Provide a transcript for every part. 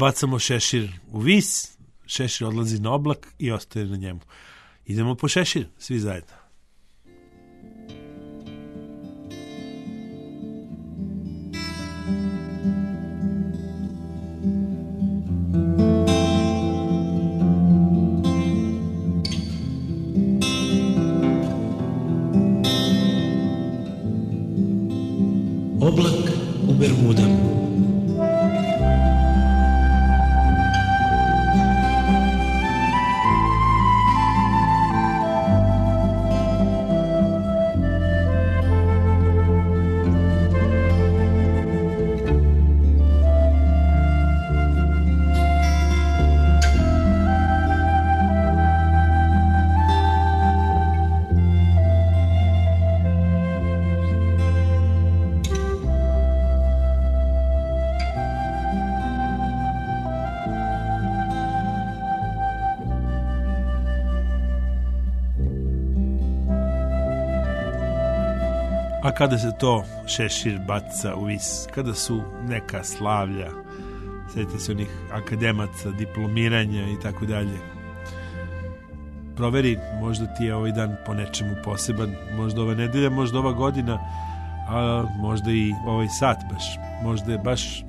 bacamo šešir u vis, šešir odlazi na oblak i ostaje na njemu. Idemo po šešir, svi zajedno. Oblak u Bermudama. A kada se to šešir baca u vis, kada su neka slavlja, sjetite se onih akademaca, diplomiranja i tako dalje, proveri, možda ti je ovaj dan po nečemu poseban, možda ova nedelja, možda ova godina, a možda i ovaj sat baš, možda je baš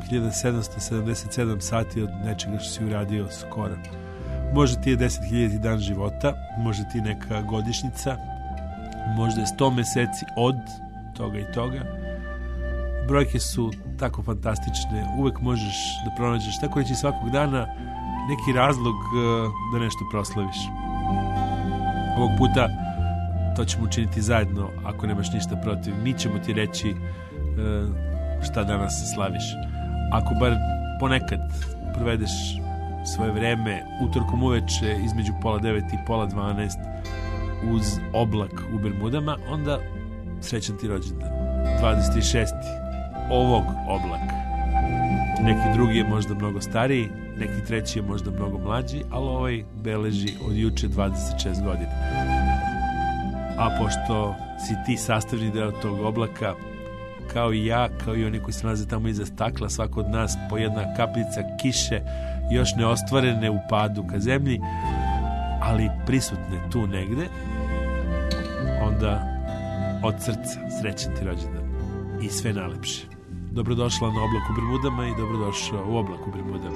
7777 sati od nečega što si uradio skoro. Možda ti je 10.000 dan života, možda ti je neka godišnjica, možda je 100 meseci od toga i toga. Brojke su tako fantastične, uvek možeš da pronađeš, tako reći svakog dana, neki razlog da nešto proslaviš. Ovog puta to ćemo učiniti zajedno, ako nemaš ništa protiv. Mi ćemo ti reći šta danas slaviš. Ako bar ponekad provedeš svoje vreme utorkom uveče između 8:30 i 9:30 uz oblak u Bermudama, onda srećan ti rođendan. 26. ovog oblaka. Neki drugi je možda mnogo stariji, neki treći je možda mnogo mlađi, ali ovaj beleži od juče 26 godina. A pošto si ti sastavni deo tog oblaka, kao i ja, kao i oni koji se nalaze tamo iza stakla, svako od nas po jedna kapljica kiše, još neostvarene u padu ka zemlji, ali prisutne tu negde, onda od srca srećan ti rođendan i sve najlepše. Dobrodošla na oblak u Bermudama i dobrodošao u oblak u Bermudama.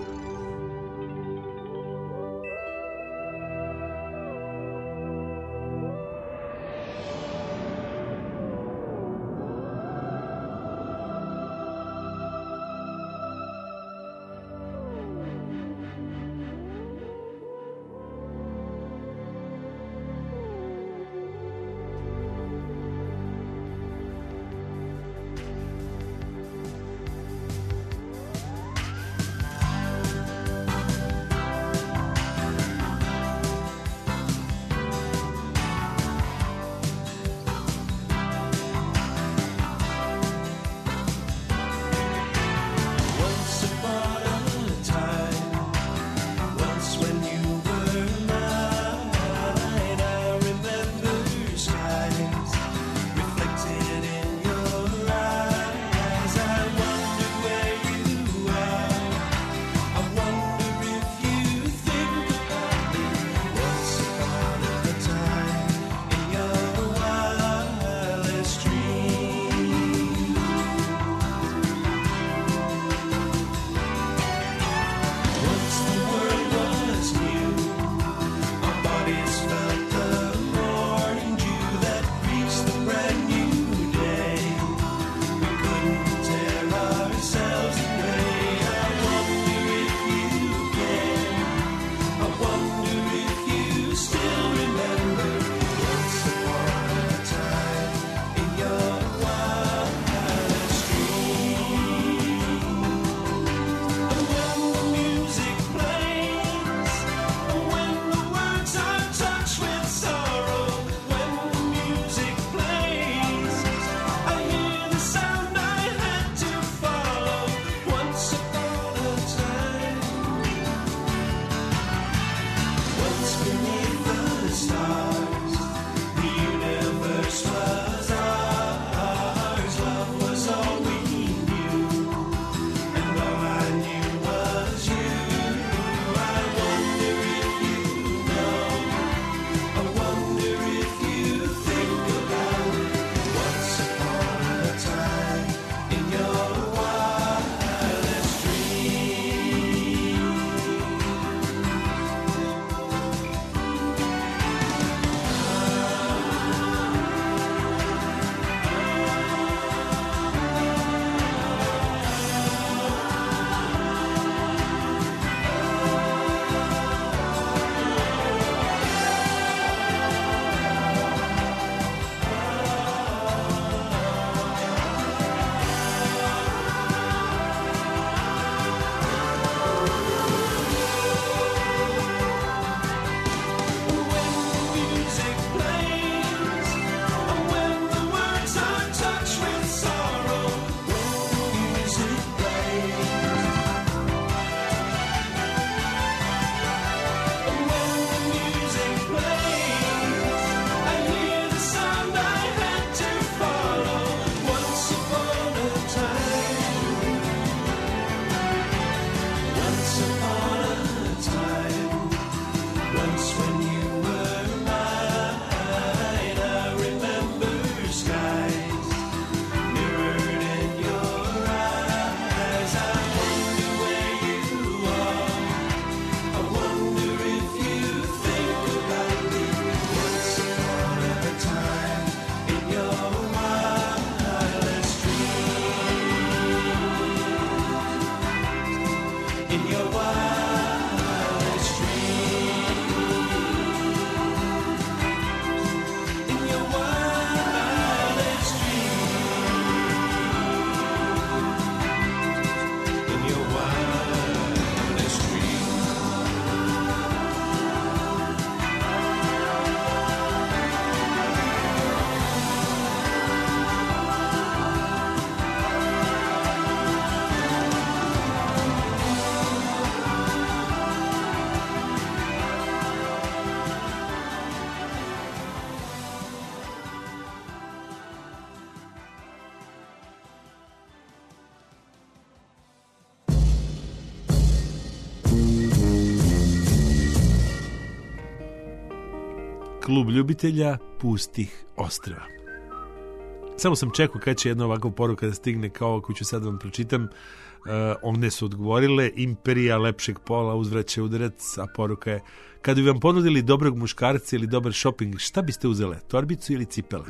Klub ljubitelja pustih ostrva. Samo sam čekao kad će jedna ovakva poruka da stigne kao ovo koju ću sad vam pročitam. One su odgovorile: imperija lepšeg pola uzvraća udarac, a poruka je: kad bi vam ponudili dobrog muškarca ili dobar shopping, šta biste uzele? Torbicu ili cipele?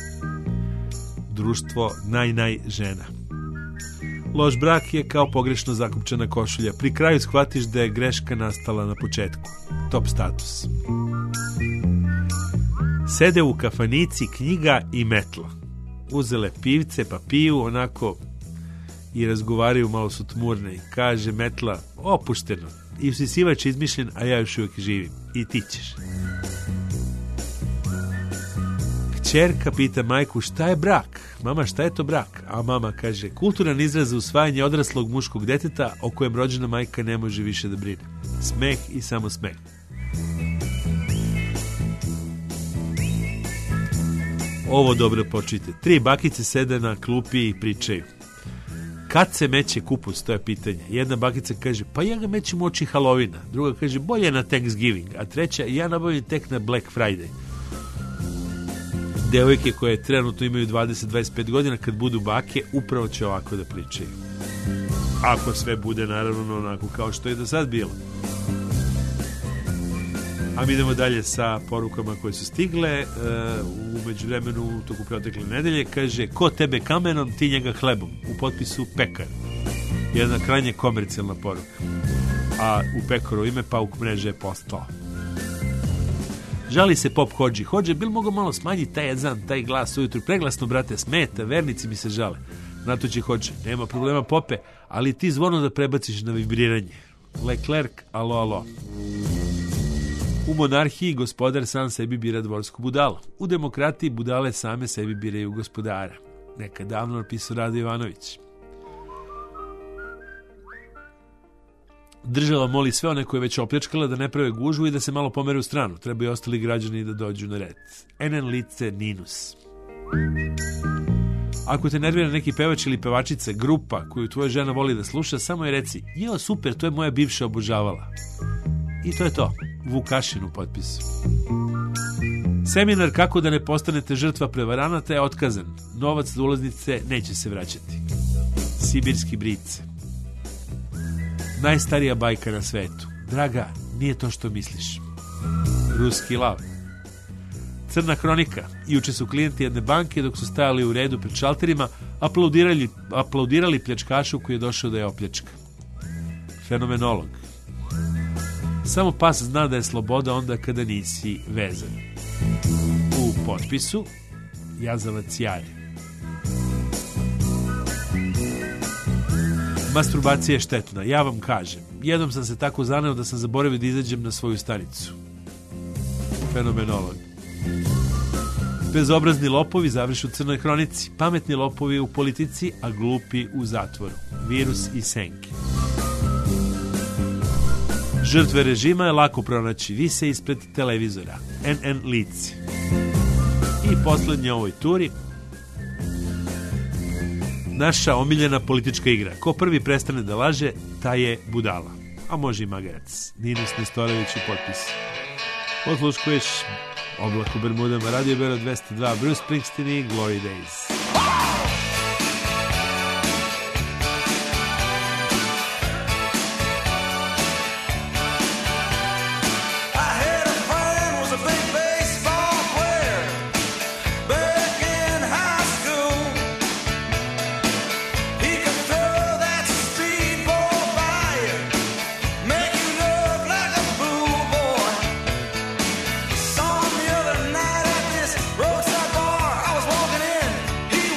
Društvo naj žena. Loš brak je kao pogrešno zakupčana košulja. Pri kraju shvatiš da je greška nastala na početku. Top status. Sede u kafanici knjiga i metla. Uzele pivce pa piju onako i razgovaraju, malo su tmurne. I kaže metla: opušteno. I usisivač izmišljen, a ja još uvijek živim. I ti ćeš. Kćerka pita majku: šta je brak? Mama, šta je to brak? A mama kaže: kulturan izraz za usvajanje odraslog muškog deteta o kojem rođena majka ne može više da brine. Smeh i samo smeh. Ovo dobro počujte. 3 bakice sede na klupi i pričaju. Kad se meće kupus, to je pitanje. Jedna bakica kaže: pa ja ga mećem uoči Hallovina. Druga kaže: bolje na Thanksgiving. A treća: ja nabavim tek na Black Friday. Devojke koje trenutno imaju 20-25 godina, kad budu bake, upravo će ovako da pričaju. Ako sve bude naravno onako kao što je do sad bilo. A mi idemo dalje sa porukama koje su stigle. U međuvremenu, u toku protekle nedelje, kaže: ko tebe kamenom, ti njega hlebom. U potpisu Pekar. Jedna krajnje komercijalna poruka. A u Pekaru ime Pauk mreže je postao. Žali se pop Hodži. Hodže, bil mogo malo smanjiti taj jazan, taj glas ujutru. Preglasno, brate, smeta, vernici mi se žale. Na to će Hodže: nema problema, pope, ali ti zvono da prebaciš na vibriranje. Leclerc, alo. U monarhiji gospodar sam sebi bira dvorsku budalu. U demokratiji budale same sebi biraju gospodara. Nekad davno napisao Rado Ivanović. Država moli sve one koje već opljačkala da ne prave gužvu i da se malo pomere u stranu. Treba i ostali građani da dođu na red. Enen lice ninus. Ako te nervira neki pevač ili pevačica, grupa koju tvoja žena voli da sluša, samo je reci: jeo, super, to je moja bivša obožavala. I to je to. Vukašin u potpisu. Seminar kako da ne postanete žrtva prevaranata je otkazan. Novac za ulaznice neće se vraćati. Sibirski brice. Najstarija bajka na svetu. Draga, nije to što misliš. Ruski lav. Crna hronika. Juče su klijenti jedne banke, dok su stajali u redu pred šalterima, aplaudirali pljačkašu koji je došao da je opljačka. Fenomenolog. Samo pas zna da je sloboda onda kada nisi vezan. U potpisu Jazavac jaje. Masturbacija je štetna, ja vam kažem. Jednom sam se tako zaneo da sam zaboravio da izađem na svoju stanicu. Fenomenolog. Bezobrazni lopovi završi u crnoj hronici. Pametni lopovi u politici, a glupi u zatvoru. Virus i senke. Žrtve režima je lako pronaći. Vise ispred televizora. NN lice. I poslednje ovoj turi. Naša omiljena politička igra. Ko prvi prestane da laže, taj je budala. A može i magarac. Ninus Nestorović u potpisu. Osluškuješ Oblak u Bermudama, Radio Beograd 202, Bruce Springsteen i Glory Days. Roadside bar, I was walking in. He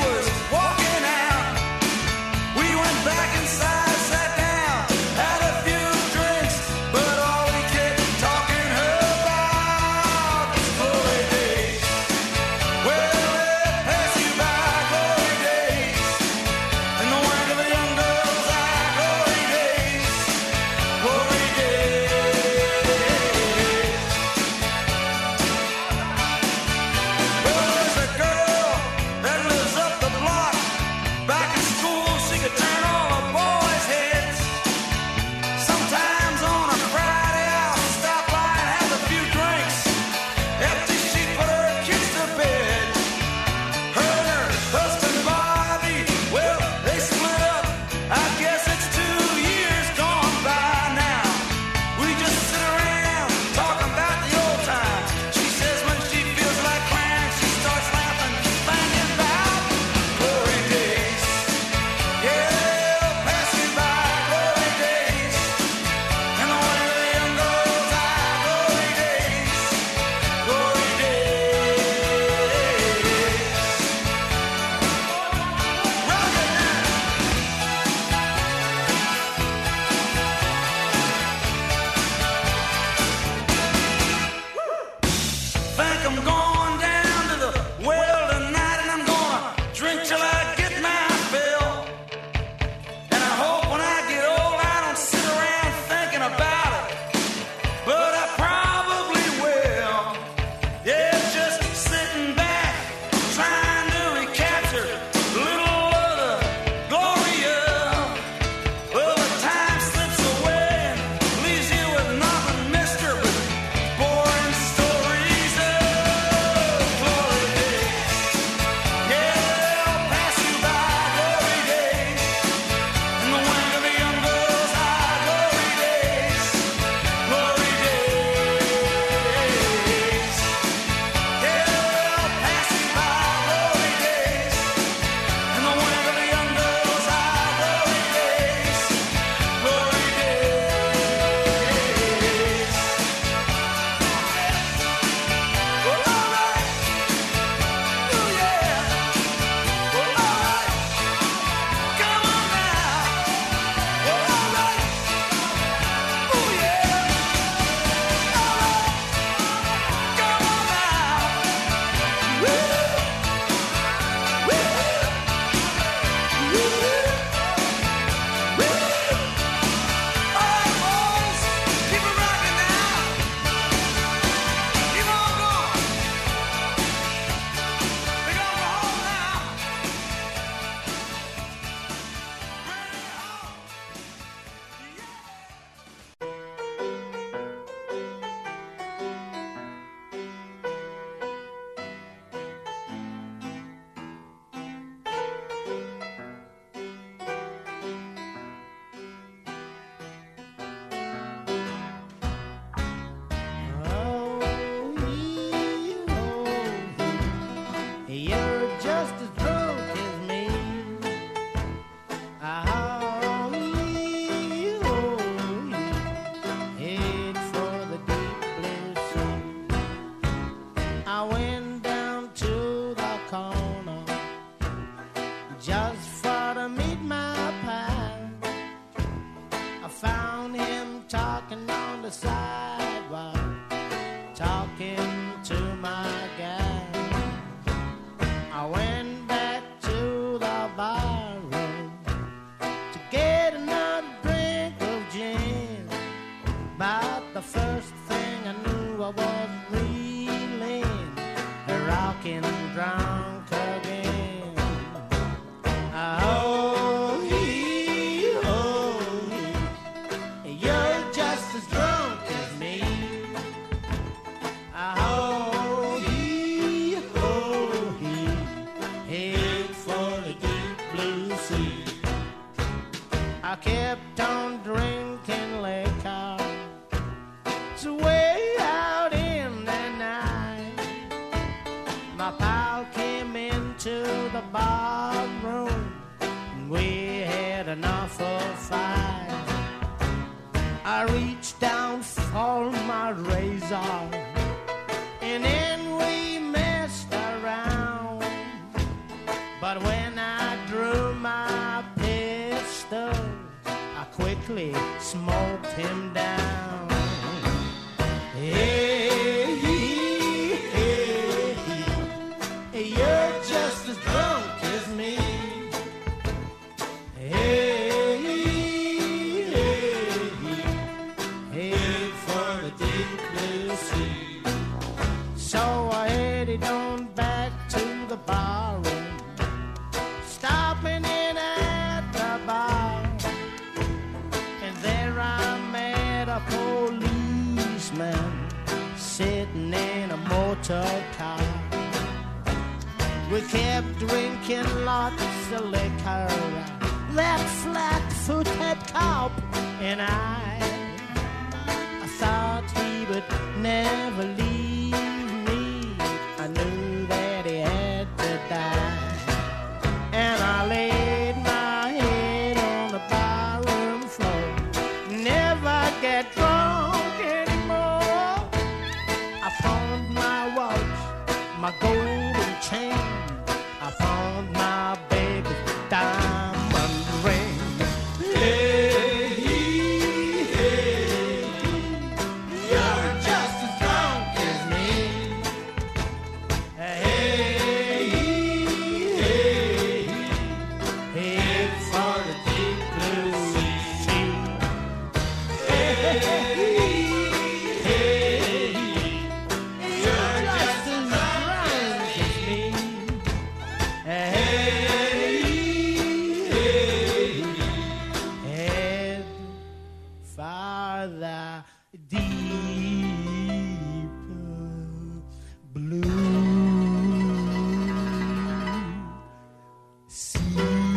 getting drunk again. Oh, you're just as drunk as me. Oh, head for the deep blue sea. I kept on drinking liquor, it's way out in the night. My pal came into the bar room, and we had enough of fight. I reached down for my razor, and then we messed around. But when I drew my pistol, I quickly smoked him down. Hey, you're just as drunk as me. Hey, head for the deep blue sea. So I headed on back to the bar room, stopping in at the bar. And there I met a policeman sitting in a motor car. We kept drinking lots of liquor, that flat-footed cop and I thought he would never leave me. I knew that he had to die, and I laid my head on the barroom floor. Never get drunk anymore. I found my watch, my golden chain. I found my baby's diamond ring. You're just as drunk as me. Head for the deep blue sea. You're just as drunk as me. Head for the deep blue sea.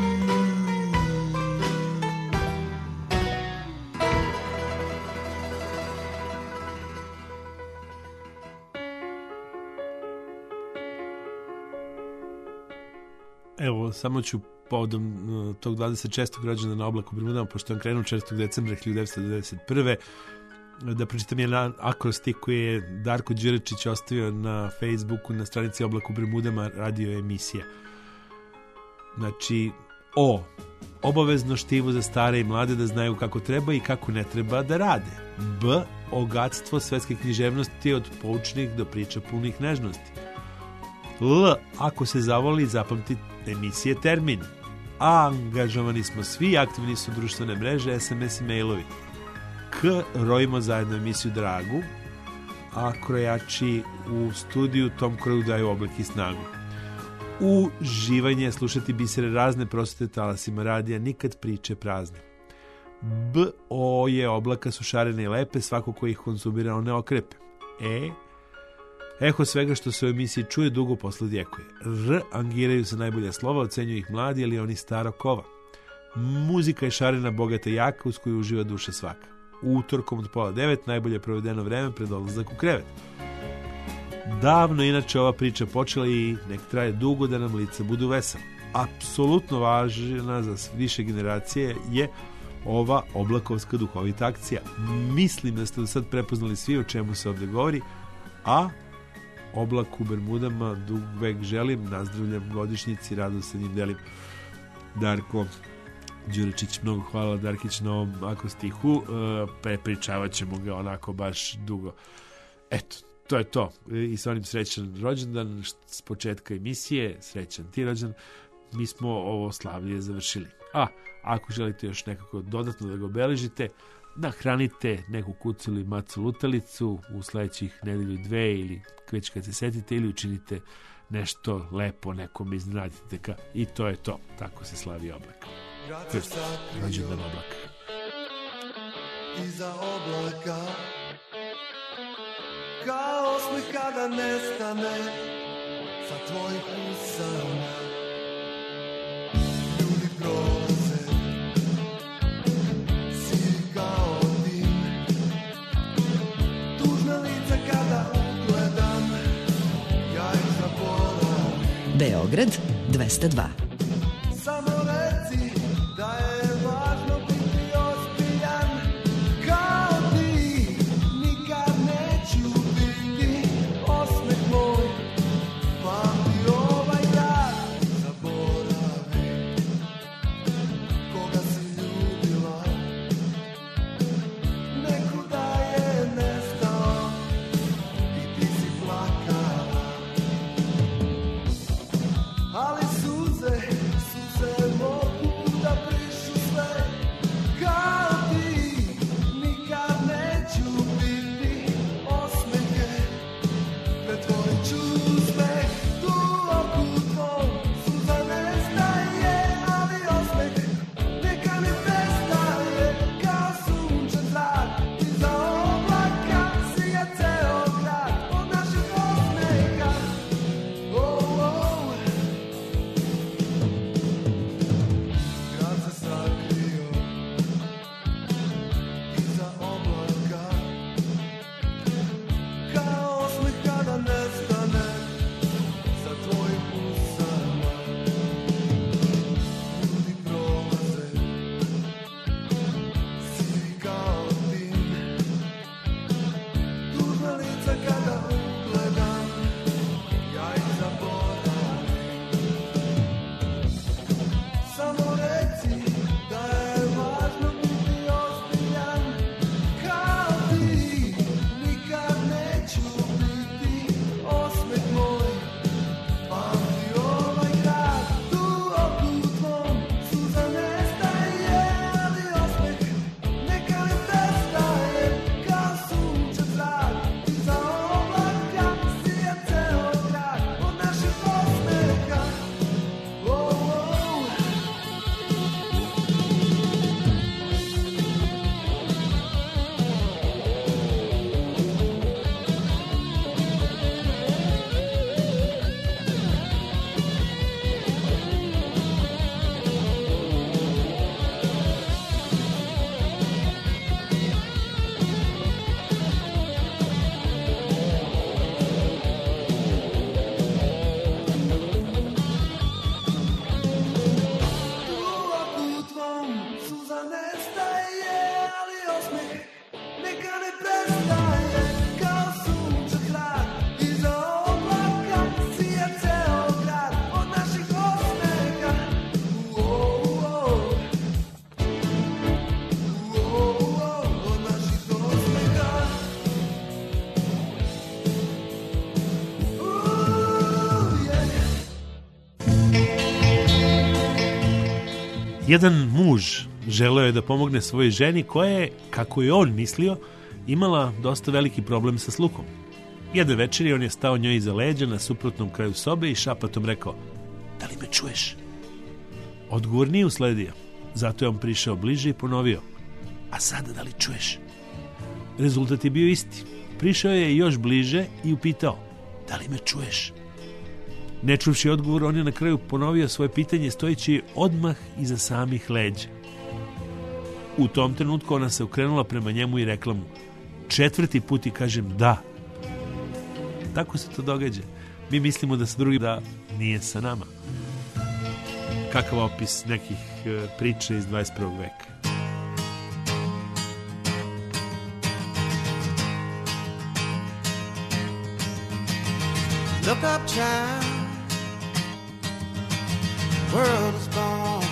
Evo, samo ću povodom tog 26. rođendana na Oblaku u Bermudama, pošto je on krenuo 4. decembra 1991. da pročitam jedan akrostik koji je Darko Đuričić ostavio na Facebooku na stranici Oblak u Bermudama radio emisija. Znači, obavezno štivo za stare i mlade da znaju kako treba i kako ne treba da rade. B. Ogatstvo svetske književnosti od poučnih do priča punih nežnosti. L. Ako se zavoli, zapamti emisije termin. A. Angažovani smo svi, aktivni su društvene mreže, SMS i mailovi. K. Rojimo zajedno emisiju Dragu, a krojači u studiju tom kroju daju oblak i snagu. Uživanje, slušati bisere razne prosvete talasima radija, nikad priče prazne. B. Oje oblaka su šarene i lepe, svako ko ih konzumira ne okrepe. E. Eho svega što se u emisiji čuje dugo posle djekuje. R. Angiraju se najbolja slova, ocenjuju ih mladi ili oni staro kova. Muzika je šarena, bogata i jaka, uz koju uživa duša svaka. Utorkom od 8:30 najbolje provedeno vreme pred odlazak u krevet. Davno inače ova priča počela i nek traje dugo da nam lica budu vesela. Apsolutno važna za više generacije je ova oblakovska duhovita akcija. Mislim da ste do sad prepoznali svi o čemu se ovdje govori, a Oblak u Bermudama dug vek želim, nazdravljam godišnjici, rado se njim delim. Darko Đuričić, mnogo hvala Darkić na ovom akrostihu, prepričavat ćemo ga onako baš dugo. Eto, to je to. I sa onim srećan rođendan s početka emisije, srećan ti rođendan, mi smo ovo slavlje završili. A ako želite još nekako dodatno da ga obeležite, nahranite neku kucu ili macu lutalicu u sledećih nedelju dve ili već kad se setite, ili učinite nešto lepo nekom iznenadite i to je to. Tako se slavi Oblak. Rođendan Oblaka. Iza oblaka kao osmeh kada nestane sa tvojih usana. Ljudi prolaze, si kao dim, tužna lica kada ugledam, ja ih zaboravim. Beograd 202. Samo reci da je važno biti ozbiljan, kao ti nikad neću biti osmeh moj, pamti ovaj grad, zaboravi koga si ljubila, nekuda je nestao i ti si plakala, ali suze mogu da brišu sve, kao ti nikad neću biti osmehe, pretvorit ću smeh tu oku tvom, suza nestaje, ali osmeh neka ne prestaje, kao sunčan zrak, iza oblaka sija ceo grad, od naših osmeha, grad se sakrio iza oblaka, kao osmeh kada nestane sa tvojih usana. Ljudi prolaze, si kao dim, tužna lica kada ugledam, ja ih zaboravim. Samo reci da je važno biti ozbiljan, kao ti nikad neću biti osmeh moj, pamti ovaj grad, tu oku tvom, suza nestaje, ali osmeh neka ne prestaje, kao sunčan zrak, iza oblaka sija ceo grad, od naših osmeha. U tvom suza nestaje, ali osmeh neka ne prestaje, kao sunčan zrak, iza oblaka sija ceo grad, od naših osmeha. Od naših osmeha. Jedan muž želeo je da pomogne svojoj ženi koja je, kako je on mislio, imala dosta veliki problem sa sluhom. Jedne večeri on je stao njoj iza leđa na suprotnom kraju sobe i šapatom rekao: "Da li me čuješ?" Odgovor nije usledio, zato je on prišao bliže i ponovio: "A sada da li čuješ?" Rezultat je bio isti. Prišao je još bliže i upitao: "Da li me čuješ?" Ne čuvši odgovor, on je na kraju ponovio svoje pitanje stojeći odmah iza samih leđa. U tom trenutku ona se okrenula prema njemu i rekla mu: "Četvrti put ti kažem da." Tako se to događa. Mi mislimo da se drugi da nije sa nama. Kakav opis nekih priča iz 21. veka. Look up, child, world is born,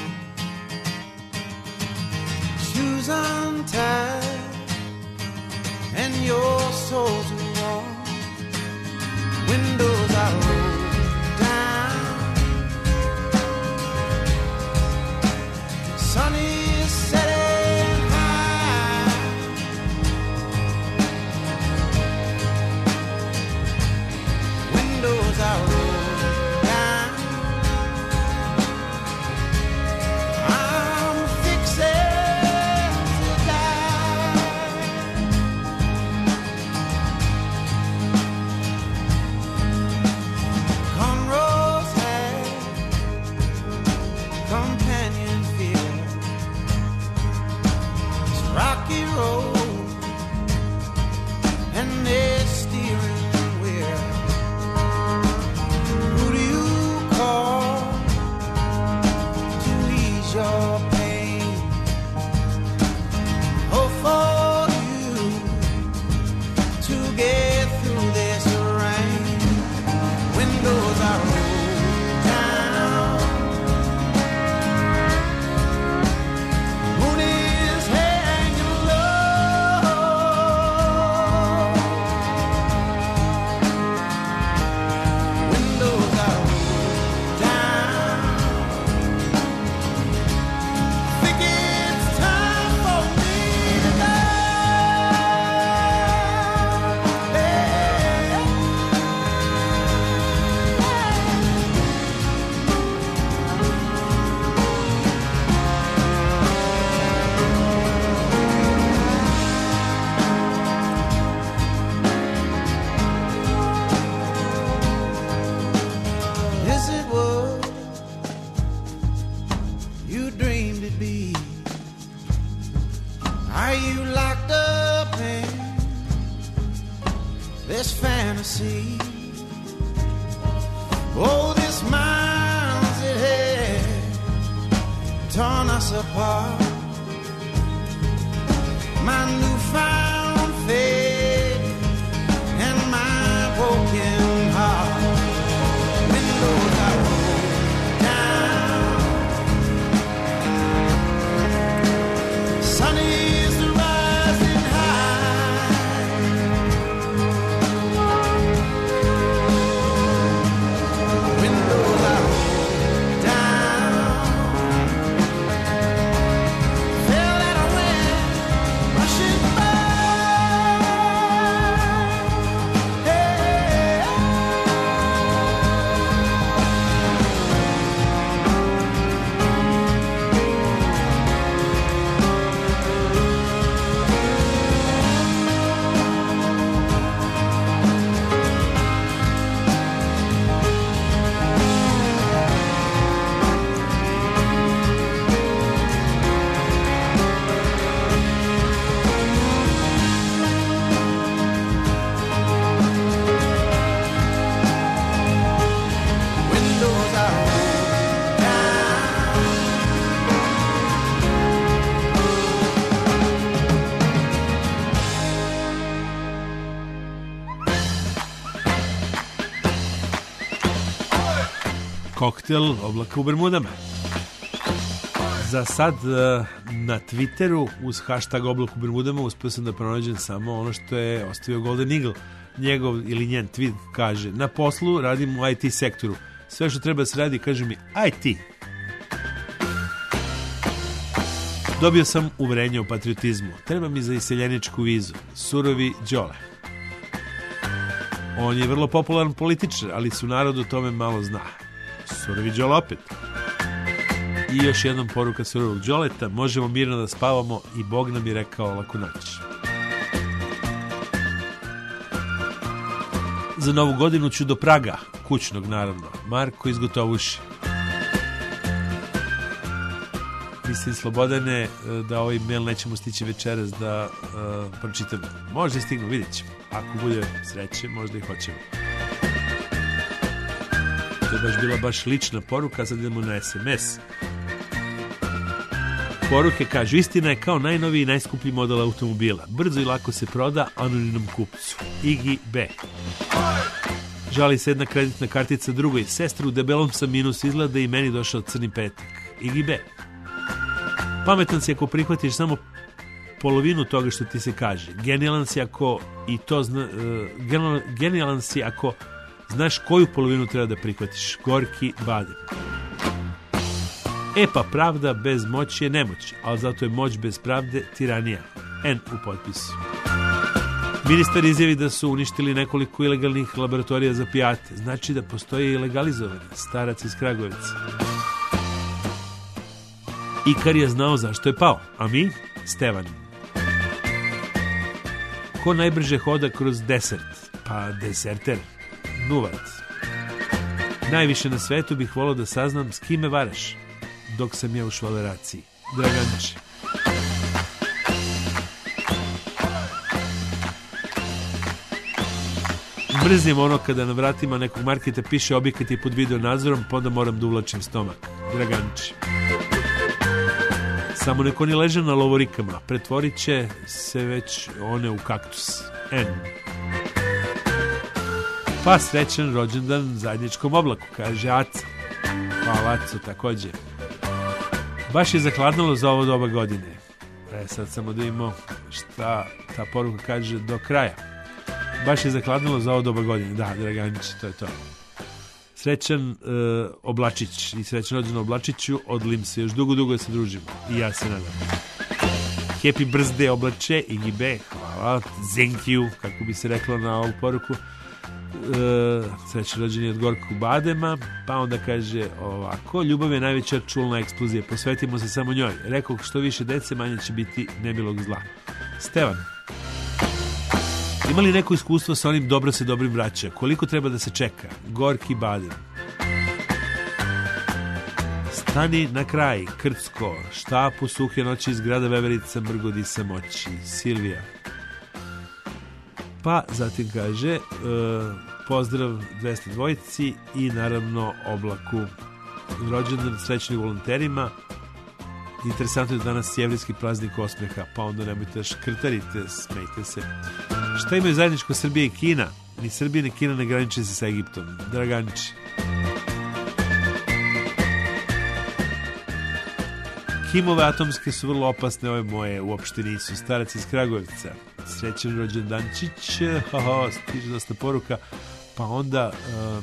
shoes untied, and your soul's warm, windows are rolled down, sun is setting high, windows are rolled Tennessee. Oh, this miles it had torn us apart. My newfound faith and my broken heart. Windows I roll down. Sunny is the rising high. Windows I roll down. Feel that I went rushing by. Hey, windows I roll down. Koktel oblaka u Bermudama. Za sad na Twitteru uz hashtag oblak u Bermudama uspio sam da pronađem samo ono što je ostavio Golden Eagle. Njegov ili njen tweet kaže: na poslu radim u IT sektoru. Sve što treba da se radi, kaže mi IT. Dobio sam uverenje o patriotizmu. Treba mi za iseljeničku vizu. Surovi Đole. On je vrlo popularan političar, ali su narod o tome malo zna. Surovi Đole opet. I još jednom poruka Surovog Đoleta: možemo mirno da spavamo i Bog nam je rekao laku noć. Za novu godinu ću do Praga, kućnog naravno. Marko iz Gotovuši. Mislim, Slobodane, da ovaj mail nećemo stići večeras da pročitamo. Možda i stignu, vidjet ćemo. Ako bude sreće, možda i hoćemo. To je bila baš lična poruka, sad idemo na SMS. Poruke kažu: istina je kao najnoviji i najskuplji model automobila. Brzo i lako se proda anonimnom kupcu. Igi B. Žali se jedna kreditna kartica drugoj. Sestru u debelom sam minus, izgleda i meni došao crni petak. Igi B. Pametan si ako prihvatiš samo polovinu toga što ti se kaže. Genijalan si ako i to genijalan si ako znaš koju polovinu treba da prihvatiš. Gorki Badem. E pa pravda bez moći je nemoć, ali zato je moć bez pravde tiranija. N u potpisu. Ministar izjavi da su uništili nekoliko ilegalnih laboratorija za pijate. Znači da postoje i legalizovani. Starac iz Kragujevca. Ikar je znao zašto je pao, a mi? Stevan. Ko najbrže hoda kroz desert? Pa deserter. Nuvat. Najviše na svetu bih volao da saznam s kime varaš dok sam ja u švaleraciji. Draganče. Mrzim ono kada na vratima nekog marketa piše objekat je pod video nadzorom, pa onda moram da uvlačim stomak. Draganče. Samo neko oni leže na lovorikama, pretvorit će se već one u kaktus. N. Pa srećan rođendan zajedničkom oblaku, kaže Aca. Hvala Aco, također. Baš je zahladnalo za ovo doba godine. Sad samo da imamo šta ta poruka kaže do kraja. Baš je zahladnalo za ovo doba godine. Da, Draganić, to je to. Srećan Oblačić i srećan rođendan Oblačiću, odlim se još dugo da se družimo. I ja se nadam. Happy birthday Oblače, Igi B, hvala. Thank you, kako bi se reklo na ovu poruku. Srećan rođendan od Gorku Badema. Pa onda kaže ovako: ljubav je najveća čulna eksplozija, posvetimo se samo njoj. Rekao, što više dece, manje će biti nemilog zla. Stevan. Ima li neko iskustvo sa onim dobro se dobrim vraća? Koliko treba da se čeka? Gorki Badem. Stani na kraj, Krcko, štapu suhe noći iz grada Veverica, mrgodi samoći. Silvija. Pa zatim kaže pozdrav 202 i naravno Oblaku rođendan, srećni volonterima. Interesantno je da danas jevrijski praznik osmeha, pa onda nemojte da škrtarite, smejte se. Šta imaju zajedničko Srbija i Kina? Ni Srbija ni Kina ne graniče se sa Egiptom. Draganići. Kimove atomske su vrlo opasne, ove moje uopšte nisu. Starac iz Kragujevca. Srećan rođendančić. Stiže dosta poruka. Pa onda...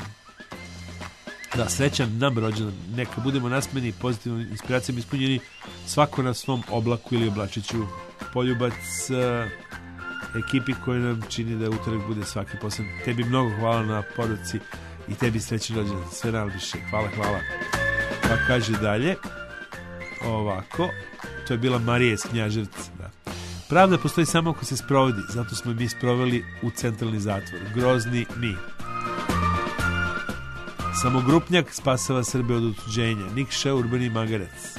Da, srećan nam rođendan. Neka budemo nasmeni, pozitivnom inspiracijom ispunjeni, svako na svom oblaku ili oblačiću. Poljubac ekipi koji nam čini da utorak bude svaki poslan. Tebi mnogo hvala na poruci i tebi srećan rođendan. Sve najviše. Hvala. Pa kaže dalje ovako, to je bila Marija iz Knjaževca. Da. Pravda postoji samo ako se sprovodi, zato smo mi sproveli u centralni zatvor. Grozni mi. Samogrupnjak spasava Srbe od otuđenja. Nikša, urbani magarac.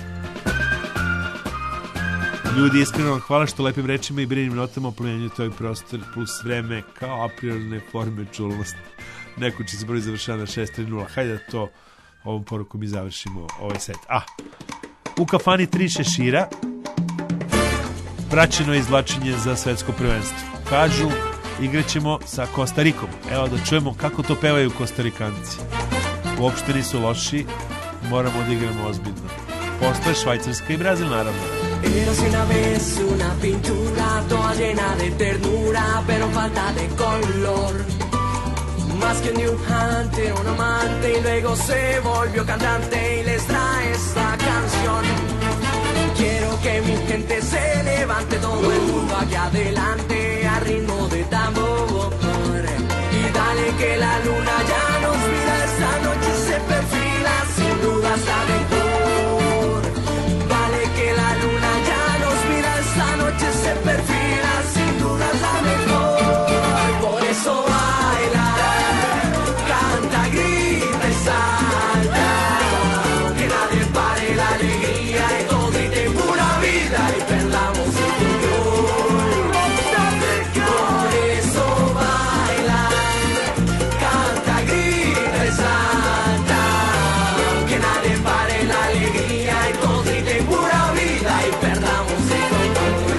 Ljudi, iskreno vam hvala što lepim rečima i brinim notama oplemenjujete ovaj prostor plus vreme kao apriorne forme čulnosti. Neko će se broj završava na 630. Hajde da to ovom porukom i završimo ovaj set. U kafani 3 šešira praćeno je izvlačenje za svetsko prvenstvo. Kažu, igraćemo sa Kostarikom. Evo da čujemo kako to pevaju Kostarikanci. Uopšte nisu loši, moramo da igramo ozbiljno. Posle Švajcarska i Brazil, naravno. Eras una vez una pintura toda llena de ternura, pero falta de color. Más que un dibujante, un amante, y luego se volvió cantante y les trae esta canción. Quiero que mi gente se levante, todo el mundo aquí adelante, a ritmo de tambor. Y dale que la luna ya nos mira, esta noche se perfila, sin dudas la mejor. Dale que la luna ya nos mira, esta noche se perfila, sin dudas la mejor. Por eso baila, canta, grita y salta, que nadie pare la alegría y todo grite pura vida y perdamos el control. Por eso baila, canta, grita y salta, que nadie pare la alegría y todo grite pura vida y perdamos el control.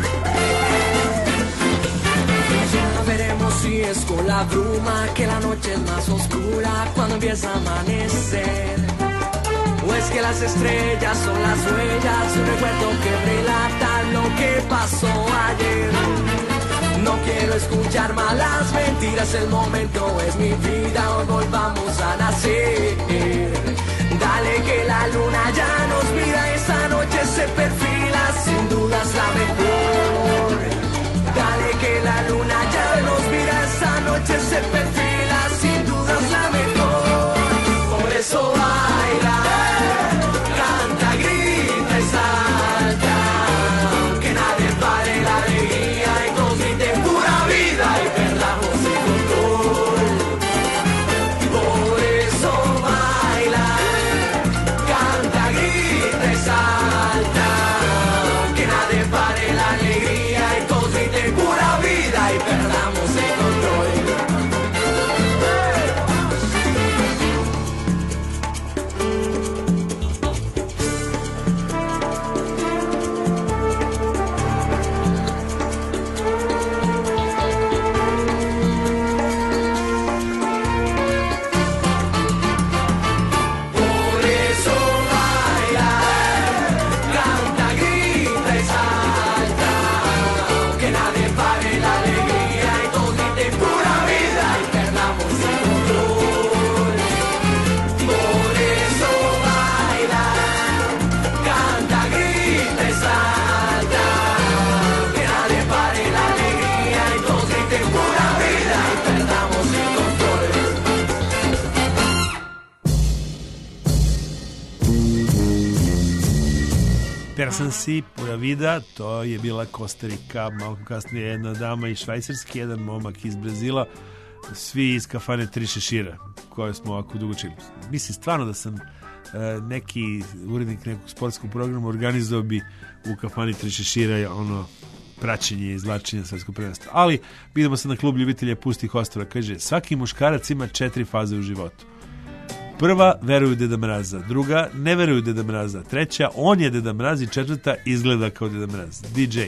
Ya veremos si es con la bruma que la noche es más oscura cuando empieza a amanecer, o es que las estrellas son las huellas, un recuerdo que relata lo que pasó ayer. No quiero escuchar malas mentiras, el momento es mi vida, hoy volvamos a nacer. Dale que la luna ya nos mira, esa noche se perfila, sin dudas la mejor. Dale que la luna ya nos mira, esa noche se perfila, sin dudas la mejor. Por eso baila, canta, grita y salta, que nadie pare la alegría y todos griten pura vida y perdamos el control. Por eso baila, canta, grita y salta, que nadie pare la alegría y todos griten pura vida y perdamos el control. Por eso baila, canta, grita y salta, que nadie pare la alegría y todos griten pura vida y perdamos el control. Por eso baila, canta, grita y salta, que nadie pare la alegría y todos griten pura vida y perdamos el control. Persan si, pura vida, to je bila Kostarika, malo kasnije jedna dama iz Švajcarske, jedan momak iz Brazila, svi iz kafane 3 šešira, koje smo ovako dugo čili. Mislim stvarno da sam neki urednik nekog sportskog programa organizovao bi u kafani 3 šešira ono praćenje i izvlačenje svetskog prvenstva. Ali idemo se na klub ljubitelja pustih ostrva. Kaže, svaki muškarac ima 4 faze u životu. Prva, veruju Deda Mraza. Druga, ne veruju Deda Mraza. Treća, on je Deda Mraz. I četvrta, izgleda kao Deda Mraz. DJ.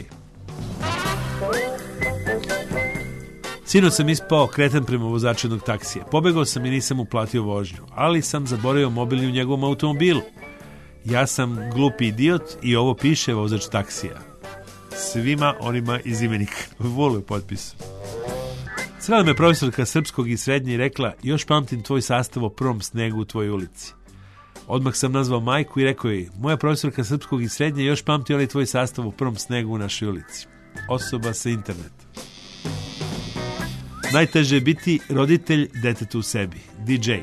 Sinoć sam ispao kreten prema vozaču jednog taksija. Pobegao sam i nisam uplatio vožnju, ali sam zaboravio mobilni u njegovom automobilu. Ja sam glupi idiot i ovo piše vozač taksija. Svima onima iz imenika. Volu potpis. Srela me profesorka srpskog i srednje i rekla, još pamtim tvoj sastav o prvom snegu u tvojoj ulici. Odmah sam nazvao majku i rekao jej, moja profesorka srpskog i srednje još pamti onaj tvoj sastav o prvom snegu u našoj ulici. Osoba sa interneta. Najteže je biti roditelj detetu u sebi. DJ.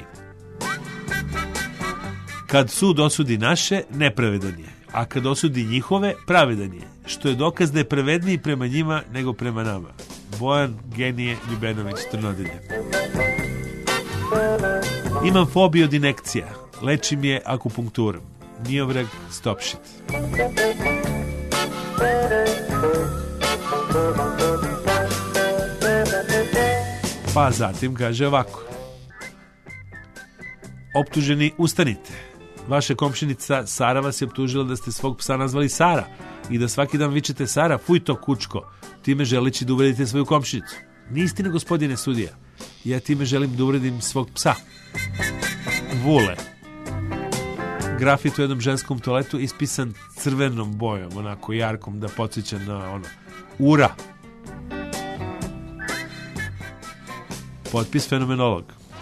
Kad sud osudi naše, nepravedan je. A kad osudi njihove, pravedan je. Što je dokaz da je pravedniji prema njima nego prema nama. Bojan Genije Ljubenović, Trnodilje. Imam fobiju od inekcija. Lečim je akupunkturom. Miovrag Stopšit. Pa zatim kaže ovako. Optuženi, ustanite. Vaša komšinica Sara vas je optužila da ste svog psa nazvali Sara i da svaki dan vičete Sara, fuj to kučko, time želeći da uvredite svoju komšinicu. Nije istina, gospodine sudija. Ja time želim da uvredim svog psa. Vule. Grafit u jednom ženskom toaletu ispisan crvenom bojom, onako jarkom, da podsjeća na ono. Ura. Potpis fenomenolog.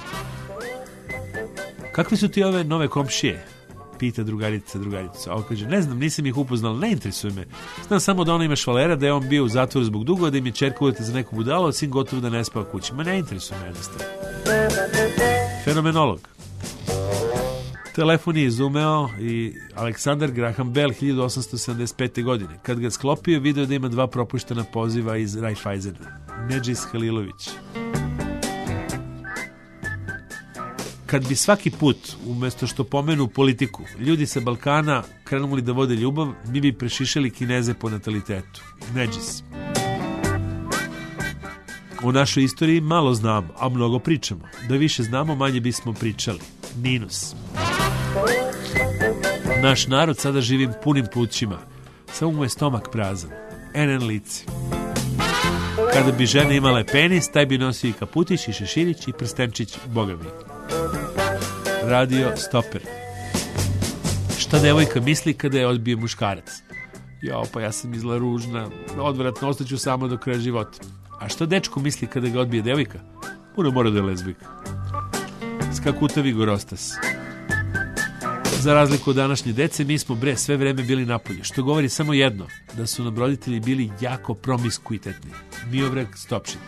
Kakve su ti ove nove komšije? Pita drugarica. A on kaže, ne znam, nisam ih upoznala, ne interesuje me. Znam samo da ona ima švalera, da je on bio u zatvoru zbog dugo, da im je čerka uvjeti za neku budalu, a sin gotovo da ne spava kući. Ma ne interesuje me jednostavno. Fenomenolog. Telefon je izumeo i Aleksandar Graham Bell 1875. godine. Kad ga sklopio, video da ima 2 propuštena poziva iz Raiffeisena. Nedžis Halilović. Kad bi svaki put, umjesto što pomenu politiku, ljudi sa Balkana krenuli da vode ljubav, mi bi prešišali Kineze po natalitetu. Nedžis. O našoj istoriji malo znamo, a mnogo pričamo. Da više znamo, manje bismo pričali. Ninus. Naš narod sada živim punim plućima. Samo mu je stomak prazan. NN lice. Kada bi žene imale penis, taj bi nosio i kaputić, i šeširić, i prstenčić, boga mi. Radio Stoper. Šta devojka misli kada je odbije muškarac? Jo, pa ja sam izla ružna, odvratno, ostaću samo do kraja života. A šta dečko misli kada ga odbije devojka? Ono mora da je lezbika. Skakutavi Gorostas. Za razliku od današnje dece, mi smo sve vreme bili napolje, što govori samo jedno, da su nam roditelji bili jako promiskuitetni. Miovrag Stopšit.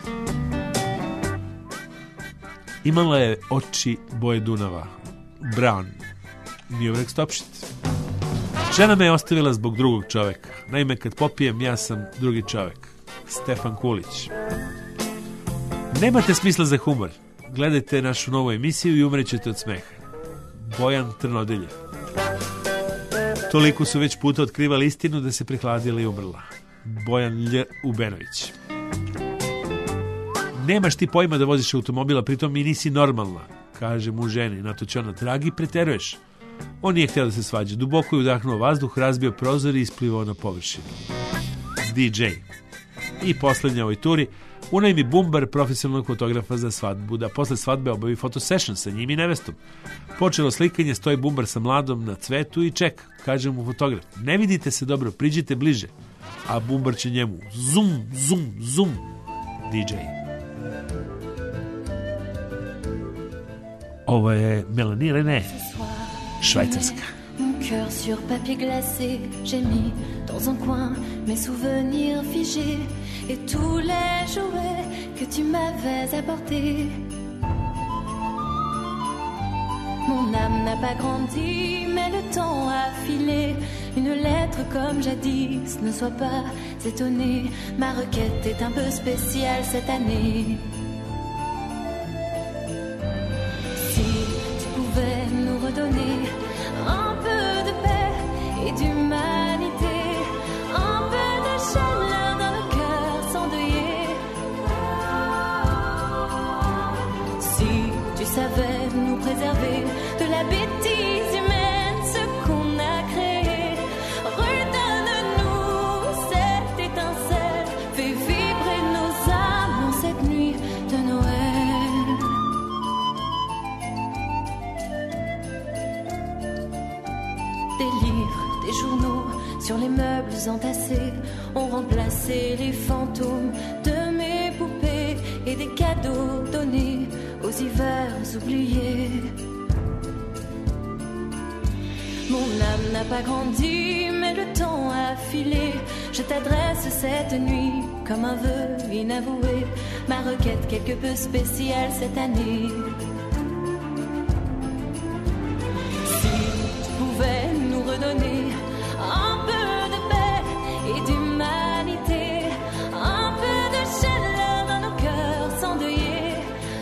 Imala je oči boje Dunava. Brown. Miovrag Stopšit. Žena me je ostavila zbog drugog čoveka. Naime, kad popijem, ja sam drugi čovek. Stefan Kulić. Nemate smisla za humor. Gledajte našu novu emisiju i umrećete od smeha. Bojan Trnodilje. Toliko su već puta otkrivali istinu da se prihladila i umrla. Bojan Lj. Ubenović. Nemaš ti pojma da voziš automobila, pritom i nisi normalna, kaže mu ženi. Na to će ona, dragi, preteruješ. On nije htio da se svađa. Duboko je udahnuo vazduh, razbio prozor i isplivao na površinu. DJ. I posljednja ovoj turi, unajmi Bumbar, profesionalnog fotografa za svadbu, da posle svadbe obavi fotosession sa njim i nevestom. Počelo slikanje, stoji Bumbar sa mladom na cvetu i čeka. Kaže mu fotograf, ne vidite se dobro, priđite bliže. A Bumbar će njemu, zoom, zoom, zoom. DJ. Ovo je Melanie René, Švajcarska. Mon cœur sur papier glacé, j'ai mis dans un coin mes souvenirs figés et tous les jouets que tu m'avais apportés. Mon âme n'a pas grandi, mais le temps a filé. Une lettre comme jadis, ne sois pas étonné. Ma requête est un peu spéciale cette année. Si tu pouvais nous redonner un peu de paix et d'humanité, un peu de chaleur dans le cœur. Les journaux sur les meubles entassés ont remplacé les fantômes de mes poupées et des cadeaux donnés aux hivers oubliés. Mon âme n'a pas grandi, mais le temps a filé. Je t'adresse cette nuit comme un vœu inavoué, ma requête quelque peu spéciale cette année. Si tu pouvais nous redonner un peu de paix et d'humanité, un peu de chaleur dans nos cœurs s'endeuillés.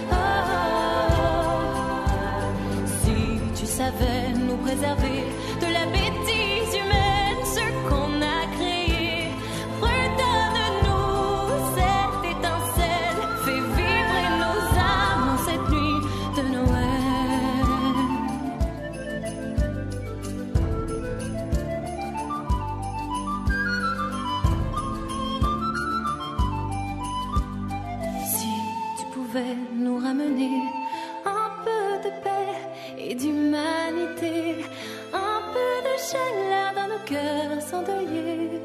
Oh, si tu savais nous préserver de la bêtise humaine, ce qu'on a créé, redonne-nous cette étincelle, fais vibrer nos âmes en cette nuit de Noël. Si tu pouvais nous ramener un peu de paix et d'humanité, un peu de chaleur dans nos cœurs s'endeuillés.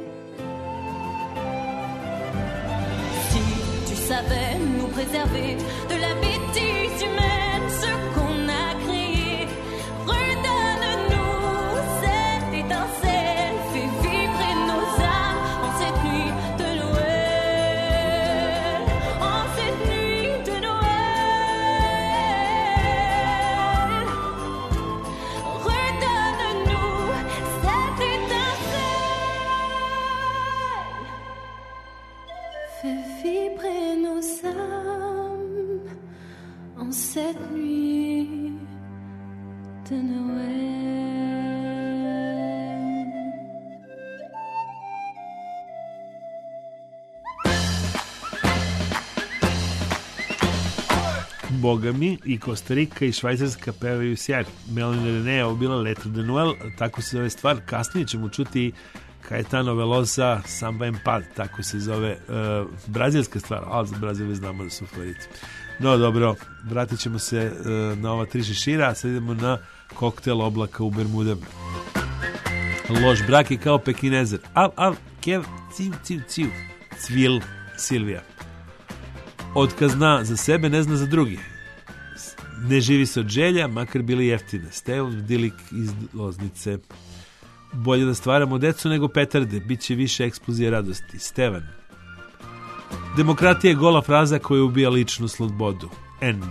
Si tu savais nous préserver de la bêtise humaine, ce qu'on a créé, redonne-nous cette étincelle, fais vibrer nos âmes en cette nuit de Noël, en cette nuit de Noël. Redonne-nous cette étincelle, fais vibrer nos âmes en cette nuit de Noël. Boga mi, i Kostarika i Švajcarska pevaju sjajno. Melanie René je bila Lettre de Noël, tako se zove stvar. Kasnije ćemo čuti Caetano Velosa, Samba en Paz, tako se zove brazilska stvar, ali za Brazil već znamo da su favoriti. No dobro, vratit ćemo se na ova tri šešira, a sad idemo na koktel oblaka u Bermudama. Loš brak je kao pekinezer. Al, kev, civ, cvil, Silvija. Otkaz zna za sebe, ne zna za drugi. Ne živi se od želja, makar bili jeftine. Stevan Dilik iz Loznice. Bolje da stvaramo decu nego petarde, bit će više eksplozije radosti. Stevan. Demokratija je gola fraza koja ubija ličnu slobodu. N.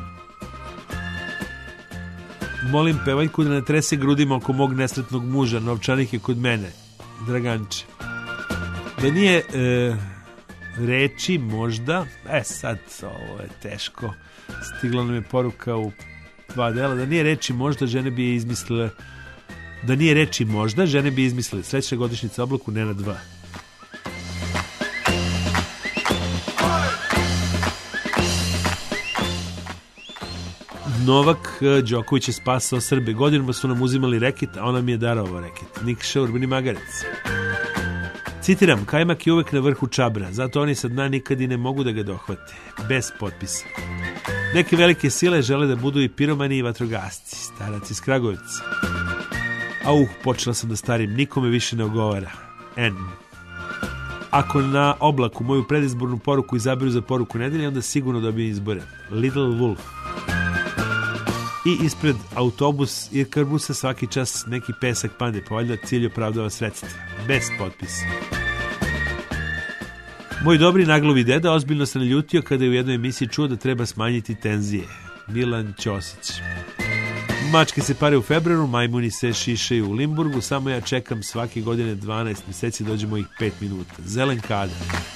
Molim pevaljku da ne trese grudima oko mog nesretnog muža, novčanik je kod mene. Draganče. Da nije reči možda, sad ovo je teško, stigla nam je poruka u 2 dela, da nije reči možda žene bi je izmislile, da nije reči možda žene bi izmislile. Srećna godišnjica oblaku, ne na 2. Novak Đoković je spasao Srbe. Godinama su nam uzimali reket, a ona mi je darovao reket. Nikša Urbani Magarec. Citiram, kajmak je uvek na vrhu čabra, zato oni sa dna nikad i ne mogu da ga dohvate. Bez potpisa. Neke velike sile žele da budu i piromani i vatrogasci. Starac iz Kragujevca. Počela sam da starim, nikome više ne ogovara. N. Ako na oblaku moju predizbornu poruku izabiru za poruku nedelje, onda sigurno dobijem izbore. Little Wolf. I ispred autobus Irkarbusa svaki čas neki pesak pande, pa valjda cilj opravdava sredstva. Bez potpisa. Moj dobri naglovi deda ozbiljno se naljutio kada je u jednoj emisiji čuo da treba smanjiti tenzije. Milan Ćosić. Mačke se pare u februaru, majmuni se šišaju u Limburgu, samo ja čekam svake godine 12 mjeseci, dođemo ih 5 minuta. Zelen Kada.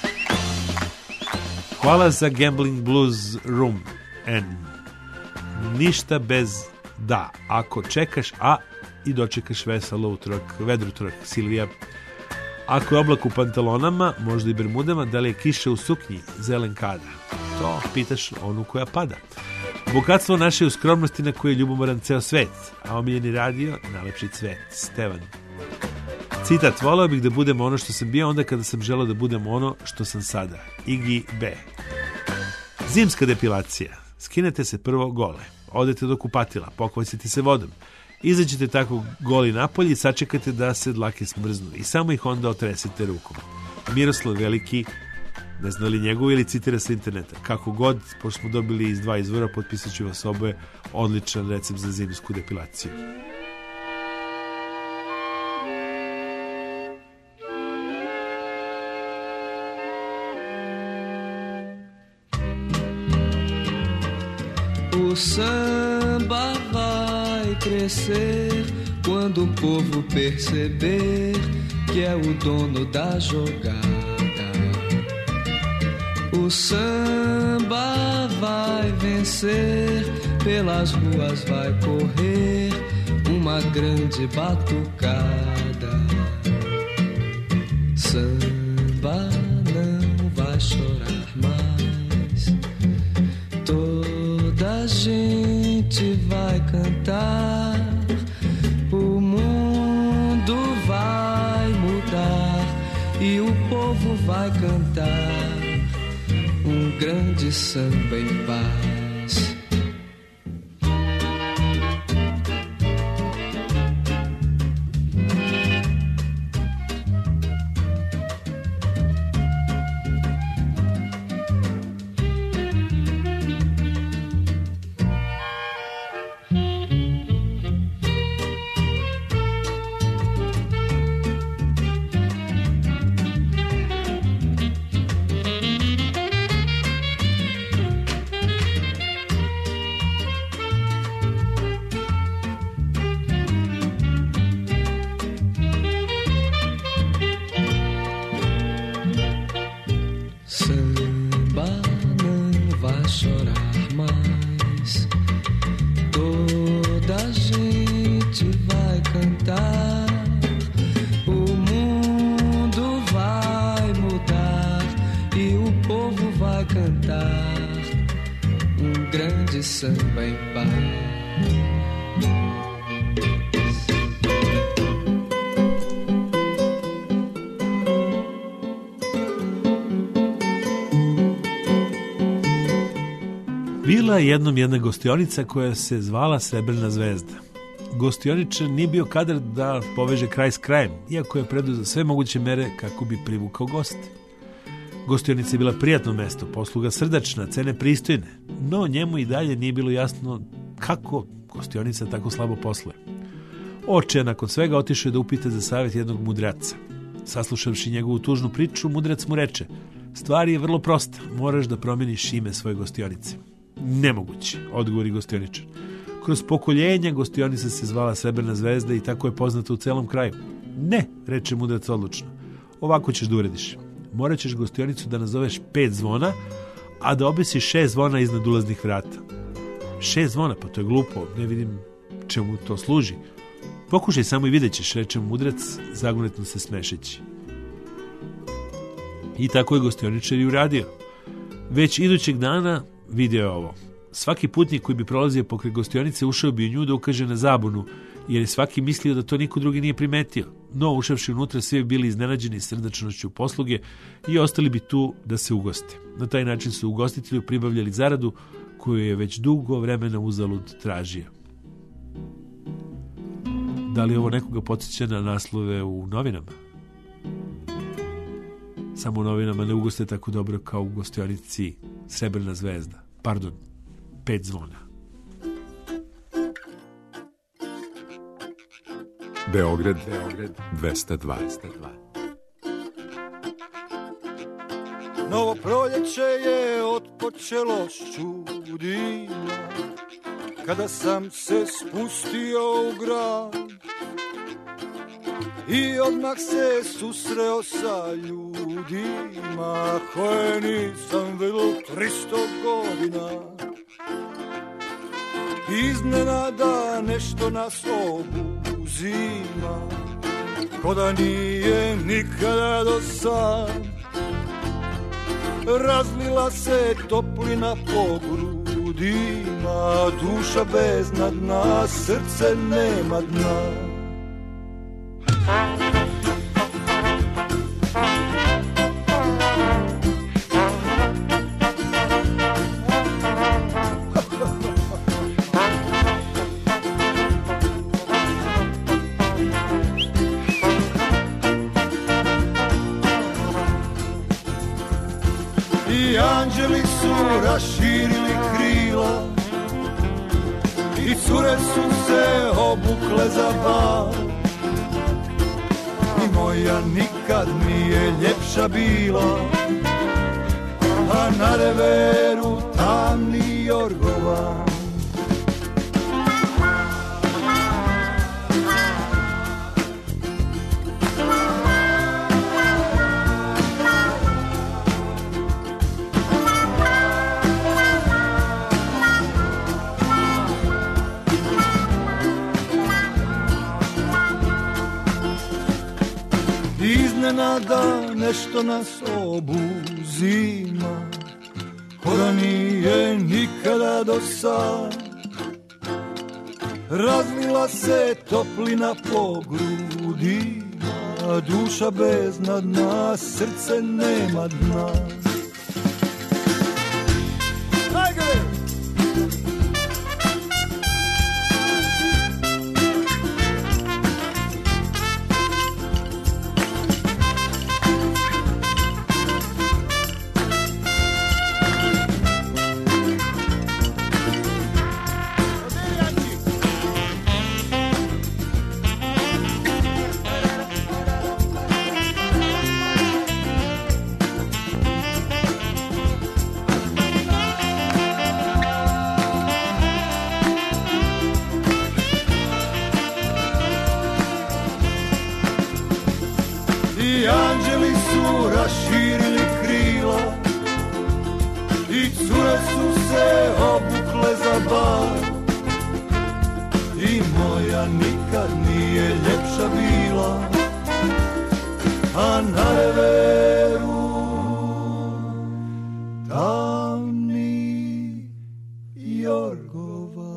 Hvala za Gambling Blues Room. N. Ništa bez da. Ako čekaš A i dočekaš veselo utorak, vedrutorak. Silvija. Ako je oblak u pantalonama, možda i bermudama, da li je kiša u suknji? Zelen Kada. To pitaš onu koja pada. Bogatstvo naše je u skromnosti na koje je ljubomoran ceo svet, a omiljeni radio najlepši cvet. Stevan. Citat, voleo bih da budem ono što sam bio onda kada sam želeo da budem ono što sam sada. Igi B. Zimska depilacija. Skinete se prvo gole, odete do kupatila, pokvasite se vodom, Izađete tako goli napolje i sačekate da se dlake smrznu i samo ih onda otresete rukom. Miroslav Veliki, ne zna li njegovo ili citira sa interneta. Kako god, pošto smo dobili iz 2 izvora, potpisat ću vas oboje, odličan recept za zimsku depilaciju. O samba vai crescer quando o povo perceber que é o dono da jogada. O samba vai vencer, pelas ruas vai correr uma grande batucada. Samba não vai chorar mais, toda a gente vai cantar, o mundo vai mudar e o povo vai cantar grande samba em paz. Samba em paz. Bila je jednom jedna gostionica koja se zvala Srebrna zvezda. Gostioničar nije bio kadar da poveže kraj s krajem, iako je preduzeo sve moguće mere kako bi privukao goste. Gostionica je bila prijatno mesto, posluga srdačna, cene pristojne, no njemu i dalje nije bilo jasno kako gostionica tako slabo posluje. Oče je nakon svega otišao da upita za savjet jednog mudraca. Saslušavši njegovu tužnu priču, mudrac mu reče: stvar je vrlo prosta, moraš da promeniš ime svoje gostionice. Nemoguće, odgovori gostioničar. Kroz pokoljenja gostionisa se zvala Srebrna zvezda i tako je poznata u celom kraju. Ne, reče mudrac odlučno, ovako ćeš da urediš. Morat ćeš gostionicu da nazoveš 5 zvona, a da obesiš 6 zvona iznad ulaznih vrata. 6 zvona, pa to je glupo, ne vidim čemu to služi. Pokušaj samo i vidjet ćeš, reče mudrac, zagonetno se smešeći. I tako je gostioničar i uradio. Već idućeg dana video je ovo. Svaki putnik koji bi prolazio pokraj gostionice ušao bi u nju da ukaže na zabunu, jer je svaki mislio da to niko drugi nije primetio. No, ušavši unutra, svi bi bili iznenađeni srdačnošću posluge i ostali bi tu da se ugoste. Na taj način su ugostitelju pribavljali zaradu koju je već dugo vremena uzalud tražio. Da li ovo nekoga podsjeća na naslove u novinama? Samo u novinama ne ugoste tako dobro kao u gostionici Srebrna zvezda. Pardon, 5 zvona. Beograd 202. Novo proljeće je otpočelo s čudima, kada sam se spustio u grad i odmah se susreo sa ljudima koje nisam vidio 300 godina. Iznenada nešto nas obuzima, ko da nije nikada do sad. Razlila se toplina po grudima, duša beznadna, dna, srce nema dna. anđeli su raširili krila i cure su se obukle za bal. I moja nikad nije ljepša bila, a na reveru tamni jorgovan. Iznenada nešto nas obuzima, ko da nije nikada do sad. Razlila se toplina po grudima, duša bez dna, srce nema dna. I anđeli su raširili krila i cure su se obukle za bar. I moja nikad nije ljepša bila, a na reveru tamni jorgovan.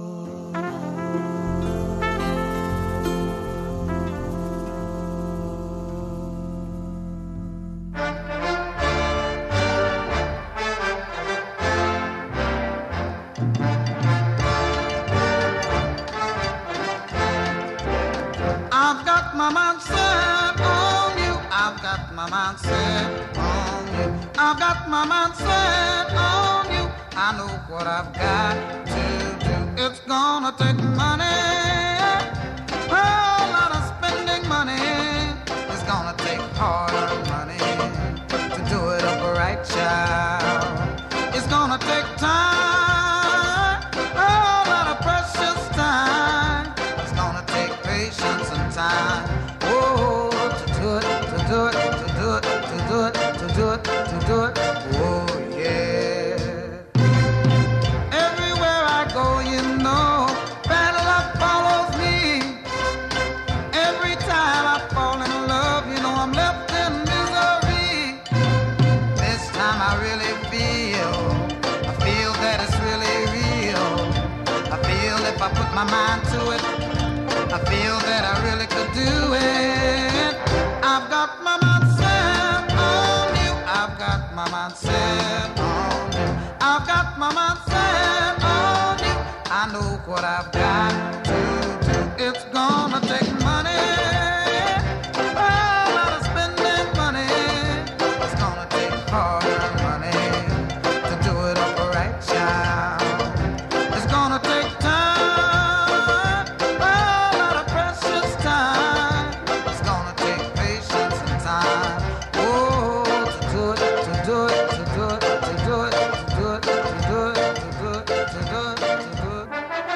I've got my mind set on you. I've got my mind set on you. I've got my mind set on you. I know what I've got to do. It's gonna take money, a lot of spending money. It's gonna take hard money to do it upright, child. It's gonna take time, a lot of precious time. It's gonna take patience and time. Oh, to do it, to do it, to do it, to do it, to do it, to do it. Oh, yeah. Everywhere I go, you know, bad luck follows me. Every time I fall in love, you know, I'm left in misery. This time I really feel that it's really real. I feel if I put my mind to it, I feel that I really could do it. I've got my mind set on you. I've got my mind set on you. I've got my mind set on you. I know what I've got to do. It's gonna take money, a lot of spending money. It's gonna take hard money to do it upright, child. It's gonna take time, a lot of precious time. It's gonna take patience and time. Oh, to do it, to do it, to do it, to do it, to do it, to do it, to do it, to do it, to do it.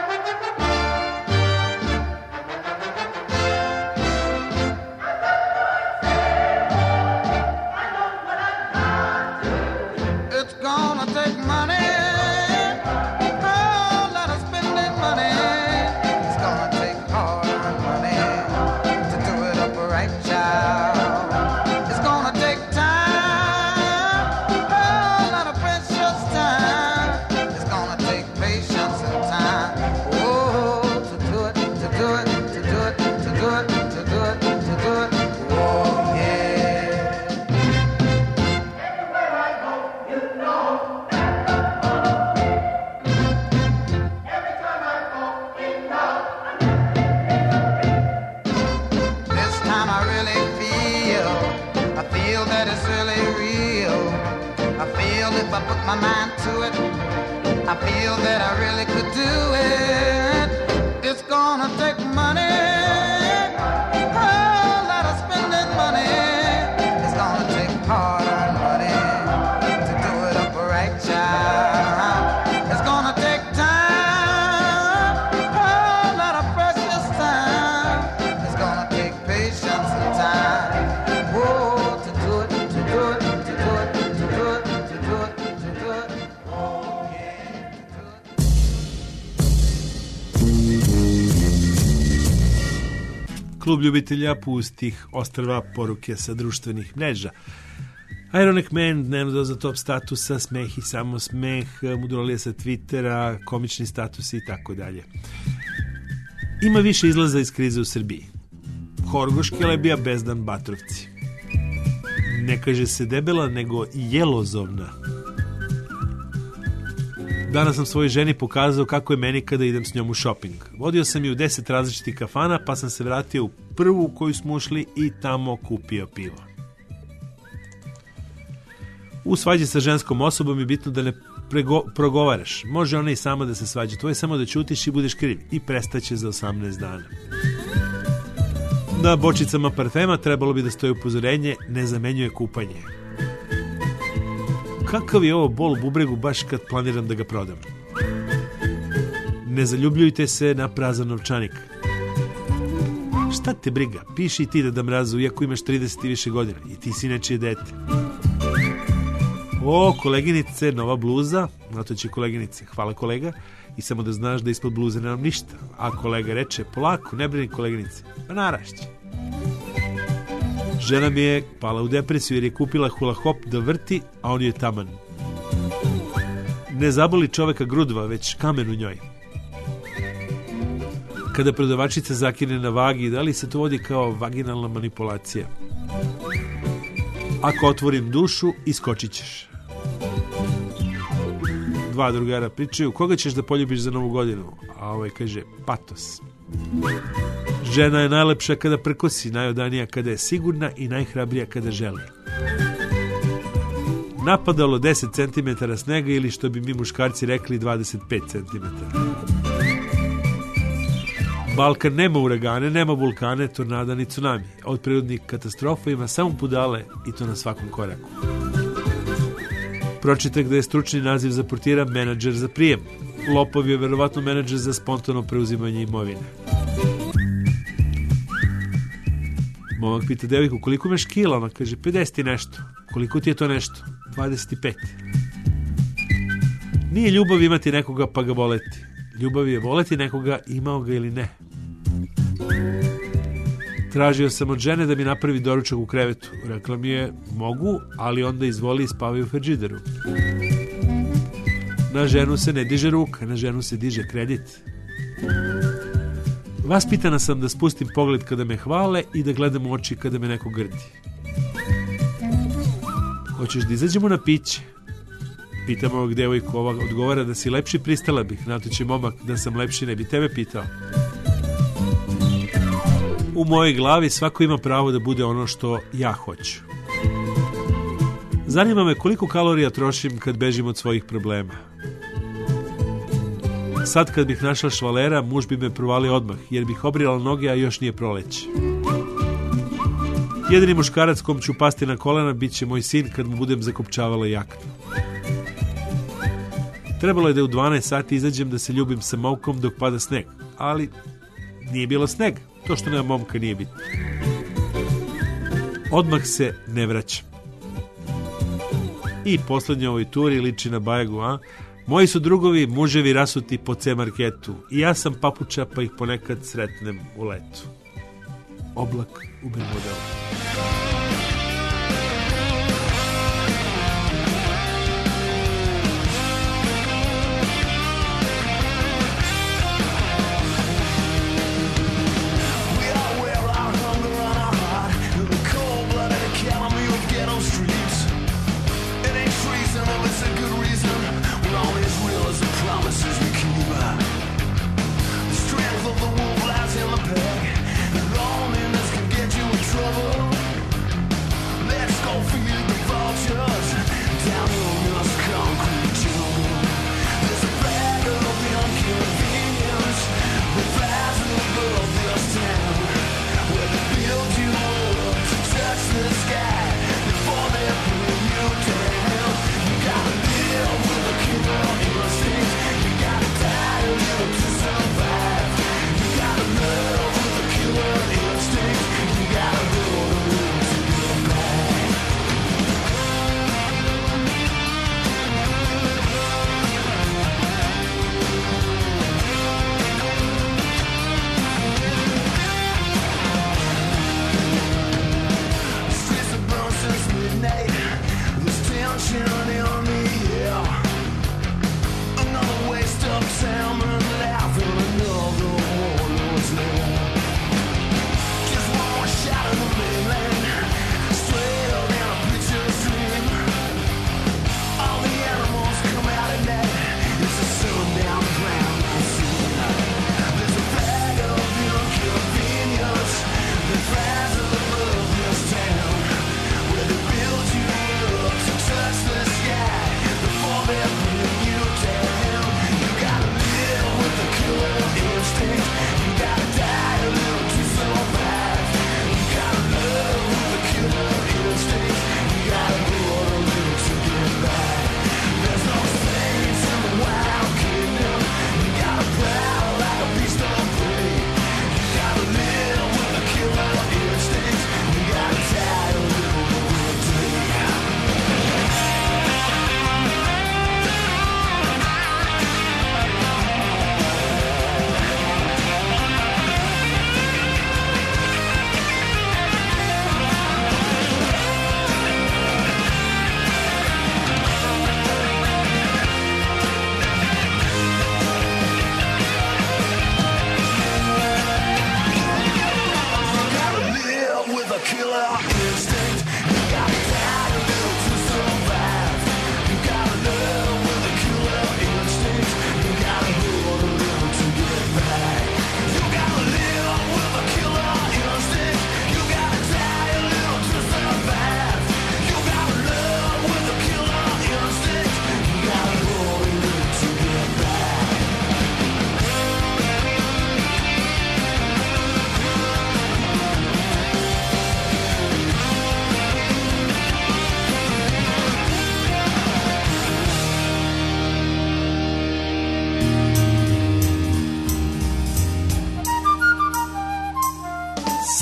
It's gonna take money, a lot of spending money. It's gonna take hard money to do it upright, child. It's gonna take time, a lot of precious time. It's gonna take patience and time. Oh, to do it, to do it, to do it, to do it, to do it, to do it. Oh, yeah. This time I really feel that it's really real. I feel if I put my mind to it, I feel that I really could do it. It's gonna take money, a lot of spending money. It's gonna take hard-earned money to do it upright, child. It's gonna take time, a lot of precious time. It's gonna take patience and time. Whoa, to do it, to do it, to do it, to do it, to do it, to do it. Oh, yeah, to do it. Klub ljubitelja pustih ostrva, poruke sa društvenih mreža. Ironic Man, dnevno doza top statusa, smeh i samo smeh, mudrolije sa Twittera, komični statusi i tako dalje. Ima više izlaza iz krize u Srbiji. Horgoški lebija, bezdan Batrovci. Ne kaže se debela, nego jelozovna. Danas sam svojoj ženi pokazao kako je meni kada idem s njom u shopping. Vodio sam ju u 10 različitih kafana, pa sam se vratio u prvu u koju smo ušli i tamo kupio pivo. U svađi sa ženskom osobom je bitno da ne progovaraš. Može ona i sama da se svađa. Tvoje samo da ćutiš i budeš kriv. I prestaće za 18 dana. Na bočicama parfema trebalo bi da stoji upozorenje: ne zamenjuje kupanje. Kakav je ovo bol u bubregu baš kad planiram da ga prodam? Ne zaljubljujte se na prazan novčanik. Šta te briga? Piši i ti da mrazu, iako imaš 30 i više godina. I ti si nečije dete. O, koleginice, nova bluza. Na to će koleginice: hvala kolega. I samo da znaš da ispod bluze nemam ništa. A kolega reče: polako, ne brini koleginice. Pa narašće. Žena mi je pala u depresiju jer je kupila hula hop da vrti, a on je taman. Ne zaboli čoveka grudva, već kamen u njoj. Kada prodavačica zakine na vagi, da li se to vodi kao vaginalna manipulacija? Ako otvorim dušu, iskočit ćeš. Dva drugara pričaju: koga ćeš da poljubiš za Novu godinu? A ovaj kaže: patos. Žena je najlepša kada prkosi, najodanija kada je sigurna i najhrabrija kada želi. Napadalo 10 cm snega, ili što bi mi muškarci rekli 25 cm. Balkan nema uragane, nema vulkane, tornada ni tsunami. Od prirodnih katastrofa ima samo budale, i to na svakom koraku. Pročitak da je stručni naziv za portira menadžer za prijem. Lopov je verovatno menadžer za spontano preuzimanje imovine. Momak pita devojku: koliko imaš kila? Ona kaže: 50 i nešto. Koliko ti je to nešto? 25. Nije ljubav imati nekoga pa ga voleti. Ljubav je voleti nekoga, imao ga ili ne. Tražio sam od žene da mi napravi doručak u krevetu. Rekla mi je: mogu, ali onda izvoli i spavaj u frižideru. Na ženu se ne diže ruka, na ženu se diže kredit. Vaspitana sam da spustim pogled kada me hvale i da gledam u oči kada me neko grdi. Hoćeš da izađemo na piće? Pitam ovog devojku, ova odgovara da si lepši, pristala bih. Na to će momak: da sam lepši ne bi tebe pitao. U mojoj glavi svako ima pravo da bude ono što ja hoću. Zanima me koliko kalorija trošim kad bežim od svojih problema. Sad kad bih našla švalera, muž bi me provalio odmah, jer bih obrijala noge, a još nije proleće. Jedini muškarac kom ću pasti na kolena bit će moj sin kad mu budem zakopčavala jaknu. Trebalo je da u 12 sati izađem da se ljubim sa momkom dok pada sneg, ali nije bilo snega. To što nema momka nije bitno. Odmah se ne vraćam. I poslednje ovoj turi liči na Bajagu, a? Moji su drugovi muževi rasuti po C-marketu i ja sam papuča pa ih ponekad sretnem u letu. Oblak u Bermudama.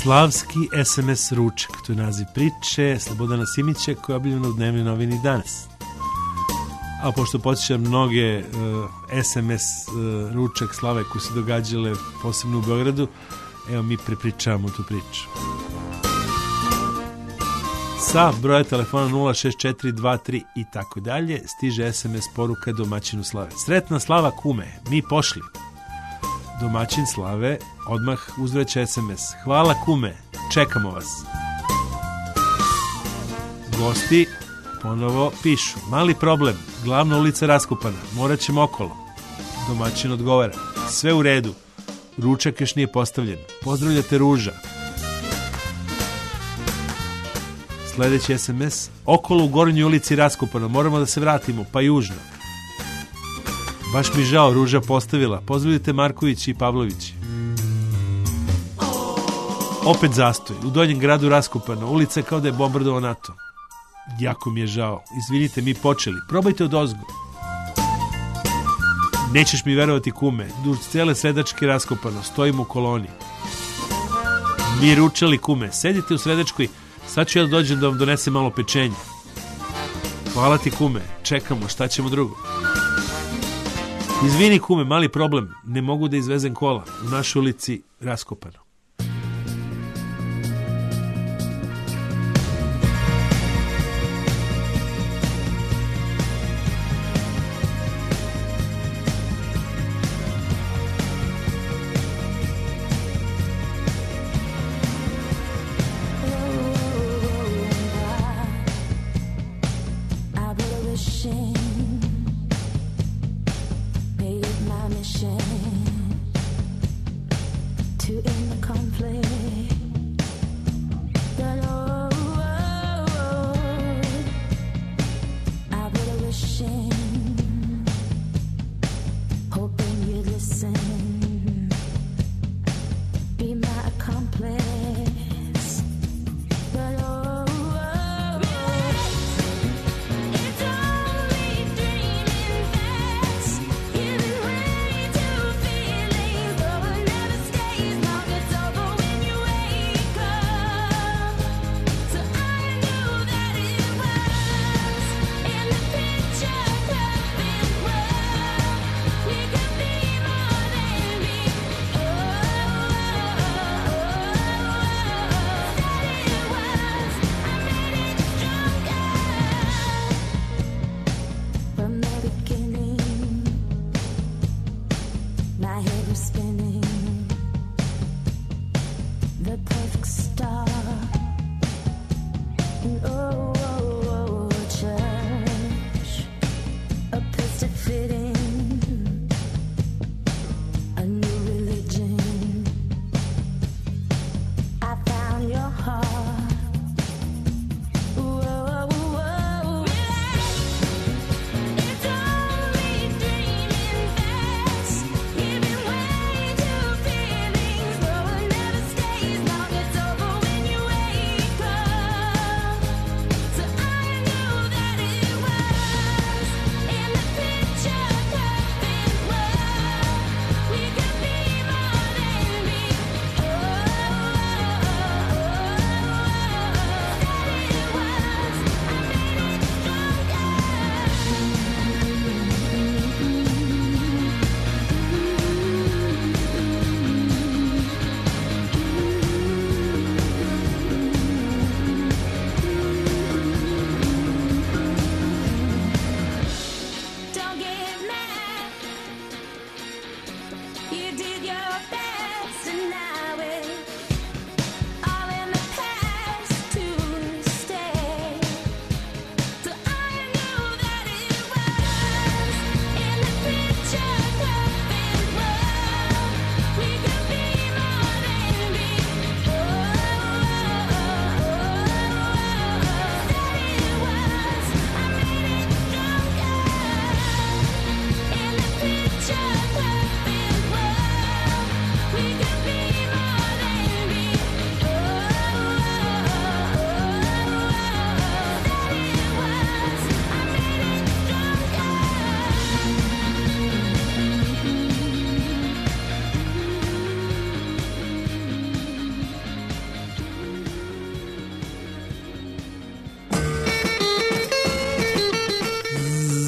Slavski SMS ručak, to je naziv priče Slobodana Simića koja je objavljena u Dnevnoj novini danas. A pošto podsjećam mnoge SMS ručak slave koje se događale posebno u Beogradu, evo mi prepričavamo tu priču. Sa broja telefona 06423 i tako dalje stiže SMS poruka domaćinu slave. Sretna slava kume, mi pošli. Domaćin slave odmah uzvraća SMS. Hvala kume, čekamo vas. Gosti ponovo pišu. Mali problem, glavna ulica raskopana, morat ćemo okolo. Domaćin odgovara. Sve u redu, ručak još nije postavljen. Pozdravljate Ruža. Sljedeći SMS. Okolo u Gornjoj ulici raskopano, moramo da se vratimo, pa južno. Baš mi žao, Ruža postavila. Pozdravljate Marković i Pavlović. Opet zastoj. U Donjem gradu raskopano, ulica kao da je bombardovao NATO. Jako mi je žao. Izvinite, mi počeli. Probajte od ozgo. Nećeš mi verovati kume. Duž cele Sredačke raskopano. Stojimo u koloni. Mi ručali kume. Sedite u Sredačkoj. Sad ću ja dođem da vam donesem malo pečenja. Hvala ti kume. Čekamo. Šta ćemo drugo? Izvini kume, mali problem. Ne mogu da izvezem kola. U našoj ulici raskopano.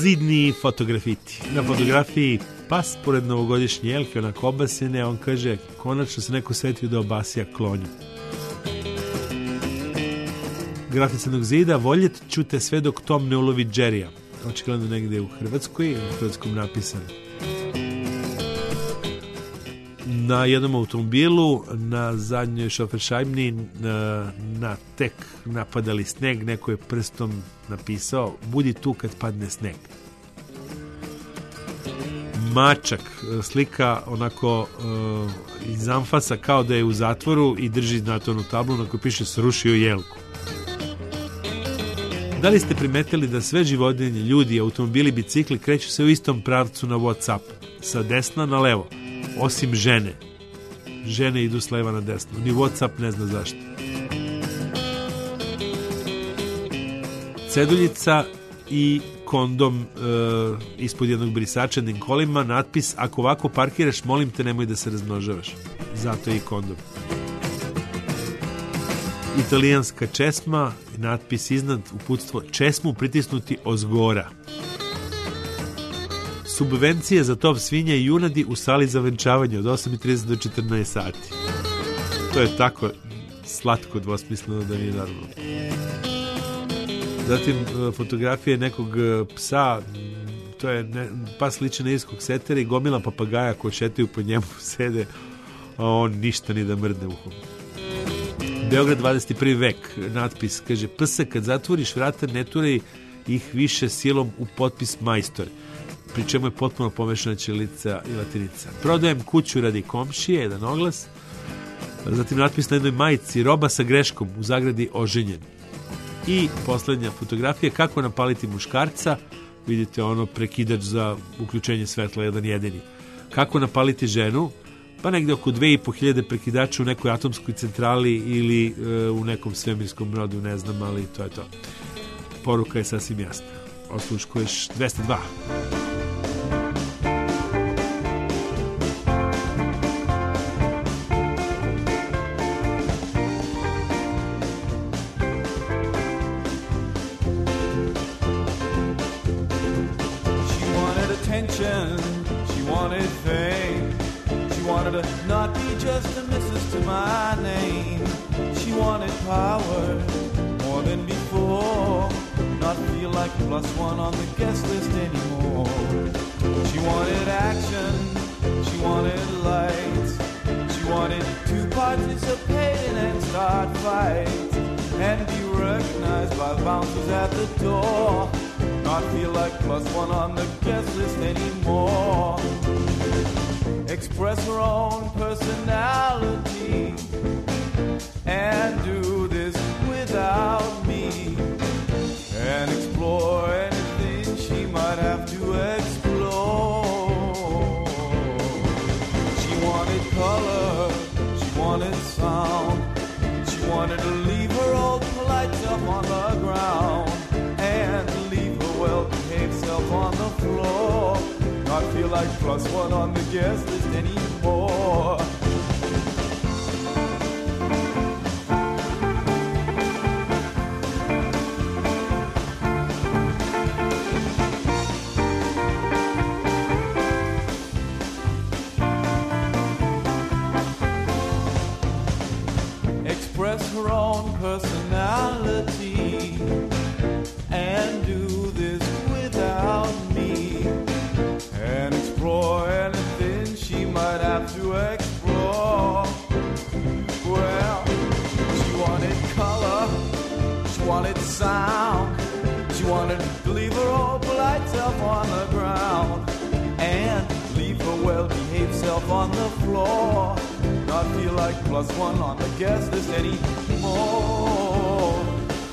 Zidni fotografiti. Na fotografiji pas pored novogodišnje jelke, onako obasjene, on kaže, konačno se neko setio da obasija klonju. Graficenog zida, voljet ću te sve dok Tom ne ulovi Jerrya. Očigledno negdje u Hrvatskoj, u hrvatskom napisan. Na jednom automobilu, na zadnjoj šoferšajbni, na tek napadali sneg, neko je prstom napisao, budi tu kad padne sneg. Mačak, slika onako iz anfasa kao da je u zatvoru i drži na tonu tablu na kojoj piše srušio jelku. Da li ste primetili da sve životinje, ljudi, automobili, bicikli kreću se u istom pravcu na WhatsApp, sa desna na levo, osim žene. Žene idu s leva na desno, ni WhatsApp ne zna zašto. Ceduljica i kondom ispod jednog brisača jednim kolima, natpis, ako ovako parkiraš, molim te nemoj da se razmnožavaš. Zato je i kondom. Italijanska česma, natpis iznad, uputstvo, česmu pritisnuti ozgora. Subvencije za tov svinja i junadi u sali za venčavanje od 8:30 do 14 sati. To je tako slatko dvosmisleno da nije normalno. Zatim fotografije nekog psa, to je pas liči na irskog setera i gomila papagaja koji šetaju po njemu sede, a on ništa ni da mrdne uhom. Beograd 21. vek, natpis, kaže, pse kad zatvoriš vrata ne turaj ih više silom u potpis majstore, pri čemu je potpuno pomešana ćirilica i latinica. Prodajem kuću radi komšije, jedan oglas, zatim natpis na jednoj majici, roba sa greškom, u zagradi oženjen. I poslednja fotografija, kako napaliti muškarca, vidite ono prekidač za uključenje svetla, jedan jedini. Kako napaliti ženu, pa negde oko 2500 prekidača u nekoj atomskoj centrali ili u nekom svemirskom brodu, ne znam, ali to je to. Poruka je sasvim jasna. Osluškuješ 202. Plus one on the guest list anymore. She wanted action, she wanted lights, she wanted to participate and start fights, and be recognized by the bouncers at the door. Not feel like plus one on the guest list anymore. Express her own personality and do this without me. And explore anything she might have to explore. She wanted color, she wanted sound, she wanted to leave her old polite self on the ground and leave her well-behaved self on the floor. Not feel like plus one on the guest list anymore. Her own personality and do this without me and explore anything she might have to explore. Well, she wanted color, she wanted sound, she wanted to leave her old polite self on the ground and leave her well-behaved self on the floor. Not feel like plus one on the guest list anymore.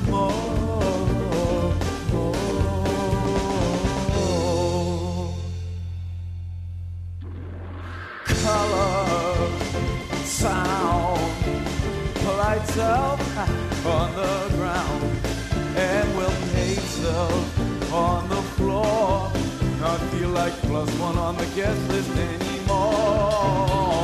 Color, sound, polite self on the ground and well-behaved self on the floor. Not feel like plus one on the guest list anymore.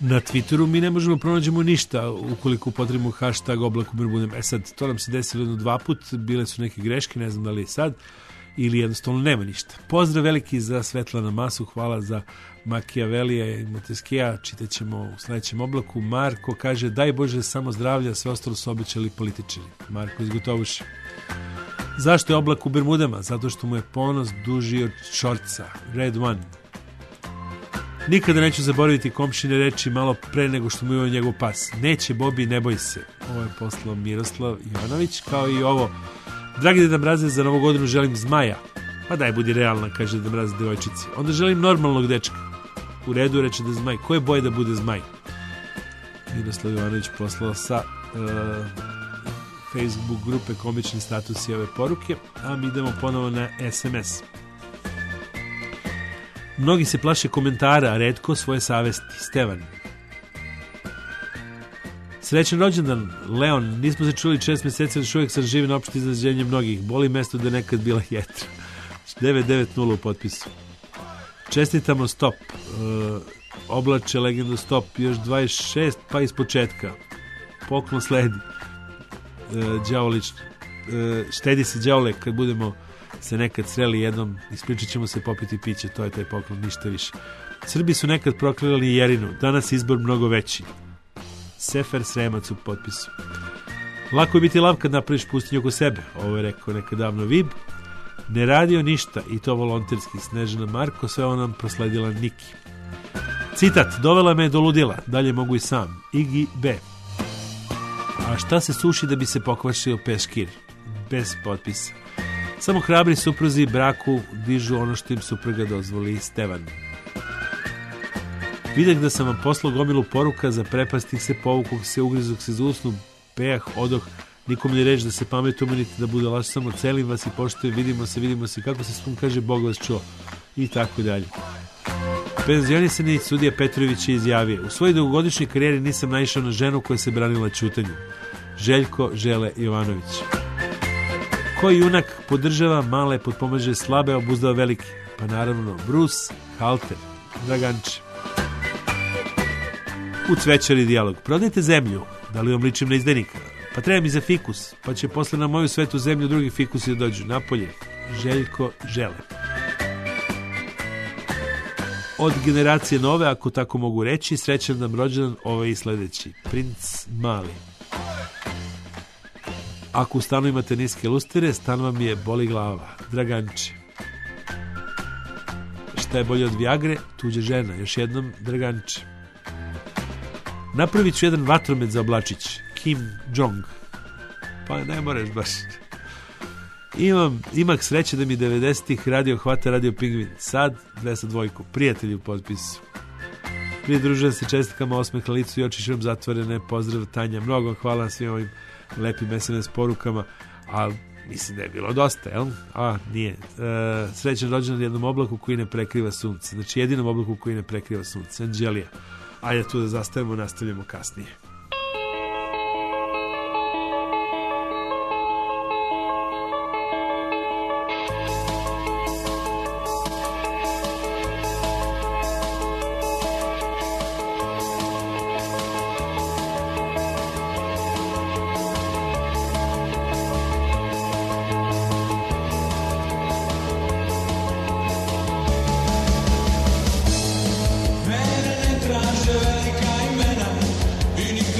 Na Twitteru mi ne možemo pronađemo ništa ukoliko upotrebimo hashtag oblak u Bermudama. Sad, to nam se desilo 2 put, bile su neke greške, ne znam da li je sad, ili jednostavno nema ništa. Pozdrav veliki za Svetlana Masu, hvala za Machiavellija i Montesquieu, čitat ćemo u sledećem oblaku. Marko kaže, daj Bože samo zdravlja, sve ostalo su obećali političari. Marko iz Gotovuša. Zašto je oblak u Bermudama? Zato što mu je ponos duži od šorca. Red One. Nikada neću zaboraviti komšine reči malo pre nego što mu je njegov pas. Neće, Bobi, ne boj se. Ovo je poslao Miroslav Ivanović, kao i ovo. Dragi Deda Mraze, za Novu godinu želim zmaja. Pa daj, budi realna, kaže Deda Mraze devojčici. Onda želim normalnog dečka. U redu reče da zmaj. Ko je boje da bude zmaj? Miroslav Ivanović poslao sa Facebook grupe Komični statusi ove poruke, a mi idemo ponovo na SMS. Mnogi se plaše komentara, a retko svoje savesti. Stevan. Srećan rođendan, Leon. Nismo se čuli 6 meseci, ali još uvijek sam živi na opšte izrađenje mnogih. Boli mesto da je nekad bila jetra. 990 u potpisu. Čestitamo Stop. Oblače legendu Stop. Još 26, pa iz početka. Poklon sledi. Đavolić. Štedi se đavole kad budemo se nekad sreli jednom, ispričat ćemo se, popiti piće, to je taj poklon, ništa više. Srbi su nekad proklinali Jerinu, danas izbor mnogo veći. Sefer Sremac u potpisu. Lako je biti lav kad napraviš pustinju oko sebe, ovo je rekao nekad davno Vib. Ne radio ništa, i to volonterski. Snežana Marko, sve ovo nam prosledila Niki. Citat, dovela me do ludila, dalje mogu i sam. Igi B. A šta se suši da bi se pokvašio peškir? Bez potpisa. Samo hrabri supruzi braku dižu ono što im supruga dozvoli. Stevan. Vidak da sam vam poslao gomilu poruka, za prepastih se povukog se ugrizog se za usnu, pejah, odoh, nikom ne reći da se pametujemo niti da bude laž, samo celim vas i poštujem, vidimo se, kako se svom kaže, Bog vas čuo. I tako dalje. Penzionisani sudija Petrović je izjavio, u svojoj dugogodišnjoj karijeri nisam naišao na ženu koja se branila ćutanjem. Željko Žele Jovanović. Koji junak podržava male, potpomaže slabe, obuzdava velike? Pa naravno Bruce Halter. Draganče. U Cvećari dijalog. Prodajte zemlju. Da li vam ličim na izdajnika? Pa treba mi za fikus. Pa će posle na moju svetu zemlju drugi fikusi da dođu. Napolje. Željko Žele. Od generacije nove, ako tako mogu reći, srećan nam rođendan ovaj i sledeći. Princ Mali. Ako u stanu imate niske lustere, stan vam je boli glava. Draganče. Šta je bolje od Viagre? Tuđa žena. Još jednom Draganče. Napravit ću jedan vatromet za oblačić. Kim Jong. Pa ne moraš baš. Imak sreće da mi 90-ih radio hvata Radio Pingvin. Sad 202. Prijatelji u potpisu. Pridružujem se čestitkama, osmeh na licu i oči širom zatvorene. Pozdrav Tanja. Mnogo hvala svim ovim lepim SMS porukama. A mislim da je bilo dosta, jel? A, nije. Srećan rođendan jednom oblaku koji ne prekriva sunce. Znači jedinom oblaku koji ne prekriva sunce. Anđelija. Ajde tu da zastavimo, nastavljamo kasnije. Velika imena i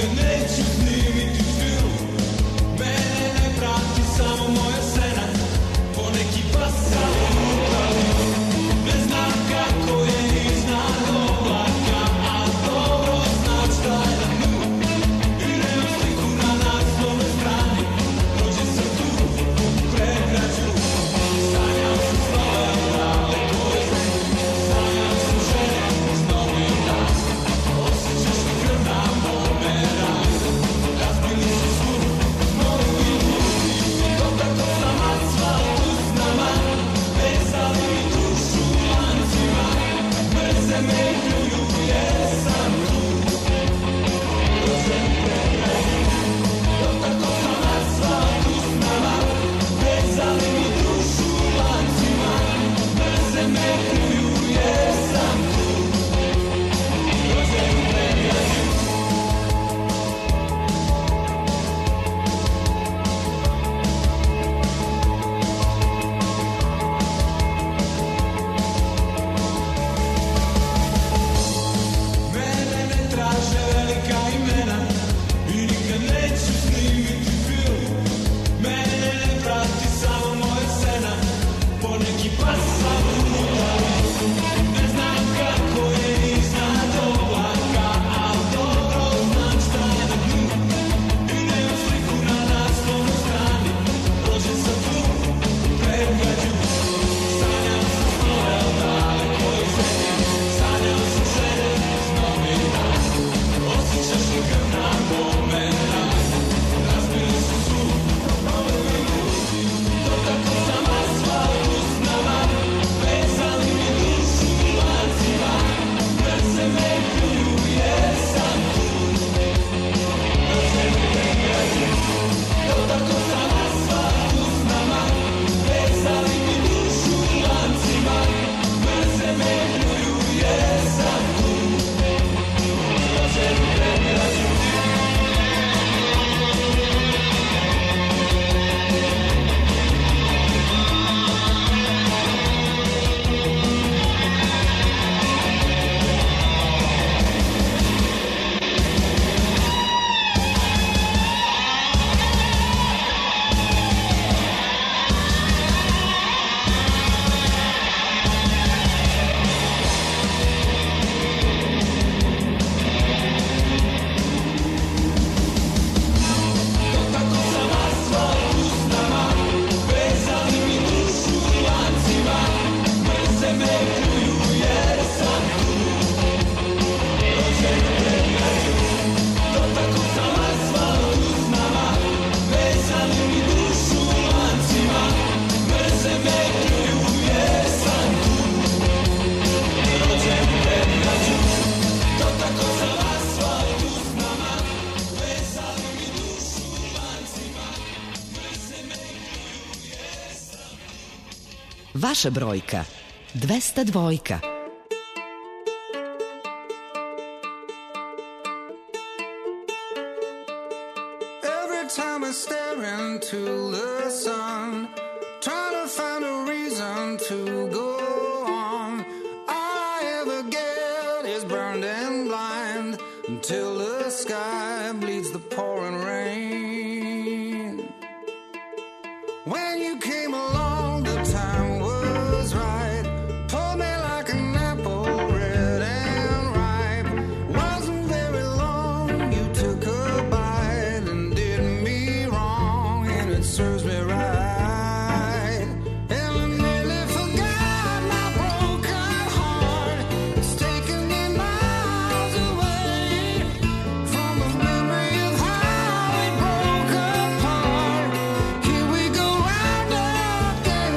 Vaša brojka 202. Every time I stare into the sun, trying to find a reason to go on, all I ever get is burned and blind until the sky bleeds the pouring rain. When you came along, the time was right. Pulled me like an apple, red and ripe. Wasn't very long, you took a bite and did me wrong, and it serves me right. And I nearly forgot my broken heart. It's taken me miles away from the memory of how we broke apart. Here we go round again.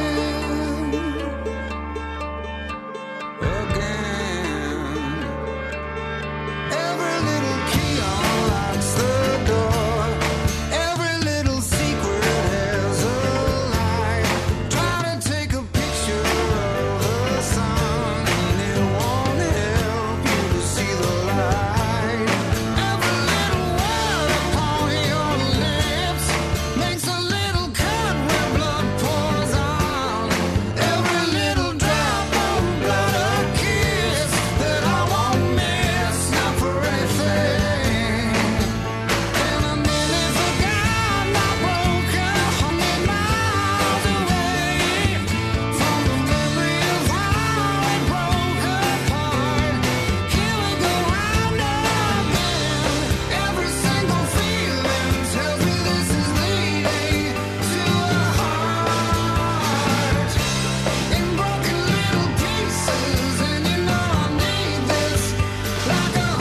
Every little key unlocks the door. Every little secret has a light. Try to take a picture of the sun, and it won't help you to see the light. Every little word upon your lips makes a little cut where blood pours on. Every little drop of blood, a kiss that I won't miss, not for anything. And I nearly forgot my broken heart, miles away from the memory of how we broke apart. Here we go round again. Every single feeling tells me this is leading to a heart in broken little pieces, and you know I need this like a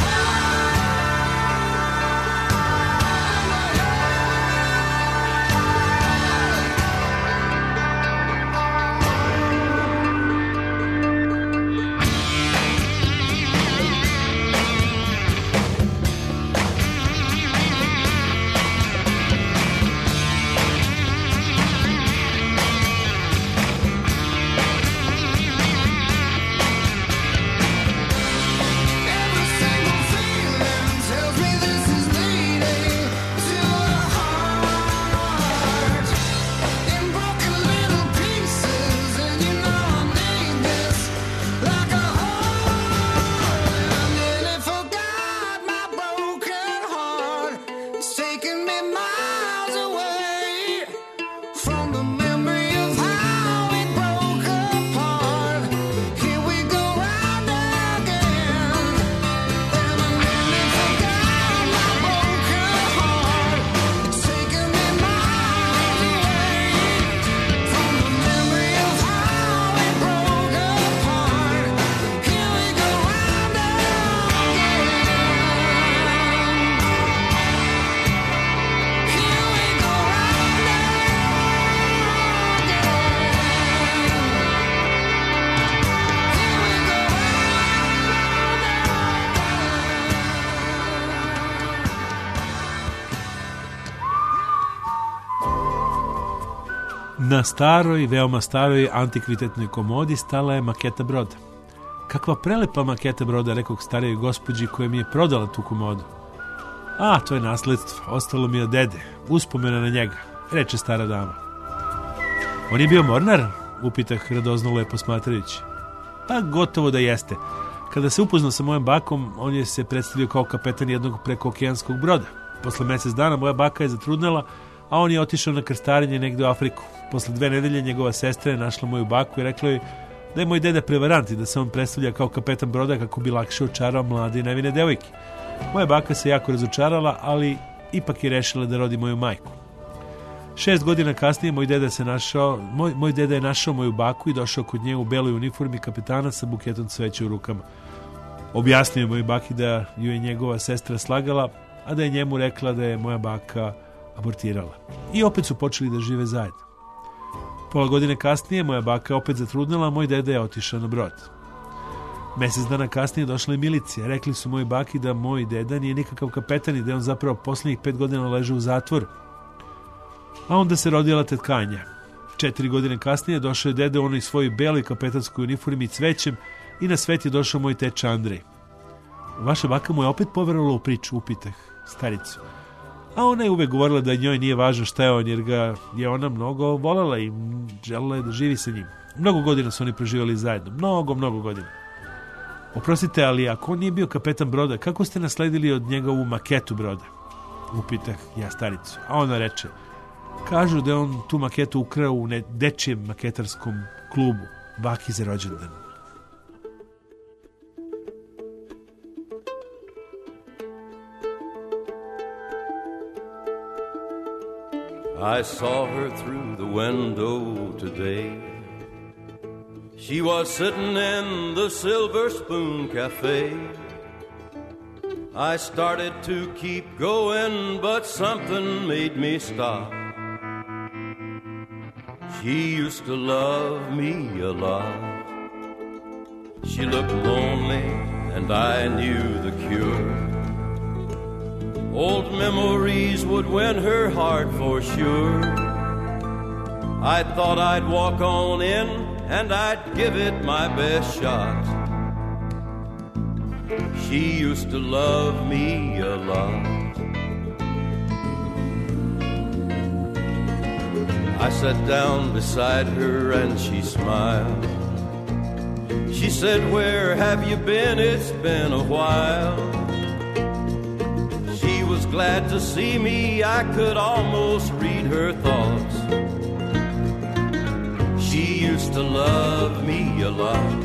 every single feeling tells me this is leading to a heart in broken little pieces, and you know I need this like a heart. I nearly forgot my broken heart. It's taken me miles away from the memory of how we broke apart. Here we go round again. And I nearly forgot my broken heart. It's taken me miles away from the memory of how we broke apart. Here we go round again. Here we go round Na staroj, veoma staroj antikvitetnoj komodi stala je maketa broda. Kakva prelepa maketa broda, rekao starijoj gospođi koja mi je prodala tu komodu. A, to je nasledstvo, ostalo mi od dede, uspomena na njega, reče stara dama. On je bio mornar, upitah radoznalo posmatrajući. Pa gotovo da jeste. Kada se upoznao sa mojom bakom, on je se predstavio kao kapetan jednog prekookeanskog broda. Posle mjesec dana moja baka je zatrudnela, a on je otišao na krstarenje negdje u Afriku. Posle 2 nedelje njegova sestra je našla moju baku i rekla joj da je moj deda prevarant i da se on predstavlja kao kapetan broda kako bi lakše očarao mlade i nevine devojke. Moja baka se jako razočarala, ali ipak je rešila da rodi moju majku. 6 godina kasnije moj deda je našao moju baku i došao kod nje u beloj uniformi kapetana sa buketom cveća u rukama. Objasnio je mojoj baki da ju je njegova sestra slagala, a da je njemu rekla da je moja baka abortirala. I opet su počeli da žive zajedno. Pola godine kasnije moja baka opet zatrudnela, a moj deda je otišao na brod. Mjesec dana kasnije došla je milicija. Rekli su moj baki da moj deda nije nikakav kapetan i da je on zapravo posljednjih 5 godina ležao u zatvoru. A onda se rodila tetkanja. 4 godine kasnije došao je deda u onoj svojoj beloj kapetanskoj uniformi i cvećem i na svet je došao moj teča Andrej. Vaša baka mu je opet poverovala u priču, upitah staricu. A ona je uvek govorila da njoj nije važno šta je on, jer ga je ona mnogo volela i želela je da živi sa njim. Mnogo godina su oni proživjeli zajedno. Mnogo godina. Oprostite, ali ako on nije bio kapetan broda, kako ste nasledili od njega ovu maketu broda? Upitah ja staricu. A ona reče, kažu da je on tu maketu ukrao u dečijem maketarskom klubu, baki za rođendan. I saw her through the window today. She was sitting in the Silver Spoon Cafe. I started to keep going, but something made me stop. She used to love me a lot. She looked lonely, and I knew the cure. Old memories would win her heart for sure. I thought I'd walk on in and I'd give it my best shot. She used to love me a lot. I sat down beside her and she smiled. She said, "Where have you been? It's been a while." Was glad to see me, I could almost read her thoughts. She used to love me a lot.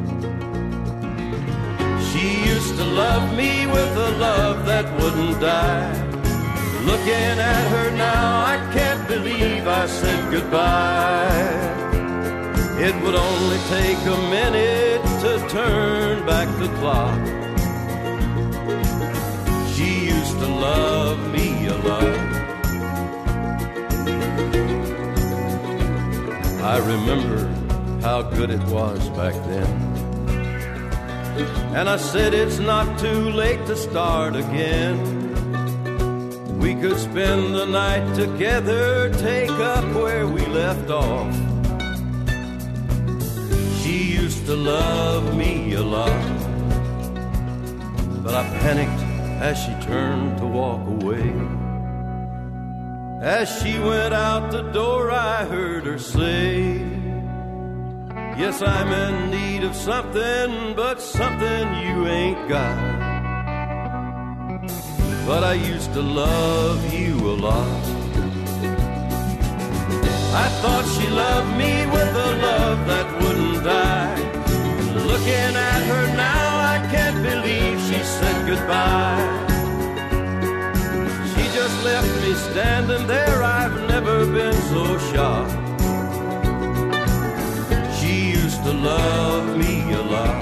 She used to love me with a love that wouldn't die. Looking at her now, I can't believe I said goodbye. It would only take a minute to turn back the clock. She used to love me a lot. I remember how good it was back then. And I said it's not too late to start again. We could spend the night together, take up where we left off. She used to love me a lot. But I panicked as she turned to walk away. As she went out the door, I heard her say, "Yes, I'm in need of something, but something you ain't got. But I used to love you a lot." I thought she loved me with a love that wouldn't die. Looking at her now, I can't believe she said goodbye. She just left me standing there, I've never been so shocked. She used to love me a lot.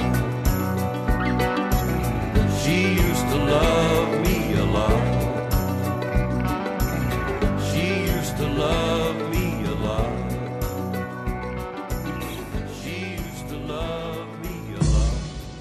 She used to love me a lot. She used to love me a lot. She used to love me a lot.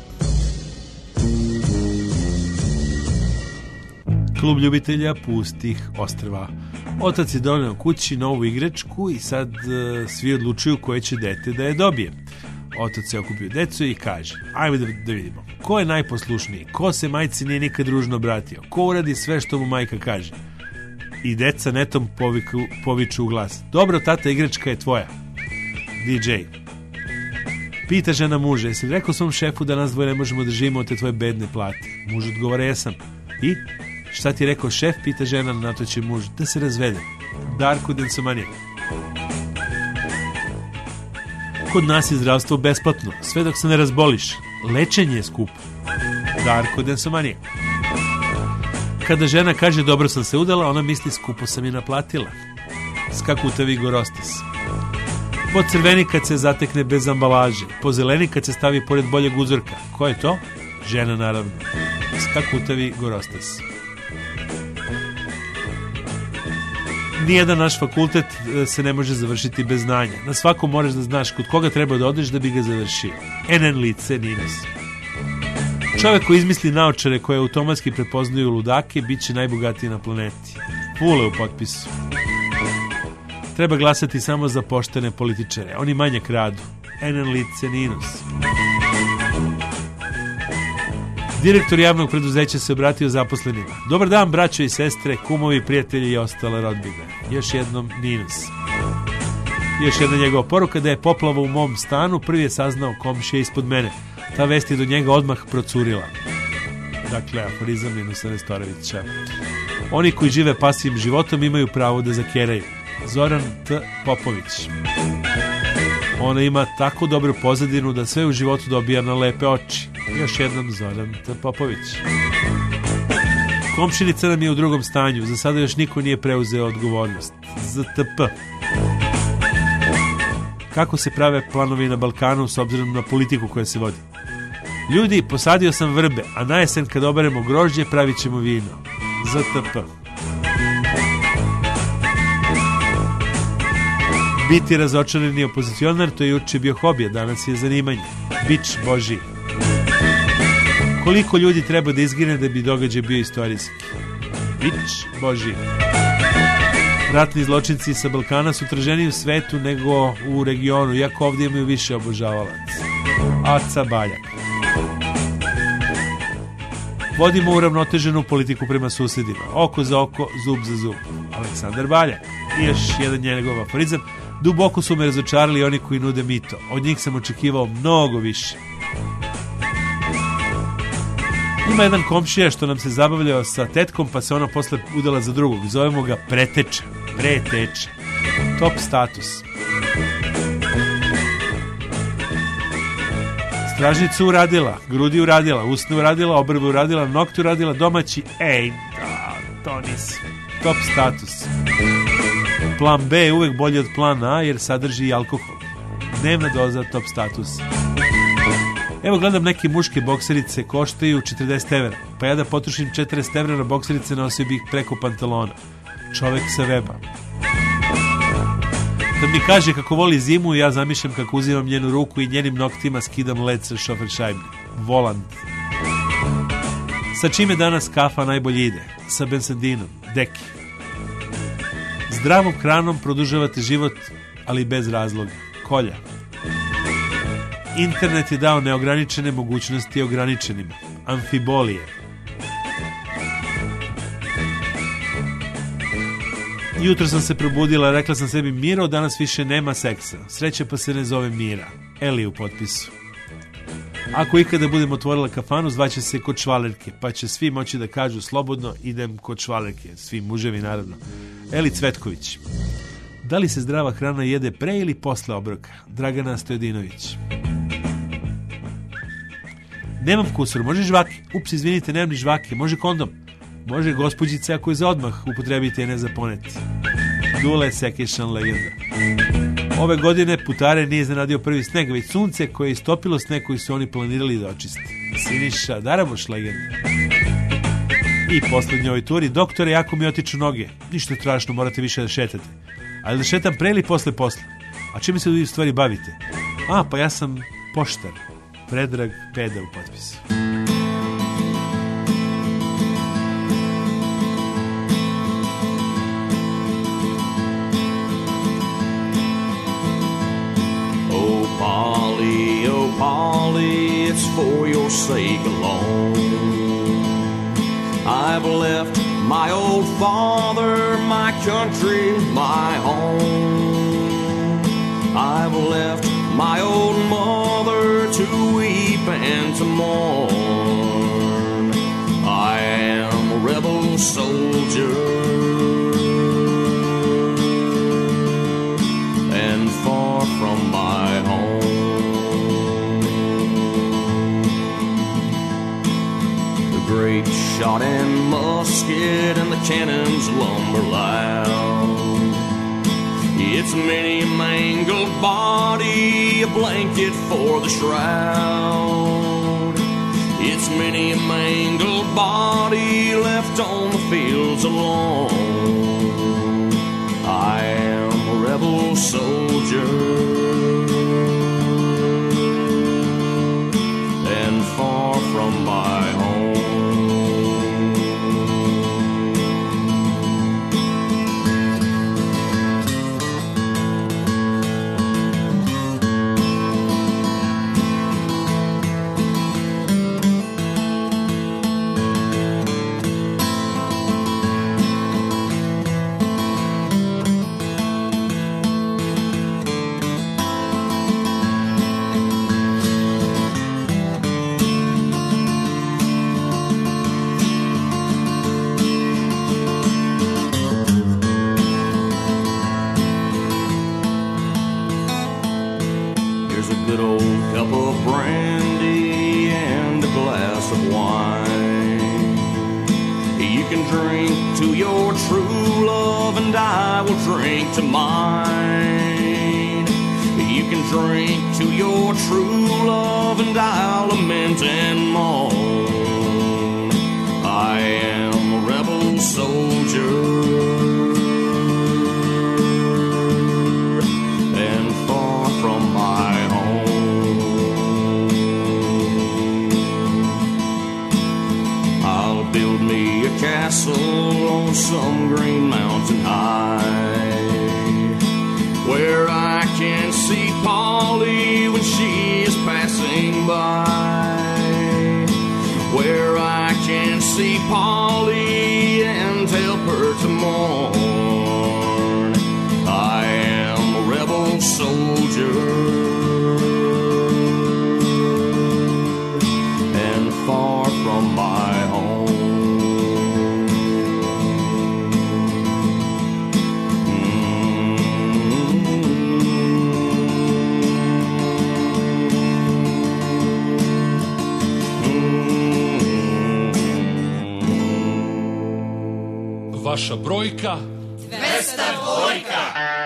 Klub ljubitelja pustih ostrva. Otac je doneo kući novu igračku i sad svi odlučuju koje će dete da je dobije. Otac se okupio decu i kaže, ajme da vidimo, ko je najposlušniji, ko se majci nije nikad ružno obratio, ko uradi sve što mu majka kaže. I deca netom poviču u glas, dobro tata, igračka je tvoja. DJ pita žena muža, jesi rekao svom šefu da nas dvoje ne možemo da živimo od te tvoje bedne plate? Muž odgovara, jesam. I šta ti je rekao šef, pita žena, na to će muž da se razvede. Darko Densomanijak. Kod nas je zdravstvo besplatno, sve dok se ne razboliš. Lečenje je skupo. Darko Densomanijak. Kada žena kaže dobro sam se udala, ona misli skupo sam je naplatila. Skakutavi Gorostas. Po crveni kad se zatekne bez ambalaže, po zeleni kad se stavi pored boljeg uzorka. Ko je to? Žena naravno. Skakutavi Gorostas. Nijedan naš fakultet se ne može završiti bez znanja. Na svakom moraš da znaš kod koga treba da odeš da bi ga završio. NN lice Ninos. Čovjek koji izmisli naočare koje automatski prepoznaju ludake bit će najbogatiji na planeti. Fule u potpisu. Treba glasati samo za poštene političare. Oni manje kradu. Enen lice ninus. Direktor javnog preduzeća se obratio zaposlenima. Dobar dan, braćo i sestre, kumovi, prijatelji i ostale rodbine. Još jednom ninus. Još jedna njegova poruka da je poplava u mom stanu, prvi je saznao komšija ispod mene. Ta vest je do njega odmah procurila. Dakle, aforizam Ninusa Nestorovića. Oni koji žive pasivnim životom imaju pravo da zakeraju. Zoran T. Popović. Ona ima tako dobru pozadinu da sve u životu dobija na lepe oči. Još jednom Zoran T. Popović. Komšinica nam je u drugom stanju. Za sada još niko nije preuzeo odgovornost. ZTP. Kako se prave planovi na Balkanu s obzirom na politiku koja se vodi? Ljudi, posadio sam vrbe, a na jesen kad oberemo grožđe pravit ćemo vino. ZTP. Biti razočarani opozicionar, to je juče bio hobija, danas je zanimanje. Bič Boži. Koliko ljudi treba da izgine da bi događaj bio istorijski? Bič Boži. Ratni zločinci sa Balkana su traženi u svetu nego u regionu, iako ovdje imaju više obožavalaca. Aca Baljak. Vodimo uravnoteženu politiku prema susjedima. Oko za oko, zub za zub. Aleksandar Baljak. I još jedan njegov aforizam. Duboko su me razočarali oni koji nude mito. Od njih sam očekivao mnogo više. Ima jedan komšija što nam se zabavljao sa tetkom, pa se ona posle udala za drugog. Zovemo ga Preteča. Preteča. Top status. Stražnicu uradila, grudi uradila, usne uradila, obrve uradila, nokte uradila, domaći. Ej, da, to nisi. Top status. Plan B je uvek bolji od plana A jer sadrži i alkohol. Dnevna doza top status. Evo gledam neke muške bokserice, koštaju 40 evra. Pa ja da potrošim 40 evra na bokserice, nosio bih preko pantalona. Čovek sa weba. Kad mi kaže kako voli zimu, ja zamišljam kako uzimam njenu ruku i njenim noktima skidam led sa šofer šajbe. Volant. Sa čime danas kafa najbolje ide? Sa bensandinom. Deki. Zdravom hranom produžavate život, ali bez razloga. Kolja. Internet je dao neograničene mogućnosti ograničenima. Amfibolije. Jutro sam se probudila, rekla sam sebi Miro, danas više nema seksa. Sreće pa se ne zove Mira. Eli u potpisu. Ako ikada budem otvorila kafanu, zvaće se kod švalerke, pa će svi moći da kažu slobodno idem kod švalerke. Svi muževi naravno. Eli Cvetković. Da li se zdrava hrana jede pre ili posle obroka? Dragana Stojedinović. Nemam kusur, može žvake. Ups, izvinite, nemam ni žvake. Može kondom. Može gospođice ako je za odmah upotrebiti, a ne za poneti. Dule Sekešan legenda. Ove godine putare nije zanadio prvi sneg, već sunce koje je istopilo sneg koji su oni planirali da očiste. Siniša Daraboš legenda. I poslednjoj ovoj turi, doktore, jako mi otiču noge. Ništa strašno, morate više da šetate. Ali da šetam pre ili posle? A čime se u stvari bavite? Pa ja sam poštar. Predrag Peda u potpisu. Oh Polly, it's for your sake alone. I've left my old father, my country, my home. I've left my old mother to weep and to mourn. I am a rebel soldier and far from my home. Great shot and musket and the cannon's lumber loud. Its many mangled body, a blanket for the shroud. Its many mangled body left on the fields alone. I am a rebel soldier and far from my home. Here's a good old cup of brandy and a glass of wine. You can drink to your true love and I will drink to mine. You can drink to your true love and I'll lament and mourn. I am a rebel soldier and far from my home. I'll build me a castle on some green mountain high, where I can see Polly when she is passing by, where I can see Polly and help her to mourn. I am a rebel soldier and far from my home. Vaša brojka 202.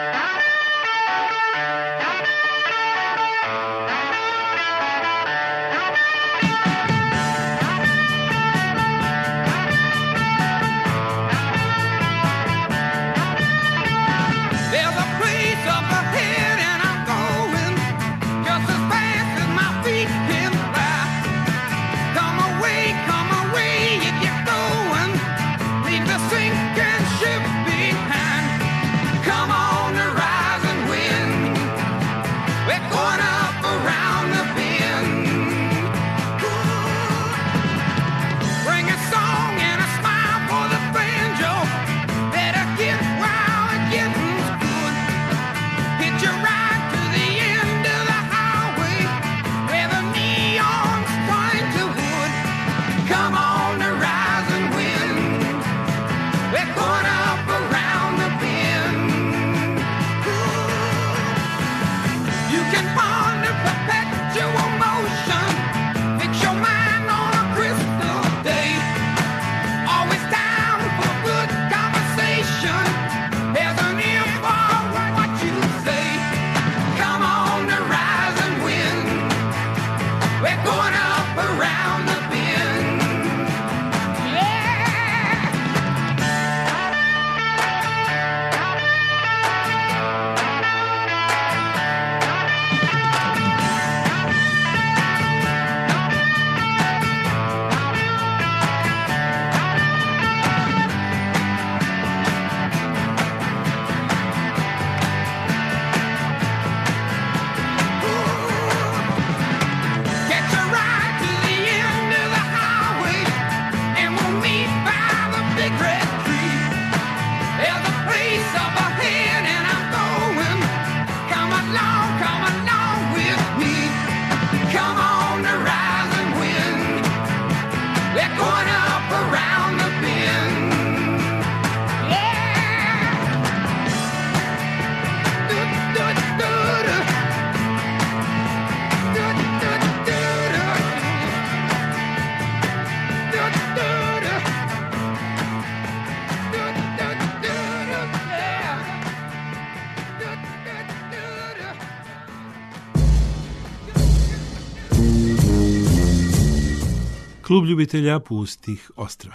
Klub ljubitelja pustih ostrva.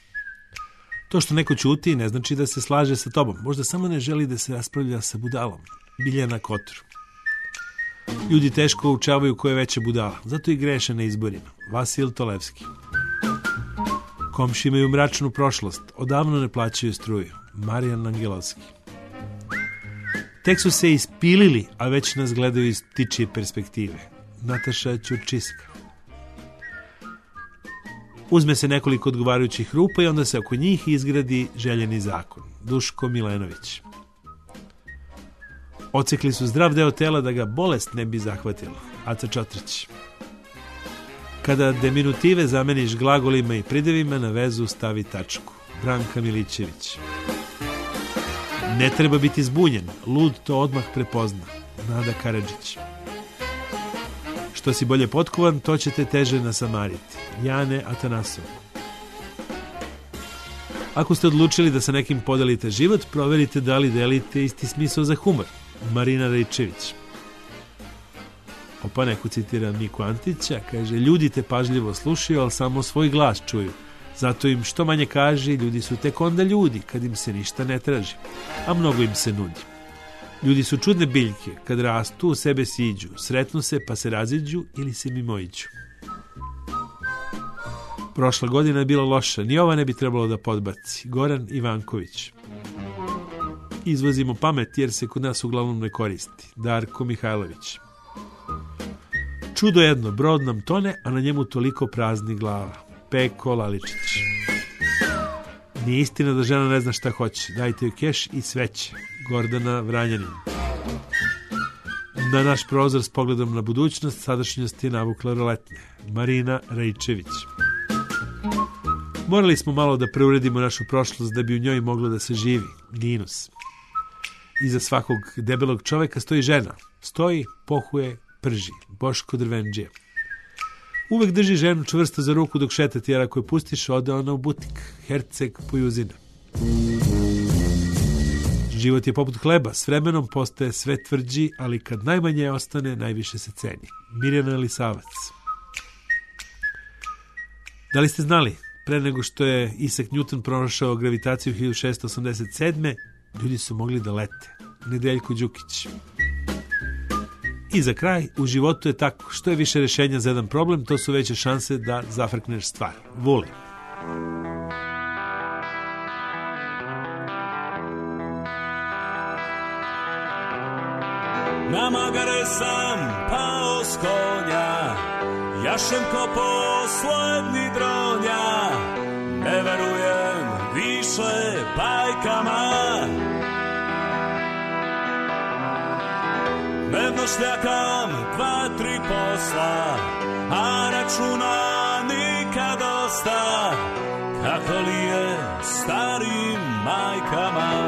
To što neko ćuti ne znači da se slaže sa tobom. Možda samo ne želi da se raspravlja sa budalom. Biljana Kotor. Ljudi teško učavaju ko je veća budala. Zato i greše na izborima. Vasil Tolevski. Komši imaju mračnu prošlost. Odavno ne plaćaju struju. Marijan Angelovski. Tek su se ispilili, a već nas gledaju iz ptičije perspektive. Nataša Ćurčiska. Uzme se nekoliko odgovarajućih rupa i onda se oko njih izgradi željeni zakon. Duško Milenović. Ocekli su zdrav deo tela da ga bolest ne bi zahvatila. Aca Čotrić. Kada deminutive zameniš glagolima i pridevima, na vezu stavi tačku. Branka Milićević. Ne treba biti zbunjen, lud to odmah prepozna. Nada Karadžić. Što si bolje potkovan, to će te teže nasamariti. Jane Atanasov. Ako ste odlučili da sa nekim podelite život, proverite da li delite isti smisao za humor. Marina Rejčević. Opa, neko citira Miku Antića, kaže, ljudi te pažljivo slušaju, ali samo svoj glas čuju. Zato im što manje kaži, ljudi su tek onda ljudi, kad im se ništa ne traži, a mnogo im se nudi. Ljudi su čudne biljke, kad rastu, u sebe siđu, sretnu se pa se raziđu ili se mimoiđu. Prošla godina je bila loša, ni ova ne bi trebalo da podbaci. Goran Ivanković. Izvozimo pamet jer se kod nas uglavnom ne koristi. Darko Mihajlović. Čudo jedno, brod nam tone, a na njemu toliko praznih glava. Peko Laličić. Nije istina da žena ne zna šta hoće. Dajte joj keš i sveće. Gordana Vranjanin. Na naš prozor s pogledom na budućnost, sadašnjost je navukla roletne. Marina Rejčević. Morali smo malo da preuredimo našu prošlost da bi u njoj moglo da se živi. Linus. Iza svakog debelog čoveka stoji žena. Stoji, pohuje, prži. Boško Drvenđija. Uvek drži ženu čvrsto za ruku dok šetati, jer ako je pustiš, ode ona u butik. Herceg Pojuzina. Život je poput hleba, s vremenom postaje sve tvrđi, ali kad najmanje ostane, najviše se ceni. Mirjana Lisavac. Da li ste znali, pre nego što je Isaac Newton pronašao gravitaciju 1687. ljudi su mogli da lete. Nedeljko Đukić. I za kraj, u životu je tako, što je više rješenja za jedan problem, to su veće šanse da zafrkneš stvar. Voli. Na magare sam pao s konja, jašem ko poslednji dronja, ne verujem više bajkama. Dnevno šljakam 2-3 posla, a računa nikad dosta, kako li je starim majkama.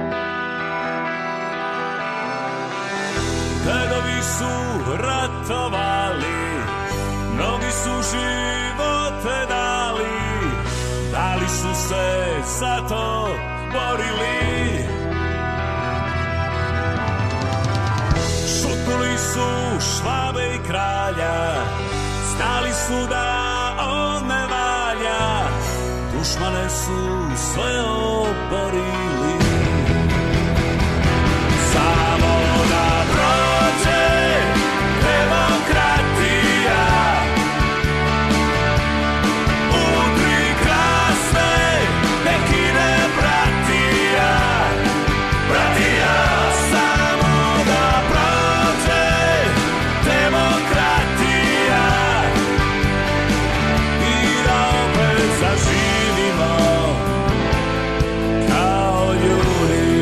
Dedovi su ratovali, mnogi su živote dali, dali su se za to borili. Šutnuli su Švabe i kralja, znali su da on ne valja, dušmane su sve oborili. Samo da prođe demokratija, udri krasne, neki ne bratija, bratija. Samo da prođe demokratija i da opet zaživimo kao ljudi.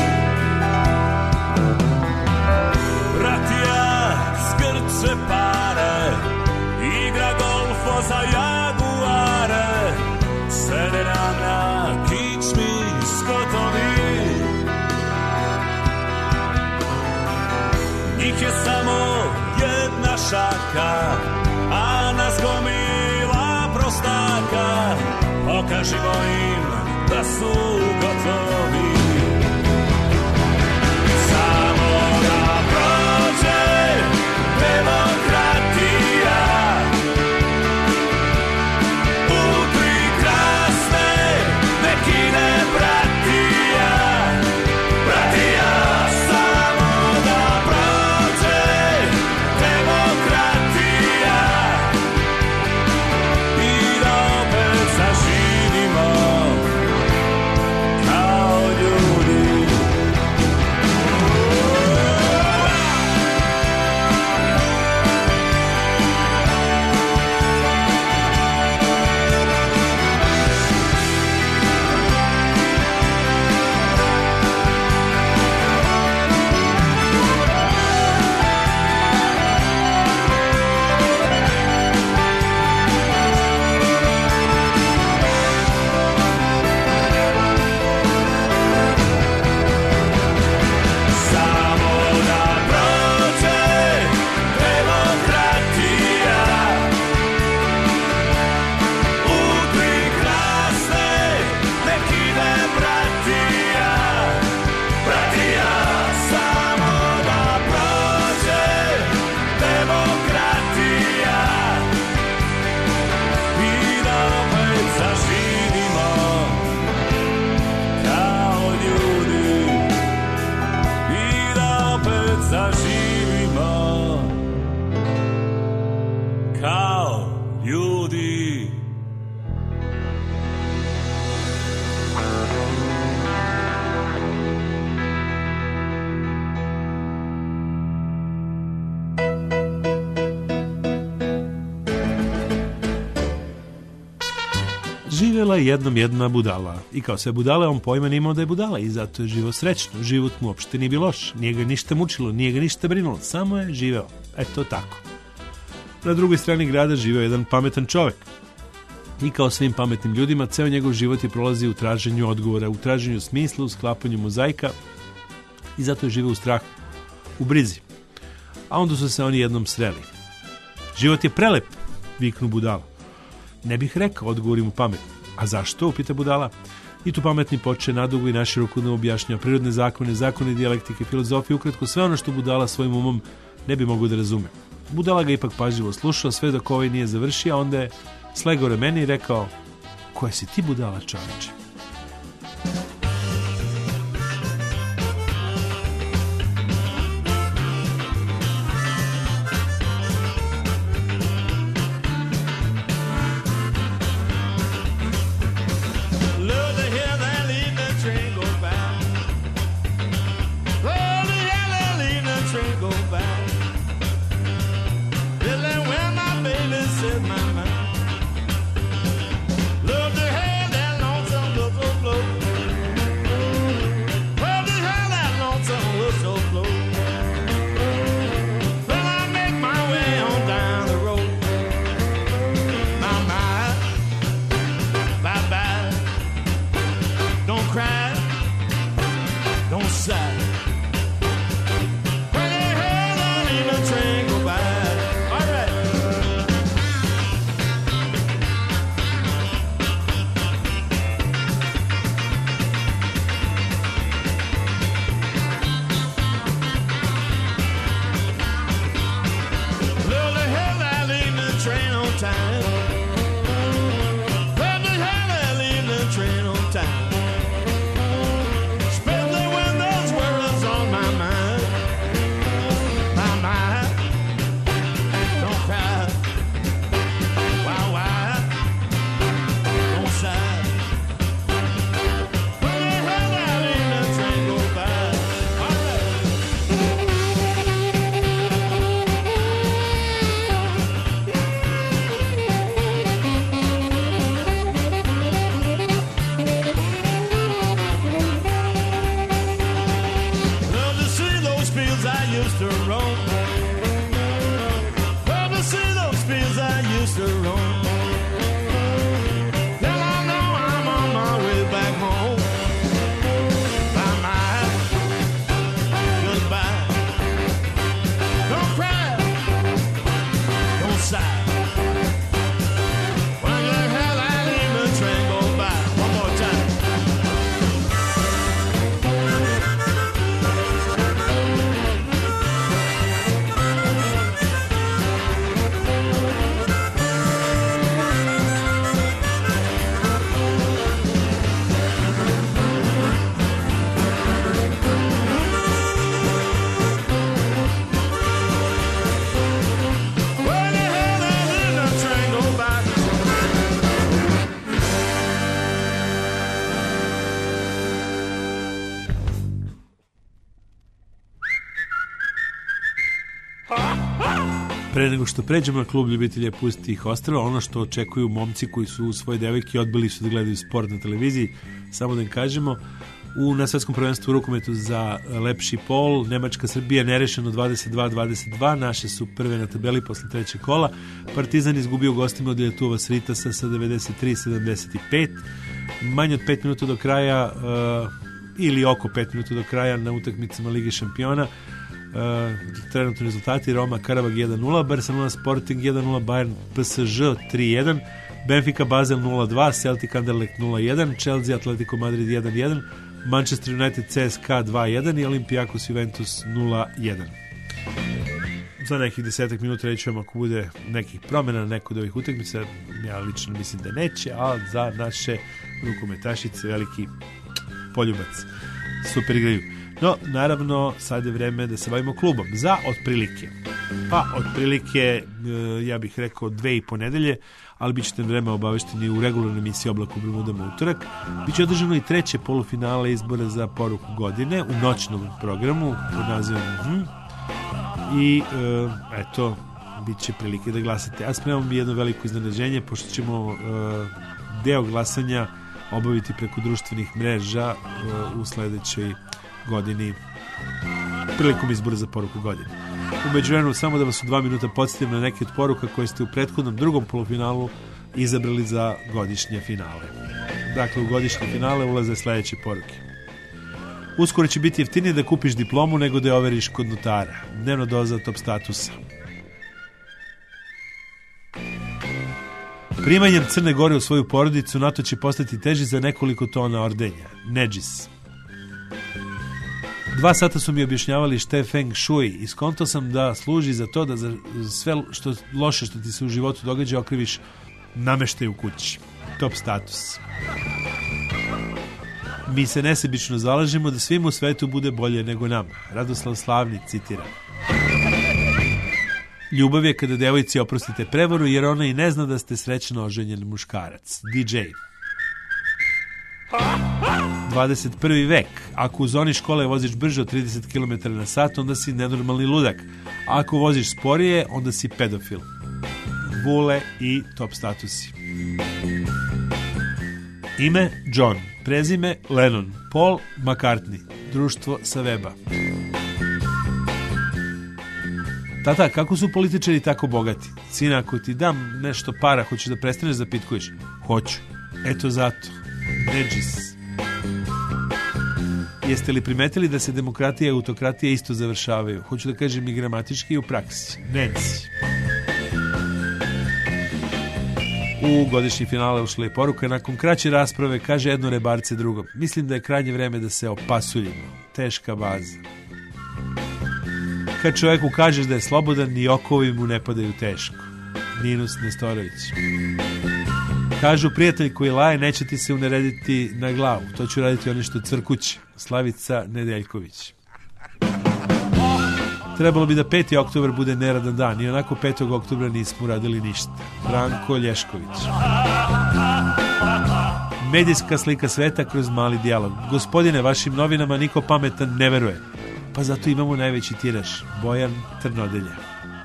Se pare, igra golfo za jaguare, sede nam na kičmi skotovi. Njih je samo jedna šaka, a nas gomila prostaka, pokažimo im da su gotovi. Samo da prođe demokratija, udri krasne, neki ne bratija, bratija. Samo da prođe demokratija i da opet zaživimo Živjela je jednom jedna budala i kao sve budale on pojma nije imao da je budala i zato je živo srećno. Život mu uopšte nije bilo loš, nije ga ništa mučilo, nije ga ništa brinulo, samo je živeo. Eto tako. Na drugoj strani grada živeo jedan pametan čovjek. I kao svim pametnim ljudima, ceo njegov život je prolazio u traženju odgovora, u traženju smisla, u sklapanju mozaika i zato je živeo u strahu, u brizi. A onda su se oni jednom sreli. Život je prelep, viknu budala. Ne bih rekao, odgovori mu pametno. A zašto, upita budala. I tu pametni poče nadugo i naširoko da objašnjava prirodne zakone, zakone dijalektike, filozofije, ukratko sve ono što budala svojim umom ne bi mogao da razume. Budala ga ipak pažljivo slušao, sve dok ovaj nije završio, a onda je slegao ramena i rekao: koja si ti budala, čoveče? Pre nego što pređemo na klub ljubitelja pustih ostrva, ono što očekuju momci koji su svoje devojke odbili su da gledaju sport na televiziji, samo da im kažemo, na svetskom prvenstvu u rukometu za lepši pol, Nemačka-Srbija nerešeno 22-22, naše su prve na tabeli posle trećeg kola. Partizan izgubio gostima od Ljetova Sritasa sa 93-75, manje od 5 minuta do kraja ili oko 5 minuta do kraja na utakmicama Lige šampiona. Trenutni rezultati: Roma Karabag 1-0, Barcelona Sporting 1-0, Bayern PSG 3-1, Benfica Basel 0-2, Celtic Anderlecht 0-1, Chelsea Atletico Madrid 1-1, Manchester United CSKA 2-1 i Olympiakos Juventus 0-1. Za nekih 10 minuta reći vam ako bude nekih promjena na nekoj od ovih utakmica. Ja lično mislim da neće, ali za naše rukometašice veliki poljubac. Super igraju. No, naravno, sad je vreme da se bavimo klubom. Za otprilike. Pa, otprilike, ja bih rekao 2,5 nedelje, ali bit ćete vreme obavešteni u regularnoj emisiji Oblak u Bermudama utorak. Biće održano i treće polufinale izbora za poruku godine u noćnom programu pod nazivom I eto, bit će prilike da glasate. Ja spremam jedno veliko iznenađenje, pošto ćemo deo glasanja obaviti preko društvenih mreža u sledećoj godini prilikom izbora za poruku godine. U međuvremenu samo da vas u 2 minuta podsjetim na neke od poruka koje ste u prethodnom drugom polufinalu izabrali za godišnje finale. Dakle, u godišnje finale ulaze sledeće poruke. Uskoro će biti jeftinije da kupiš diplomu nego da je overiš kod notara. Dnevna doza top statusa. Primanjem Crne Gore u svoju porodicu NATO će postati teži za nekoliko tona ordenja. Neđis. 2 sata su mi objašnjavali šta je Feng Shui i skonto sam da služi za to da za sve što loše što ti se u životu događa okriviš nameštaj u kući. Top status. Mi se nesebično zalažemo da svim u svetu bude bolje nego nama. Radoslav Slavni citira. Ljubav je kada devojci oprostite prevaru jer ona i ne zna da ste srećno oženjen muškarac. DJ. 21. vek. Ako u zoni škole voziš brže od 30 km na sat, onda si nenormalni ludak. A ako voziš sporije, onda si pedofil. Vule i top statusi. Ime John. Prezime Lennon. Paul McCartney. Društvo sa weba. Tata, kako su političari tako bogati? Sina, ako ti dam nešto para, hoćeš da prestaneš da pitkuješ? Hoću. Eto zato. Neđis. Jeste li primetili da se demokratija i autokratija isto završavaju? Hoću da kažem i gramatički i u praksi. Nancy. U godišnji finale ušla je poruka. Nakon kraće rasprave kaže jedno rebarce drugom. Mislim da je krajnje vreme da se opasuljimo. Teška baza. Kad čovjeku kažeš da je slobodan, ni okovi mu ne padaju teško. Ninus Nestorović. Kažu prijatelj koji laje neće ti se unerediti na glavu. To ću raditi ono što crkuće. Slavica Nedeljković. Trebalo bi da 5. oktobar bude neradan dan i onako 5. oktobra nismo uradili ništa. Branko Lješković. Medijska slika sveta kroz mali dijalog. Gospodine, vašim novinama niko pametan ne veruje. Pa zato imamo najveći tiraž. Bojan Trnodelja.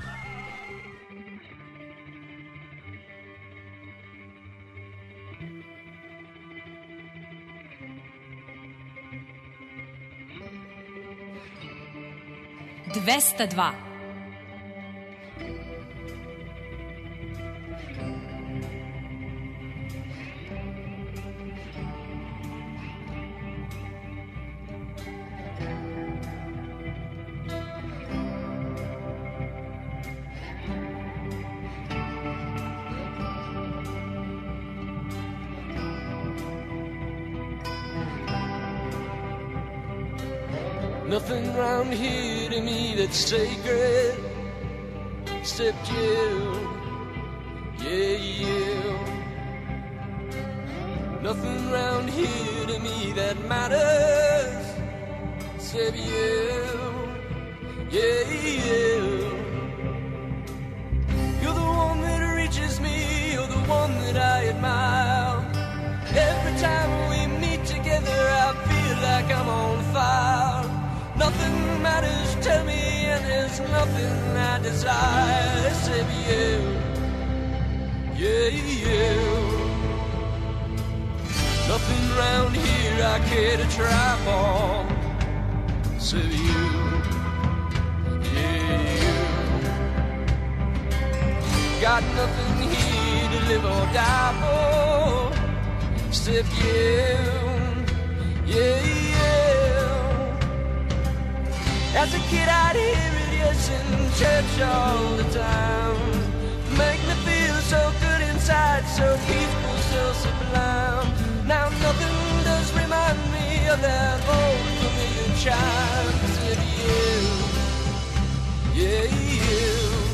Dvesta2. Nothing round here to me that's sacred except you, yeah, you. Nothing round here to me that matters except you, yeah, you. You're the one that reaches me, you're the one that I admire. Every time we meet together I feel like I'm on fire. Nothing matters to me and there's nothing I desire except you, yeah, you. Nothing round here I care to try for except you, yeah, you. Got nothing here to live or die for except you, yeah, you. As a kid I'd hear it, yes, in church all the time. Make me feel so good inside, so peaceful, so sublime. Now nothing does remind me of that old familiar chime. Except you, yeah, you.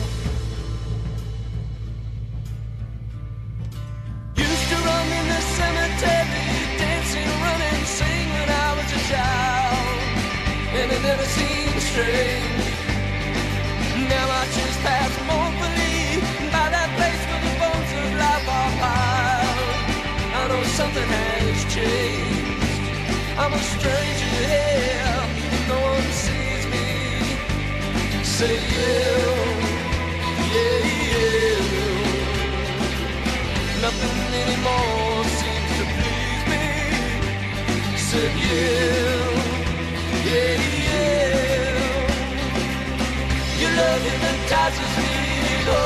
Used to run in the cemetery, dancing, running, sing when I was a child. And it never seemed strange. Now I just pass mournfully by that place where the bones of life are piled. I know something has changed. I'm a stranger here, no one sees me. Say you, yeah, you. Nothing anymore.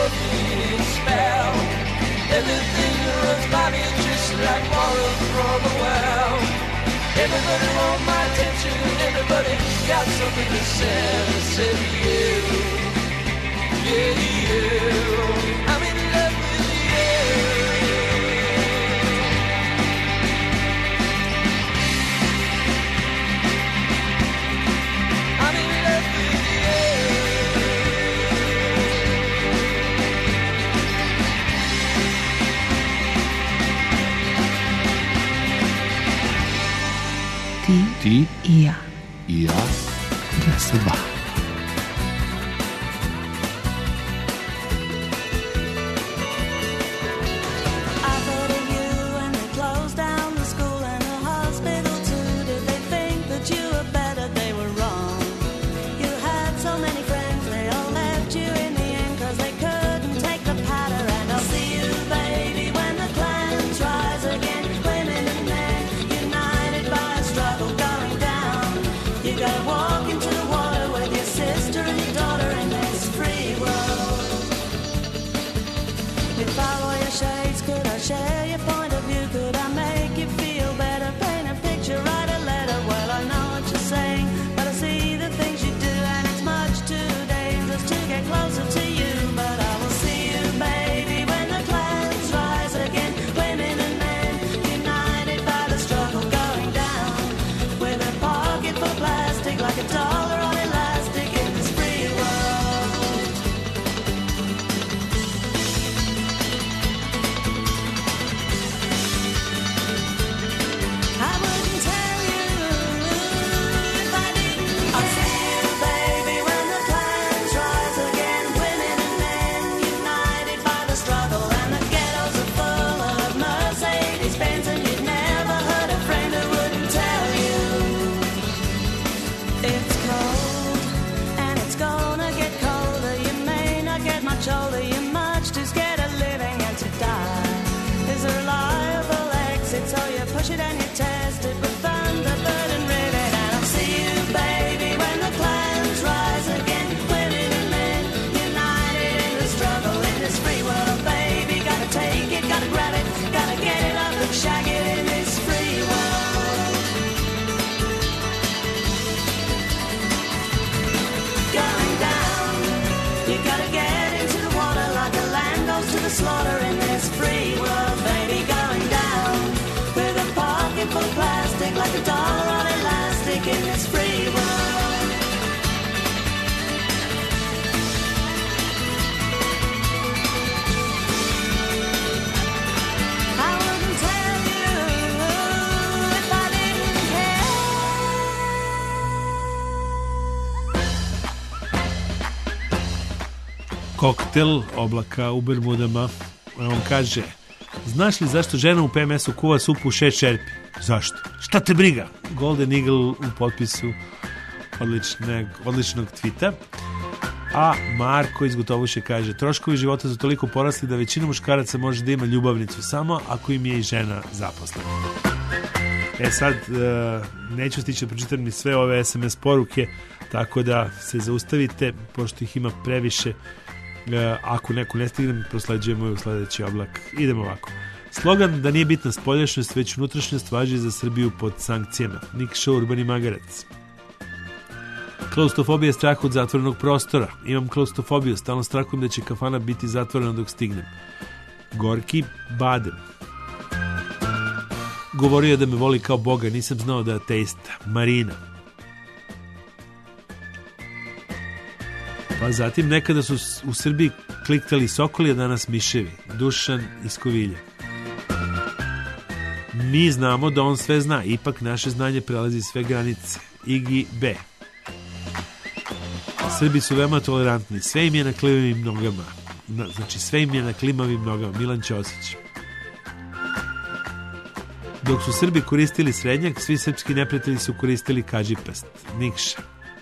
morphine spell. Everything runs by me just like water from a well. Everybody want my attention, everybody got something to say. I said you, yeah, you, I'm in love with you. I'm in love with Ti i ja. I ja. 202. Share your point of view, could I make you feel better? Paint a picture, write a letter. Well, I know what you're saying, but I see the things you do, and it's much too dangerous to get closer to you. But I will see you, baby, when the clans rise again. Women and men united by the struggle going down, with a pocket for plastic like a dollar on elastic in this free world. Older, you're much too scared of living and to die. There's a reliable exit, so you push it and you test it with Thunderbird and Rivet. And I'll see you, baby, when the clans rise again. Women and men united in the struggle in this free world, baby. Gotta take it, gotta grab it, gotta get it up and shag it in this free world. Going down, you gotta get to the slaughter in this free world, baby, going down with a pocket full of plastic like a dollar on elastic in this free world. I wouldn't tell you if I didn't care. Koktel Oblaka u Bermudama. On kaže: znaš li zašto žena u PMS-u kuva supu u 6 čerpi? Zašto? Šta te briga? Golden Eagle u potpisu odličnog tvita. A Marko iz Gotovuše kaže: troškovi života su toliko porasli da većina muškaraca može da ima ljubavnicu samo ako im je i žena zaposlena. Sad neću stići da pročitam ni sve ove SMS poruke, tako da se zaustavite, pošto ih ima previše. Ako neku ne stignem, prosleđujemo u sledeći oblak. Idemo ovako. Slogan da nije bitna spoljašnjost, već unutrašnjost važi za Srbiju pod sankcijama. Nikša Urbani Magarac. Klaustrofobija je strah od zatvorenog prostora. Imam klaustrofobiju, stalno strahujem da će kafana biti zatvorena dok stignem. Gorki Badem. Govorio je da me voli kao Boga, nisam znao da je ateista. Marina. Pa zatim nekada su u Srbiji kliktali sokoli, a danas miševi. Dušan iz Kovilja. Mi znamo da on sve zna, ipak naše znanje prelazi sve granice. Igi B. Srbi su veoma tolerantni, sve im je na klimavim nogama. Znači sve im je na klimavim nogama. Milan Ćosić. Dok su Srbi koristili srednjak, svi srpski neprijatelji su koristili kađipast. Nikša.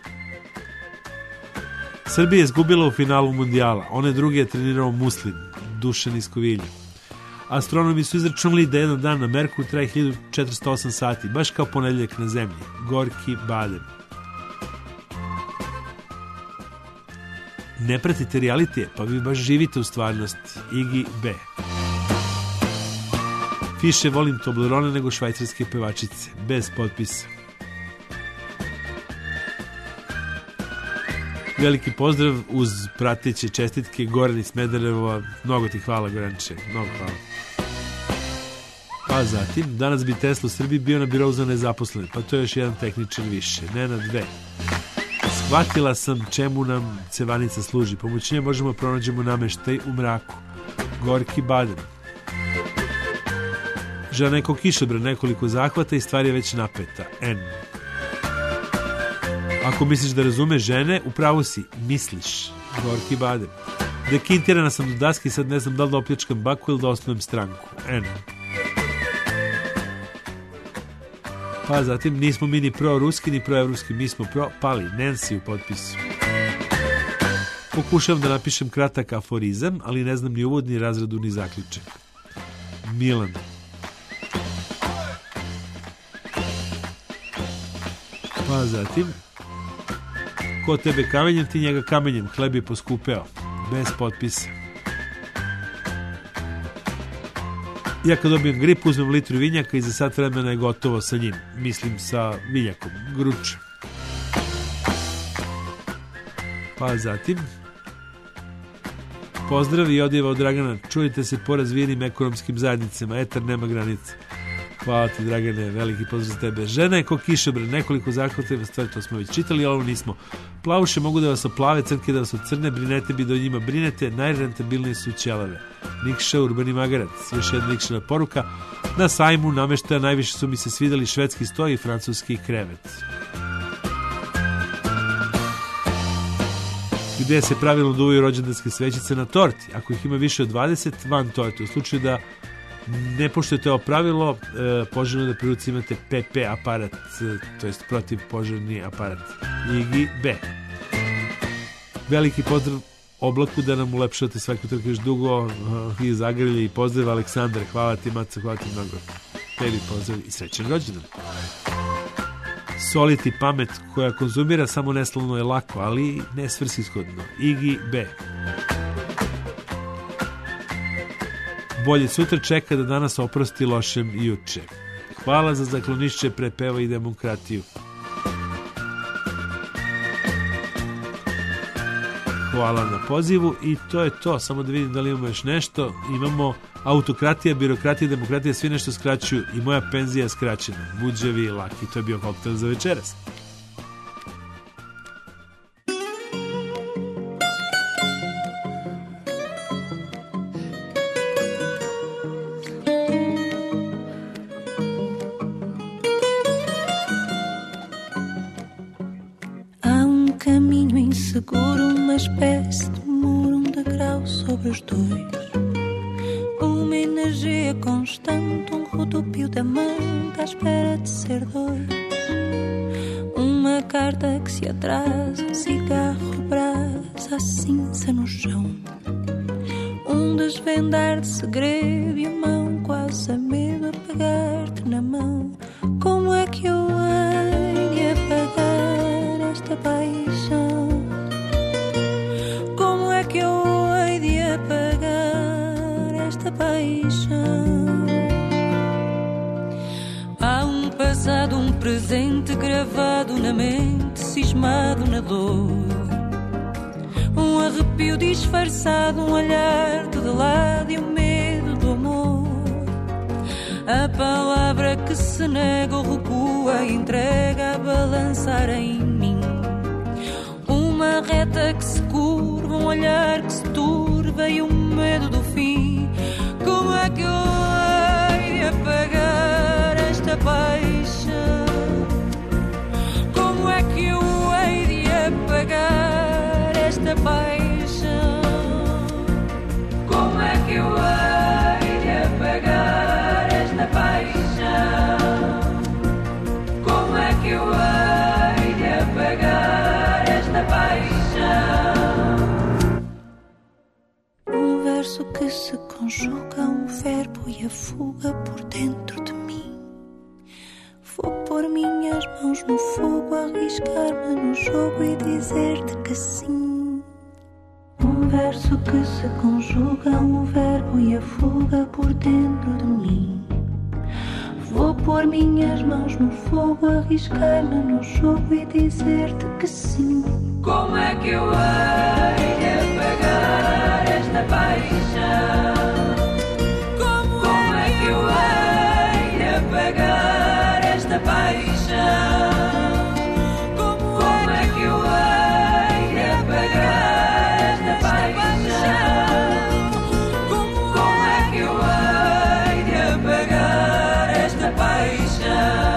Srbija je izgubila u finalu mundijala. One druge je trenirao Muslin. Dušan iz Kovilja. Astronomi su izračunali da jedan dan na Merkuru traje 1408 sati, baš kao ponedeljak na zemlji. Gorki Badem. Ne pratite realitije, pa vi baš živite u stvarnosti. Iggy B. Više volim Toblerone nego švajcarske pevačice. Bez potpisa. Veliki pozdrav uz prateće čestitke Goran iz Smedereva. Mnogo ti hvala, Goranče. Mnogo hvala. Pa zatim, danas bi Tesla u Srbiji bio na birou za nezaposlene. Pa to je još jedan tehničar više. Nenad 2. Shvatila sam čemu nam cevanica služi. Pomoću nje možemo pronađemo nameštaj u mraku. Gorki Baden. Žena neko kišobran, nekoliko zahvata i stvar je već napeta. N. Ako misliš da razumeš žene, upravo si. Misliš. Gorki Baden. Dekintirana sam do daske i sad ne znam da li da opljačkam baku ili da osnujem stranku. N. Pa zatim nismo mi ni pro-ruski ni pro-evropski, mi smo pro-pali. Nancy u potpisu. Pokušavam da napišem kratak aforizam, ali ne znam ni uvod, ni razradu, ni zaključak. Milan. Pa zatim, ko tebe kamenjem, ti njega kamenjem, hleb je poskupeo. Bez potpisa. Ja kad dobijem grip, uzmem litru vinjaka i za sat vremena je gotovo sa njim. Mislim sa vinjakom. Gruč. Pa zatim, pozdrav i odjeva od Dragana. Čujete se po razvijenim ekonomskim zajednicama. Etar nema granice. Hvala ti, Dragane, veliki pozdrav za tebe. Žena je ko kišobran, nekoliko zahvateva, stvari to smo već čitali, ali ovo nismo. Plavuše mogu da vas oplave, crnke da vas ocrne, brinete bi da o njima brinete, najrentabilnije su ćelave. Nikša, urbani magarac, još jedna Nikšana poruka. Na sajmu nameštaja najviše su mi se svidali švedski stoj i francuski krevet. Gde se pravilno duvaju rođendanske svećice na torti. Ako ih ima više od 20, van torte. U slučaju da ne poštujete ovo pravilo, poželjno da pri ruci imate PP aparat, to jest protivpožarni aparat. Iggy B. Veliki pozdrav Oblaku da nam ulepšate svaku trku još dugo i zagrlje i pozdrav Aleksandar, hvala ti Maca, hvala ti mnogo. Tebi pozdrav i srećan rođendan. Soliti pamet koja konzumira samo neslavno je lako, ali ne svrsishodno. Iggy B. Bolje sutra čeka da danas oprosti lošem juče. Hvala za zaklonišće, prepeva i demokratiju. Hvala na pozivu i to je to. Samo da vidim da li imamo još nešto. Imamo autokratija, birokratija, demokratija, svi nešto skraćuju i moja penzija je skraćena. Buđevi, laki, to je bio koktel za večeras. Seguro uma espécie de muro, degrau sobre os dois. Uma energia constante, rodopio da manta à espera de ser dois. Uma carta que se atrasa, cigarro brasa, a cinza no chão. Desvendar de segredo e a mão quase a medo a pegar-te na mão. Como é que eu hei de apagar esta paixão? Que eu hei de apagar esta paixão. Há passado, presente gravado na mente, cismado na dor. Arrepio disfarçado, olhar de lado e medo do amor. A palavra que se nega ou recua, entrega a balançar em mim. Uma reta que se curva, olhar que se turva e medo do fim. Como é que eu hei de apagar esta paixão? Como é que eu hei de apagar esta paixão? Como é que eu hei de apagar esta paixão? Como é que eu hei de apagar esta paixão? Verso que se conjuga, verbo e a fuga por dentro de mim. Vou pôr minhas mãos no fogo, arriscar-me no jogo e dizer-te que sim. verso que se conjuga, um verbo e a fuga por dentro de mim. Vou pôr minhas mãos no fogo, arriscar-me no jogo e dizer-te que sim. Como é que eu hei de apagar esta paixão? Como é que eu hei de apagar esta paixão? Como é que eu hei de apagar esta paixão? Como é que eu hei de apagar esta paixão?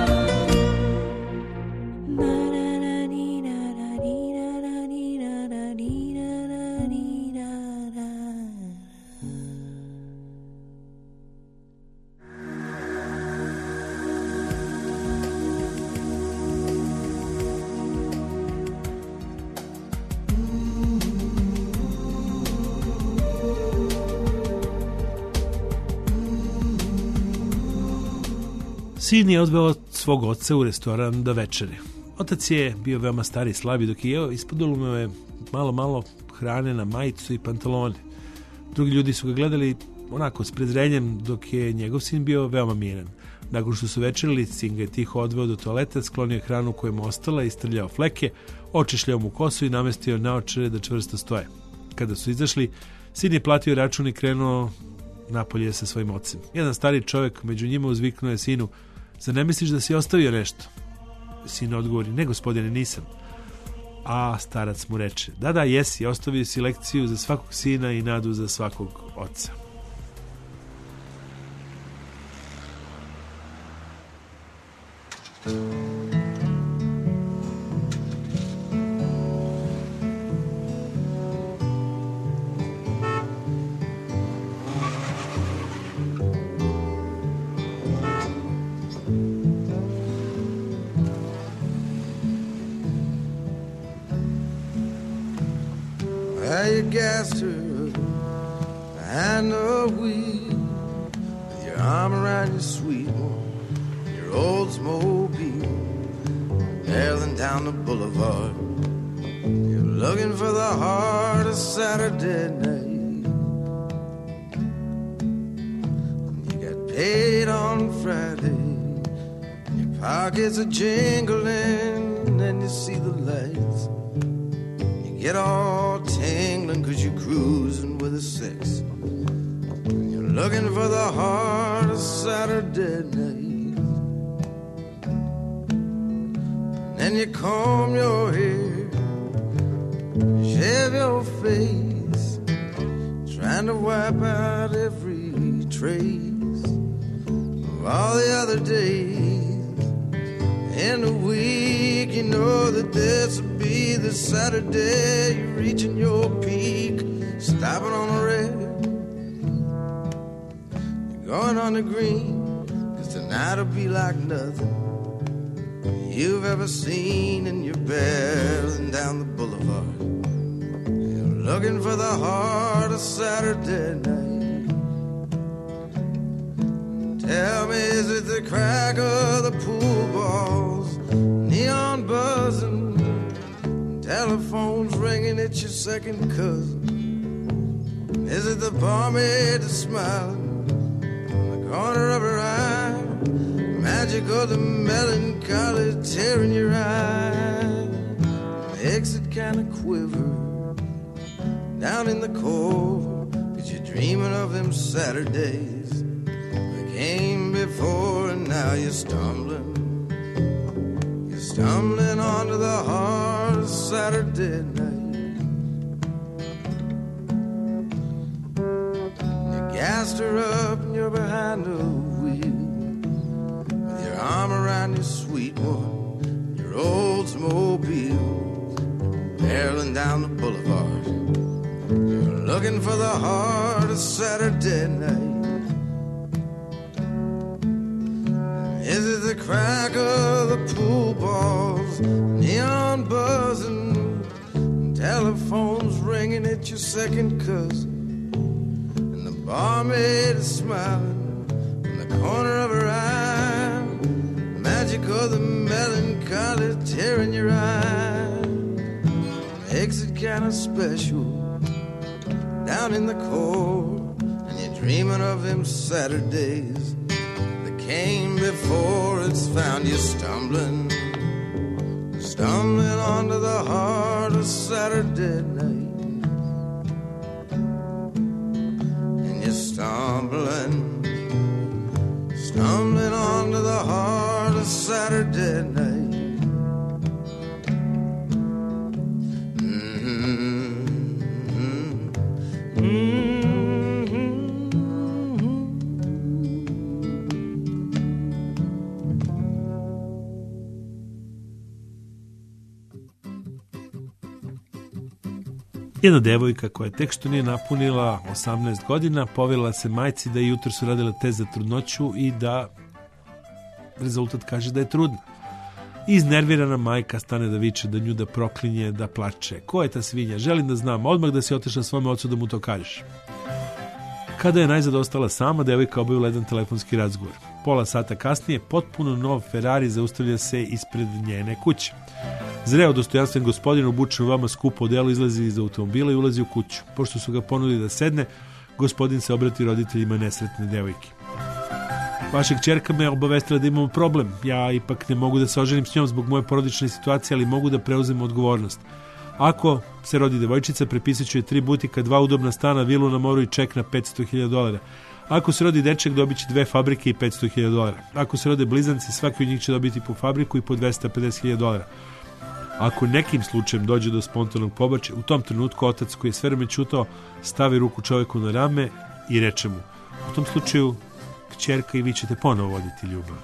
Sin je odveo svog oca u restoran da večeri. Otac je bio veoma stari i slabi, dok je jeo, ispodalo mu je malo hrane na majicu i pantalone. Drugi ljudi su ga gledali onako s prezrenjem, dok je njegov sin bio veoma miran. Nakon što su večerili, sin ga je tiho odveo do toaleta, sklonio hranu koja mu ostala, istrljao fleke, očišljao mu kosu i namestio naočare da čvrsto stoje. Kada su izašli, sin je platio račun i krenuo napolje sa svojim ocem. Jedan stari čovjek među njima uzviknuo je sinu: "Zar ne misliš da si ostavio nešto?" Sin odgovori: "Ne, gospodine, nisam." A starac mu reče: Da, jesi, ostavio si lekciju za svakog sina i nadu za svakog oca." Well, you gassed her behind the wheel with your arm around your sweet one, your Oldsmobile, barreling down the boulevard. You're looking for the heart of Saturday night. You got paid on Friday, your pockets are jingling, and you see the lights. Get all tingling 'cause you're cruising with a six. You're looking for the heart of Saturday night. And then you comb your hair, shave your face, trying to wipe out every trace of all the other days in the week. You know that this will be the Saturday you're reaching your peak, stopping on the red, you're going on the green, 'cause tonight will be like nothing you've ever seen, and you're barreling down the boulevard. You're looking for the heart of Saturday night. Tell me, is it the crack of the pool balls, neon buzzing, telephones ringing, it's your second cousin? Is it the barmaid that's smiling in the corner of her eye, magic of the melancholy tearing your eye, makes it kind of quiver down in the core, 'cause you're dreaming of them Saturdays that came before, and now you're stumbling onto the heart of Saturday night. You gassed her up and you're behind the wheel with your arm around your sweet one, your Oldsmobile, barreling down the boulevard. You're looking for the heart of Saturday night. Is it the crack of the pool balls, neon buzzing, telephones ringing, it's your second cousin, and the barmaid is smiling in the corner of her eye, the magic of the melancholy tearing your eye, makes it kind of special down in the cold, and you're dreaming of them Saturdays that came before it's found you stumbling onto the heart of Saturday night, and you're stumbling onto the heart of Saturday night. Jedna devojka koja tek što nije napunila 18 godina povjerila se majci da je jutro su radila test za trudnoću i da rezultat kaže da je trudna. Iznervirana majka stane da viče, da nju da proklinje, da plače. Ko je ta svinja? Želim da znam, odmah da si otišla svome ocu da mu to kažeš. Kada je najzad ostala sama, devojka obavila jedan telefonski razgovor. Pola sata kasnije, potpuno nov Ferrari zaustavlja se ispred njene kuće. Zreo dostojanstven gospodin obučen u vama skupo odelo izlazi iz automobila i ulazi u kuću. Pošto su ga ponudili da sedne, gospodin se obrati roditeljima nesretne devojke. Vaša kćerka me obavestila da imamo problem. Ja ipak ne mogu da se oženim s njom zbog moje porodične situacije, ali mogu da preuzem odgovornost. Ako se rodi devojčica, prepisat ću je 3 butika, 2 udobna stana, vilu na moru i ček na $500,000. Ako se rodi dečak, dobit će 2 fabrike i $500,000. Ako se rode blizanci, svaki od njih će dobiti po fabriku i po $250,000. Ako nekim slučajem dođe do spontanog pobačaja, u tom trenutku otac koji je sve vreme ćutao stavi ruku čovjeku na rame i reče mu: u tom slučaju, kćerka i vi ćete ponovo voditi ljubav.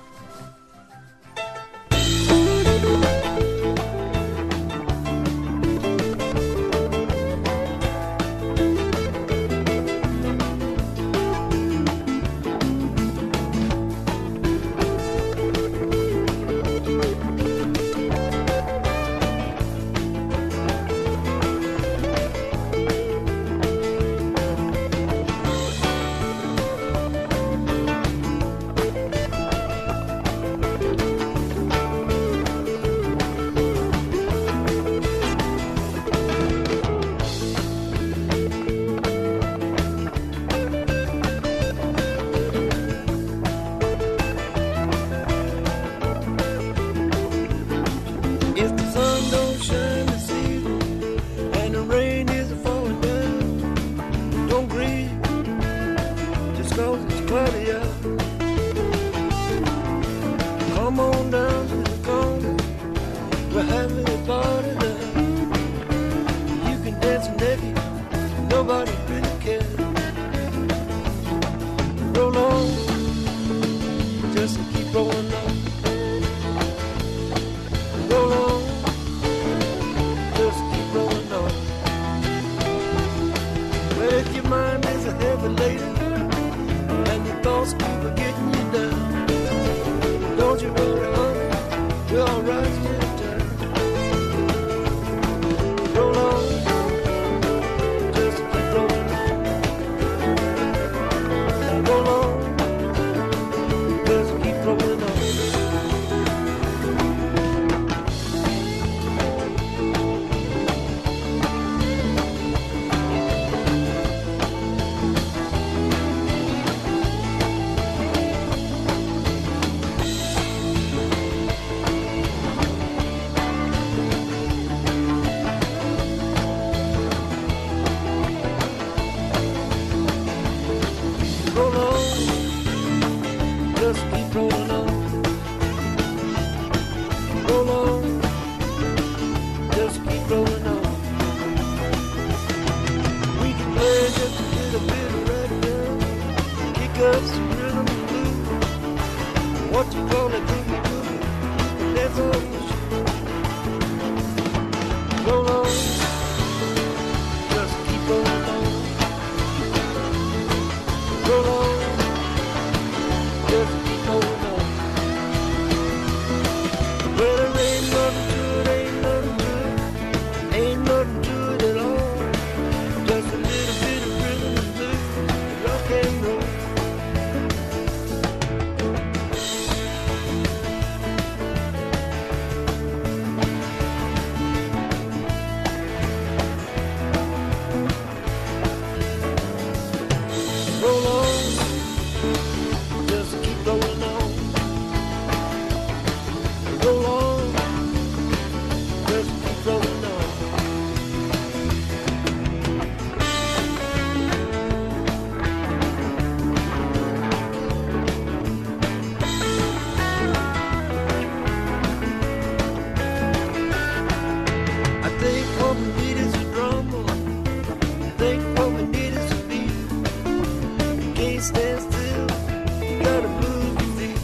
stand still. You gotta move your feet.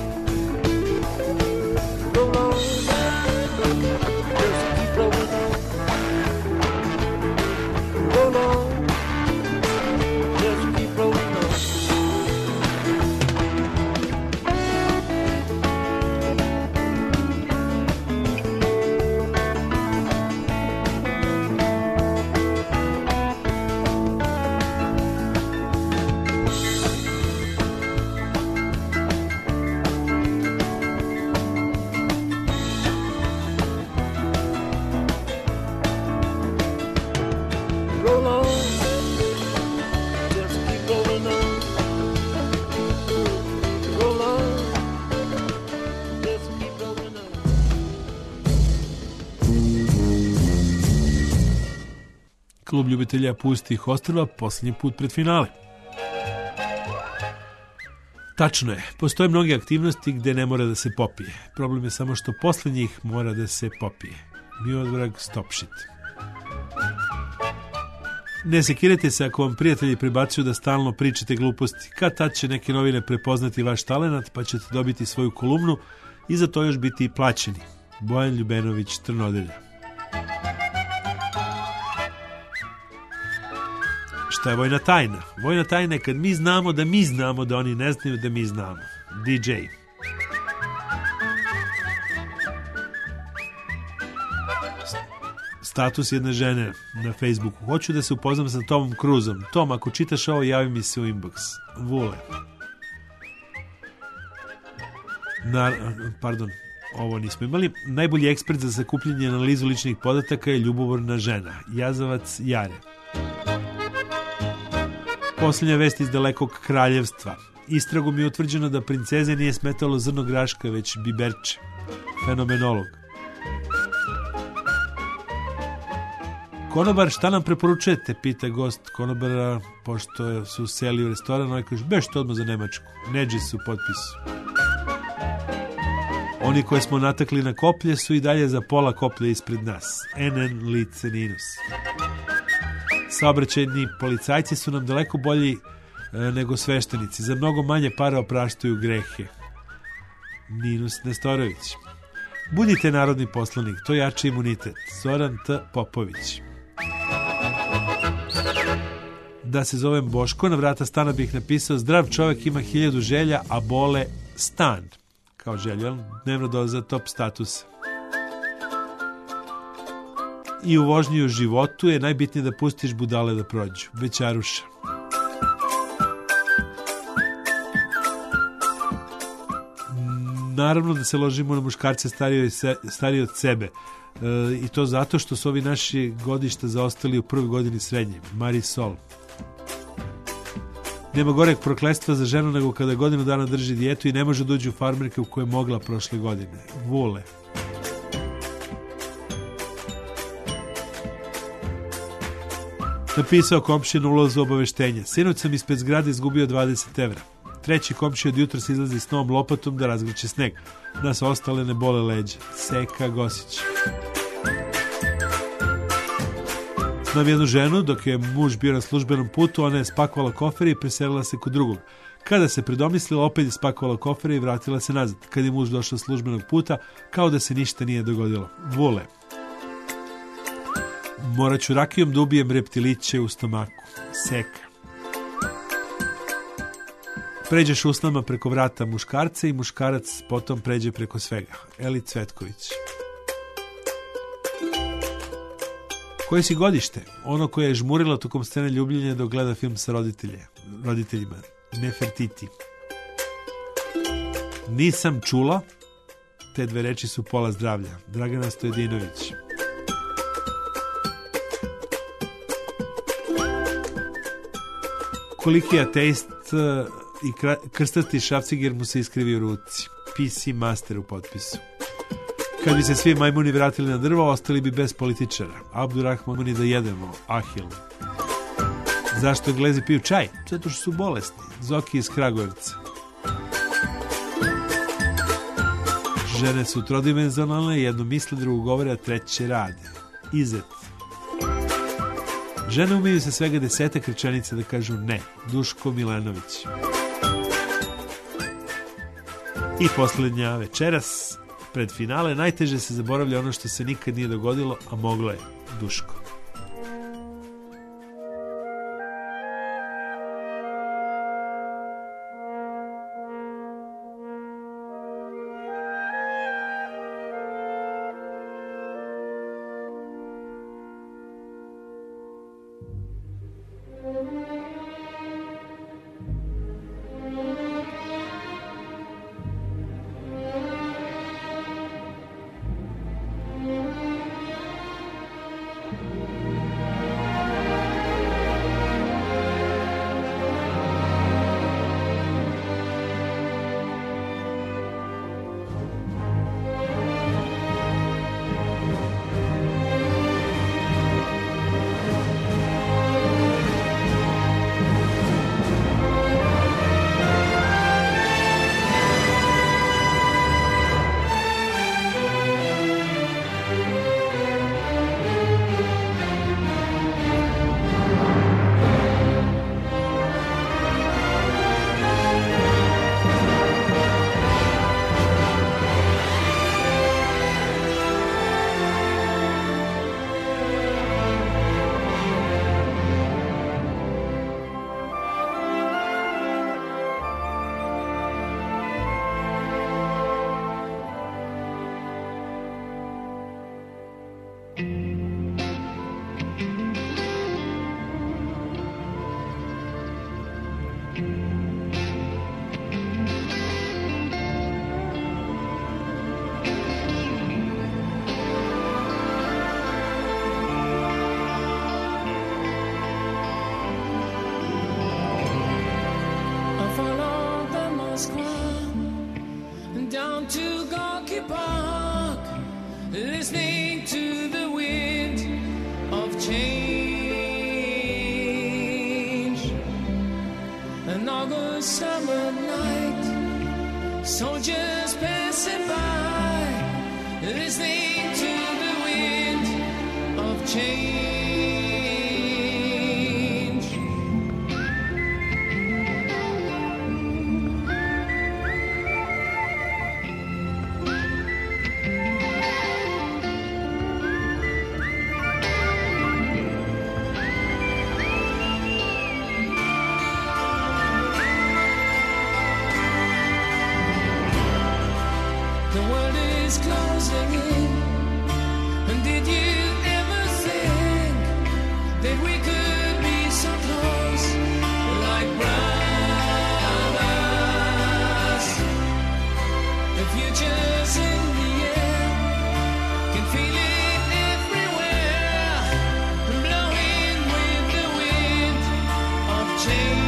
Roll on, just keep rolling on. Roll on, just keep rolling on. Roll on, just keep rolling on. Roll on, just keep rolling on. Klub ljubitelja pustih ostrva posljednji put pred finale. Tačno je, postoje mnoge aktivnosti gdje ne mora da se popije. Problem je samo što posle njih mora da se popije. Miodrag Stopšit. Ne sekirajte se ako vam prijatelji prebacuju da stalno pričate gluposti. Kad tad će neke novine prepoznati vaš talenat, pa ćete dobiti svoju kolumnu i za to još biti i plaćeni. Bojan Ljubenović, Trnodelja. Šta je vojna tajna? Vojna tajna je kad mi znamo da oni ne znaju da mi znamo. DJ. Status jedne žene na Facebooku. Hoću da se upoznam sa Tomom Cruzom. Tom, ako čitaš ovo, javi mi se u inbox. Vule. Ovo nismo imali. Najbolji ekspert za sakupljanje i analizu ličnih podataka je ljubomorna žena. Jazavac Jare. Posljednja vest iz dalekog kraljevstva. Istragom je utvrđeno da princeze nije smetalo zrno graška, već biberče. Fenomenolog. Konobar, šta nam preporučujete? Pita gost konobara, pošto su seli u restoran. Oni kaže, bešte odmah za Nemačku. Neđi su potpisu. Oni koje smo natakli na koplje su i dalje za pola koplje ispred nas. NN lice minus. Saobraćajni policajci su nam daleko bolji nego sveštenici. Za mnogo manje para opraštaju grehe. Minus Nestorović. Budite narodni poslanik, to jače imunitet. Zoran T. Popović. Da se zovem Boško, na vrata stana bih napisao: zdrav čovjek ima 1000 želja, a bole stan. Kao želju, dnevno doza top statusa. I u vožnji i u životu je najbitnije da pustiš budale da prođu. Bećaruša. Naravno da se ložimo na muškarce stariji od sebe. I to zato što su ovi naši godišta zaostali u prvoj godini srednje. Marisol. Nema goreg prokletstva za ženu nego kada godinu dana drži dijetu i ne može da uđe u farmerke u koje je mogla prošle godine. Vule. Napisao komšija na ulazu obaveštenja. Sinoć sam ispred zgrade izgubio 20 evra. Treći komšija od jutra se izlazi s novom lopatom da razgreće sneg. Nas ostale ne bole leđa. Seka Gosić. Znam jednu ženu, dok je muž bio na službenom putu, ona je spakovala kofere i preselila se kod drugog. Kada se predomislila, opet je spakovala kofere i vratila se nazad. Kad je muž došao s službenog puta, kao da se ništa nije dogodilo. Vule. Morat ću rakijom da ubijem reptiliće u stomaku. Seka. Pređeš usnama preko vrata muškarca i muškarac potom pređe preko svega. Eli Cvetković. Koje si godište? Ono koje je žmurilo tokom scene ljubljenja dok gleda film sa roditeljima. Nefertiti. Nisam čula. Te dve reči su pola zdravlja. Dragana Stojedinović. Koliki ateist i krstasti šrafciger mu se iskrivi u ruci. PC Master u potpisu. Kad bi se svi majmuni vratili na drvo, ostali bi bez političara. Abdurrahman da jedemo. Ahil. Zašto Englezi piju čaj? Zato što su bolesni. Zoki iz Kragujevca. Žene su trodimenzionalne, jedno misle, drugo govore, a treće rade. Izet. Žene umeju sa svega 10 rečenica da kažu ne. Duško Milanović. I posljednja večeras, pred finale, najteže se zaboravlja ono što se nikad nije dogodilo, a moglo je. Duško. Down to Gorky Park, listening to the wind of change. An August summer night, soldiers passing by, listening to the wind of change. The world is closing in. And did you ever think that we could be so close, like brothers? The future's in the air, can feel it everywhere, blowing with the wind of change.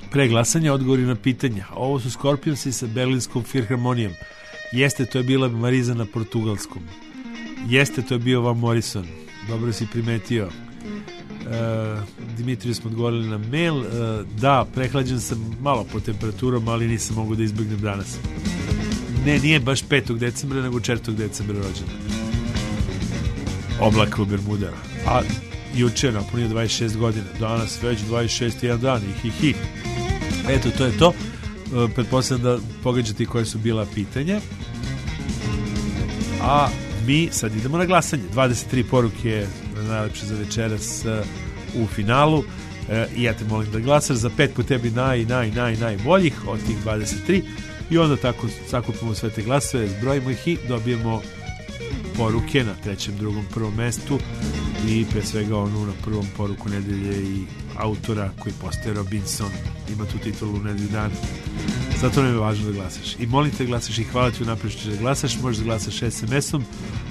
Pre glasanja odgovori na pitanja. Ovo su Scorpionsi sa Berlinskom filharmonijom. Jeste, to je bila Mariza na portugalskom. Jeste, to je bio Van Morrison. Dobro si primetio. Dimitriju smo odgovorili na mail. Da, prehlađen sam malo po temperaturom, ali nisam mogu da izbjegnem danas. Ne, nije baš 5. decembra, nego 4. decembra rođena. Oblak u Bermudama. A juče napunio 26 godina. Danas već 26 dan. Hi. Eto, to je to. Pretpostavljam da pogađate koje su bila pitanja. A mi sad idemo na glasanje. 23 poruke najlepše za večeras u finalu. I ja te molim da glasaš za 5 po tebi najboljih od tih 23. I onda tako sakupimo sve te glasove, zbrojimo ih i dobijemo poruke na 3., 2., 1. mestu i pre svega onu na prvom poruku nedelje i autora koji postaje Robinson, ima tu titulu u nedelju dana. Zato nam je važno da glasaš. I molim te glasaš i hvala ti unaprijed što da glasaš. Možeš da glasaš SMS-om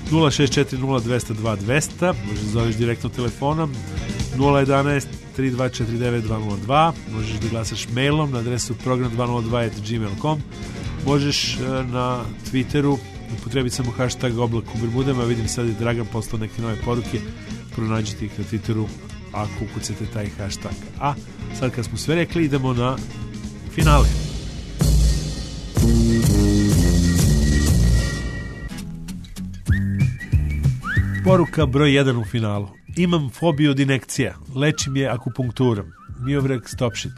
0640200, možeš da zoveš direktno telefonom 011 3249 202, možeš da glasaš mailom na adresu program202@gmail.com, možeš na Twitteru upotrebiti samo hashtag Oblak u Bermudama. Vidim sad je Dragan poslao neke nove poruke, pronađite ih na Twitteru ako ukucate taj hashtag. A sad kad smo sve rekli, idemo na finale. Poruka broj 1 u finalu. Imam fobiju od injekcija, lečim je akupunkturom. Miovrek Stopšit.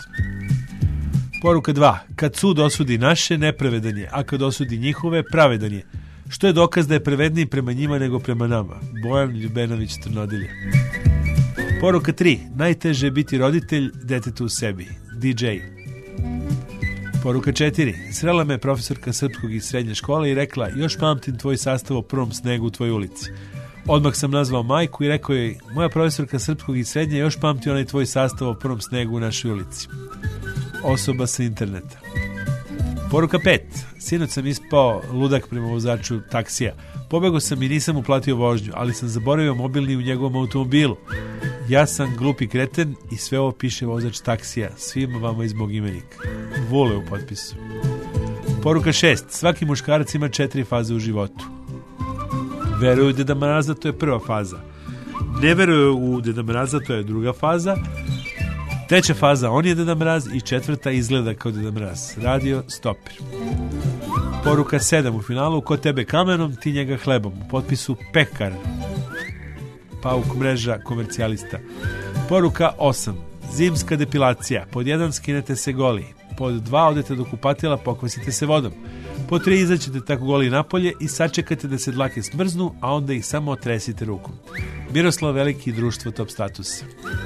Poruka 2. Kad sud osudi naše, nepravedan je, a kad osudi njihove, pravedan je. Što je dokaz da je pravedniji prema njima nego prema nama. Bojan Ljubenović Trnodilje. Poruka 3. Najteže je biti roditelj detetu u sebi. DJ. Poruka 4. Srela me profesorka srpskog iz srednje škole i rekla: još pamtim tvoj sastav o prvom snegu u tvojoj ulici. Odmah sam nazvao majku i rekao joj: moja profesorka srpskog iz srednje još pamti onaj tvoj sastav o prvom snegu u našoj ulici. Osoba sa interneta. Poruka 5. Sinoć sam ispao ludak prema vozaču taksija. Pobegao sam i nisam uplatio vožnju, ali sam zaboravio mobilni u njegovom automobilu. Ja sam glupi kreten i sve ovo piše vozač taksija. Svima vama iz mog imenika. Vole u potpisu. Poruka 6. Svaki muškarac ima 4 faze u životu. Veruju u Deda Mraza, to je prva faza. Ne veruju u Deda Mraza, to je druga faza. Treća faza, on je Deda Mraz, i četvrta izgleda kao Deda Mraz. Radio Stopir. Poruka 7 u finalu. Ko tebe kamenom, ti njega hlebom. U potpisu Pekar. Pauk mreža komercijalista. Poruka 8. Zimska depilacija. Pod 1 skinete se goli. Pod 2 odete do kupatila, pokvasite se vodom. Pod 3 izaćete tako goli napolje i sačekate da se dlake smrznu, a onda ih samo otresite rukom. Miroslav Veliki, društvo Top Statusa.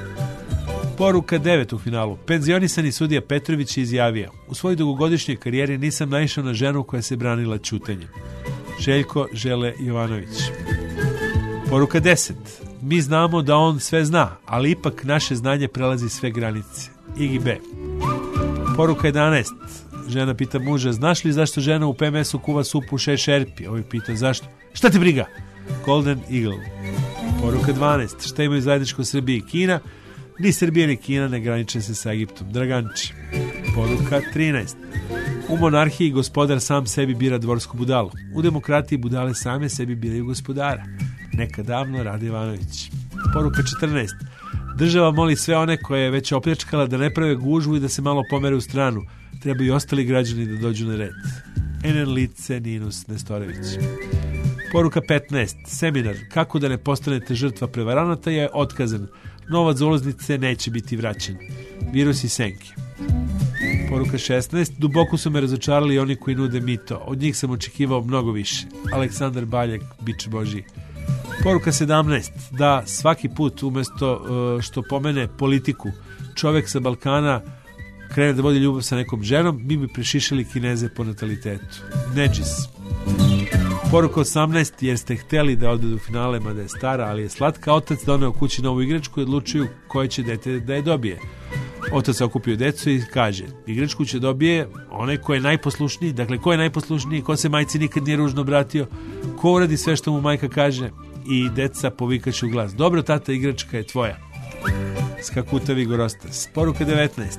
Poruka 9 u finalu. Penzionisani sudija Petrović je izjavio: u svojoj dugogodišnjoj karijeri nisam naišao na ženu koja se branila ćutanjem. Željko Žele Jovanović. Poruka 10. Mi znamo da on sve zna, ali ipak naše znanje prelazi sve granice. Igi B. Poruka 11. Žena pita muža: znaš li zašto žena u PMS-u kuva supu u šerpi? Ovaj pita: zašto? Šta te briga? Golden Eagle. Poruka 12. Šta imaju zajedničko Srbija i Kina? Ni Srbija ni Kina ne graniče se sa Egiptom. Draganči. Poruka 13. U monarhiji gospodar sam sebi bira dvorsku budalu. U demokratiji budale same sebi biraju gospodara. Nekad davno, Rade Ivanović. Poruka 14. Država moli sve one koje je već opljačkala da ne prave gužvu i da se malo pomere u stranu. Treba i ostali građani da dođu na red. Enen Lice Ninus Nestorević. Poruka 15. Seminar Kako da ne postanete žrtva prevaranata je otkazan. Novac za ulaznice neće biti vraćen. Virus i senke. Poruka 16. Duboko su me razočarali oni koji nude mito. Od njih sam očekivao mnogo više. Aleksandar Baljak, bič Božji. Poruka 17. Da svaki put umjesto što pomene politiku čovjek sa Balkana krene da vodi ljubav sa nekom ženom, mi bi prešišali Kineze po natalitetu. Neđis. Poruka 18. Jer ste hteli da ode do finale, mada je stara, ali je slatka. Otac doneo kući novu igračku i odlučuju koje će dete da je dobije. Otac se okupio decu i kaže: igračku će dobije onaj ko je najposlušniji. Dakle, ko je najposlušniji, ko se majci nikad nije ružno obratio, ko uradi sve što mu majka kaže. I deca povikaću u glas: dobro tata, igračka je tvoja. Skakutavi Gorostas. Poruka 19.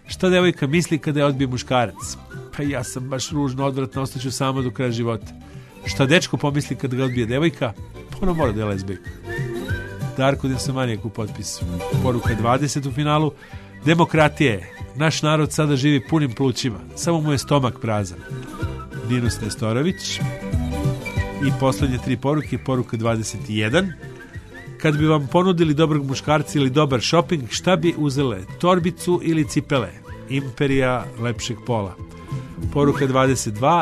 Šta devojka misli kada je odbije muškarac? Pa ja sam baš ružno, odvratno, ostaću sama do kraja života. Šta dečko pomisli kada ga odbije devojka? Pa ona mora da je lezbijka. Darko Demsomanijak u potpisu. Poruka 20 u finalu. Demokratija je. Naš narod sada živi punim plućima. Samo mu je stomak prazan. Ninus Nestorović. I poslednje 3 poruke. Poruka 21. Kad bi vam ponudili dobrog muškarca ili dobar shopping, šta bi uzele? Torbicu ili cipele? Imperija lepšeg pola. Poruka 22.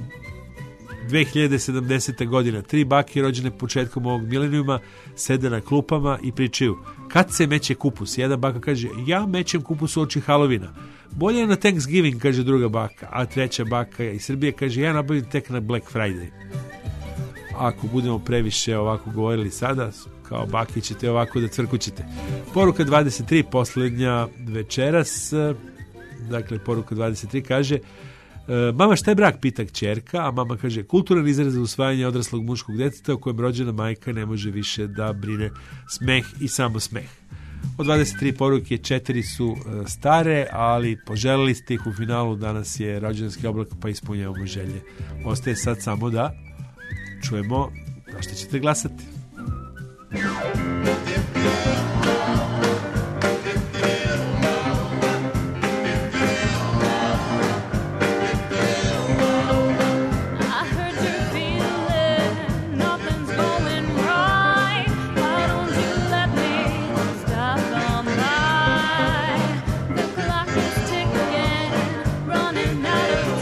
2070. godina. 3 bake rođene početkom ovog milenijuma sede na klupama i pričaju: kad se meće kupus? Jedna baka kaže: ja mećem kupus u oči Halovina. Bolje je na Thanksgiving, kaže druga baka. A treća baka iz Srbije kaže: ja nabavim tek na Black Friday. Ako budemo previše ovako govorili sada, kao baki, ćete ovako da crkućete. Poruka 23, poslednja večeras. Dakle, poruka 23 kaže: mama, šta je brak? Pita kćerka, a mama kaže: kulturan izraz za usvajanje odraslog muškog deteta o kojem rođena majka ne može više da brine. Smeh i samo smeh. Od 23 poruke 4 su stare, ali poželili ste ih u finalu. Danas je rođendanski oblak, pa ispunjavamo želje. Ostaje sad samo da čujemo na što ćete glasati.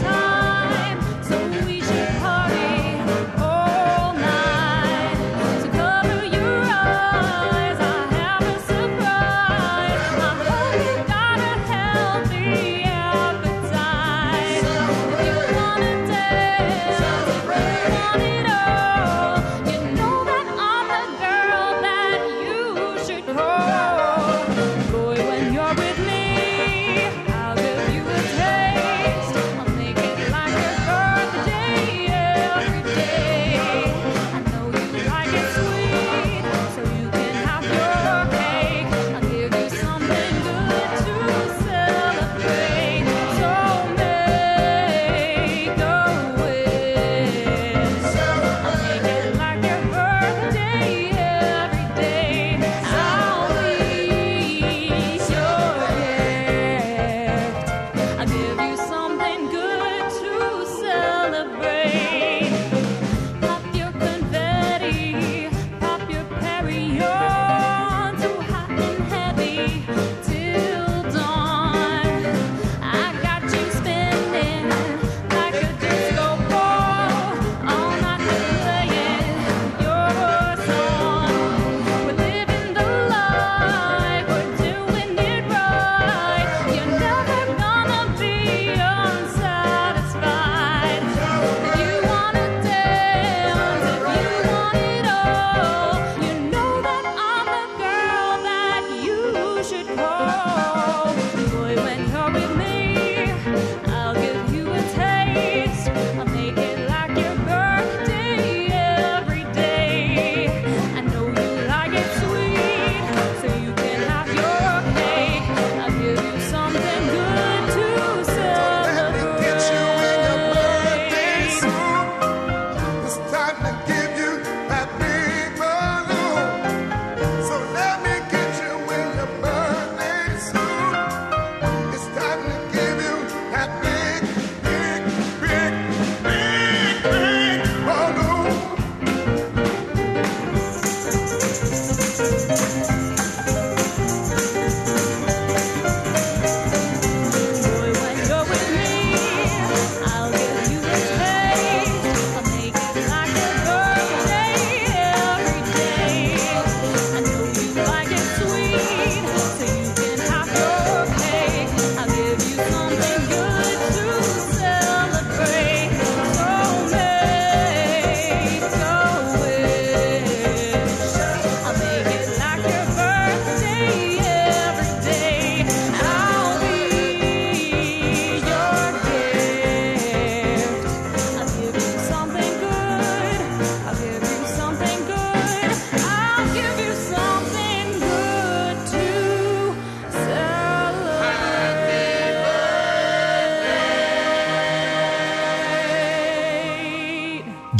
So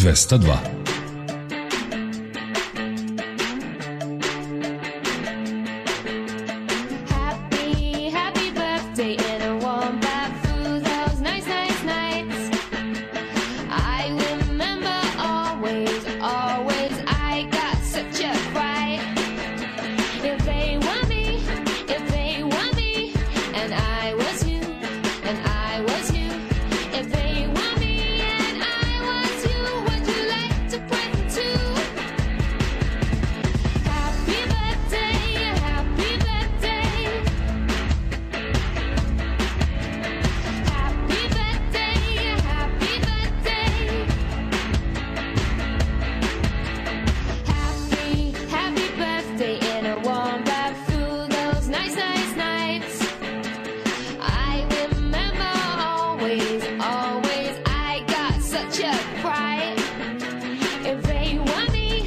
202. Happy, happy birthday in a warm bath through those nice, nice nights. I remember always, always I got such a fright. If they were me, and I was you, and I was you. If they were me and I was you, would you like to present too? Happy birthday, happy birthday. Happy birthday, happy birthday. Happy, happy birthday in a warm bath through those nice, nice nights. I remember always, always I got such a fright. If they were me,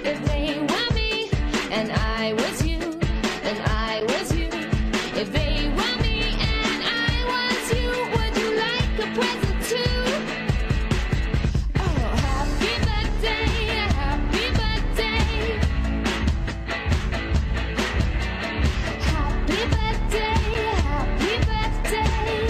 and I was you, and I was you. If they were me and I was you, would you like a present too? Oh, happy birthday, happy birthday. Happy birthday, happy birthday.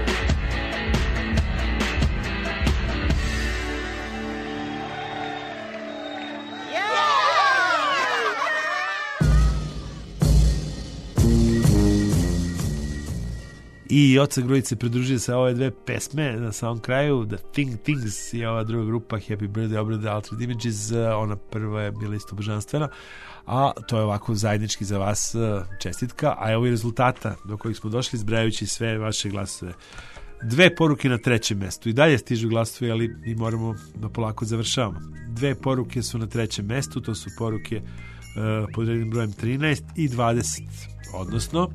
I Oca Grujice pridružuje se ove dve pesme na samom kraju. The Things je ova druga grupa, Happy Birthday, obrada Altered Images, ona prva je bila isto božanstvena, a to je ovako zajednički za vas čestitka, a evo i rezultata do kojih smo došli zbrajajući sve vaše glasove. 2 poruke na 3. mestu, i dalje stižu glasovi, ali mi moramo da polako završavamo. 2 poruke su na 3. mestu, to su poruke pod rednim brojem 13 i 20, odnosno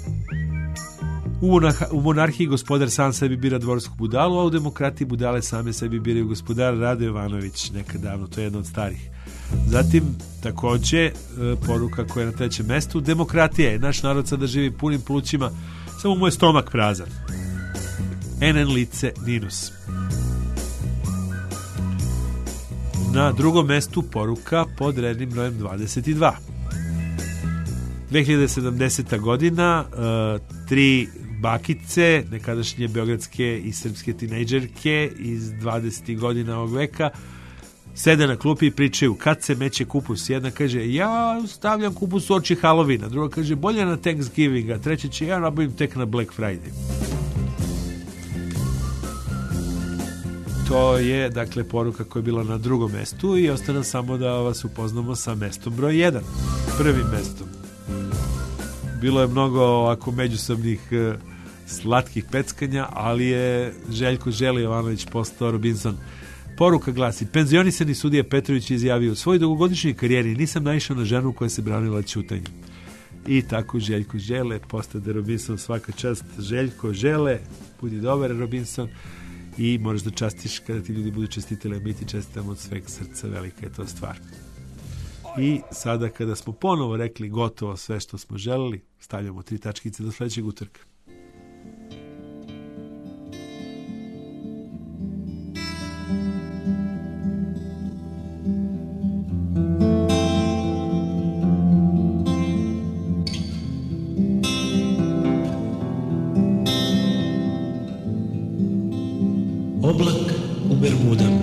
u monarhiji gospodar sam sebi bira dvorsku budalu, a u demokratiji budale same sebi biraju gospodar. Rade Jovanović, nekad davno, to je jedna od starih. Zatim, takođe, poruka koja je na 3. mestu, demokratija je, naš narod sada živi punim plućima, samo mu je stomak prazan. NN lice minus. Na 2. mestu poruka pod rednim brojem 22. 2070. godina, 3 bakice, nekadašnje beogradske i srpske tinejdžerke iz 20. godina ovog veka, sede na klupi i pričaju kad se meće kupus. Jedna kaže, ja stavljam kupus u oči Hallovina, druga kaže, bolje na Thanksgivinga, treća će, ja nabavim tek na Black Friday. To je, dakle, poruka koja je bila na 2. mestu i ostane samo da vas upoznamo sa mestom broj 1, prvim mestom. Bilo je mnogo ovako međusobnih slatkih peckanja, ali je Željko Žele Jovanović postao Robinson. Poruka glasi, penzionisani sudija Petrović izjavio, u svojoj dugogodišnjoj karijeri nisam naišao na ženu koja se branila ćutanjem. I tako Željko Žele postade Robinson, svaka čast Željko Žele, budi dobar Robinson i moraš da častiš kada ti ljudi budu čestitali, a mi ti čestitamo od sveg srca, velika je to stvar. I sada kada smo ponovo rekli gotovo sve što smo želeli, stavljamo 3 tačkice do sledećeg utorka. Oblak u Bermudama.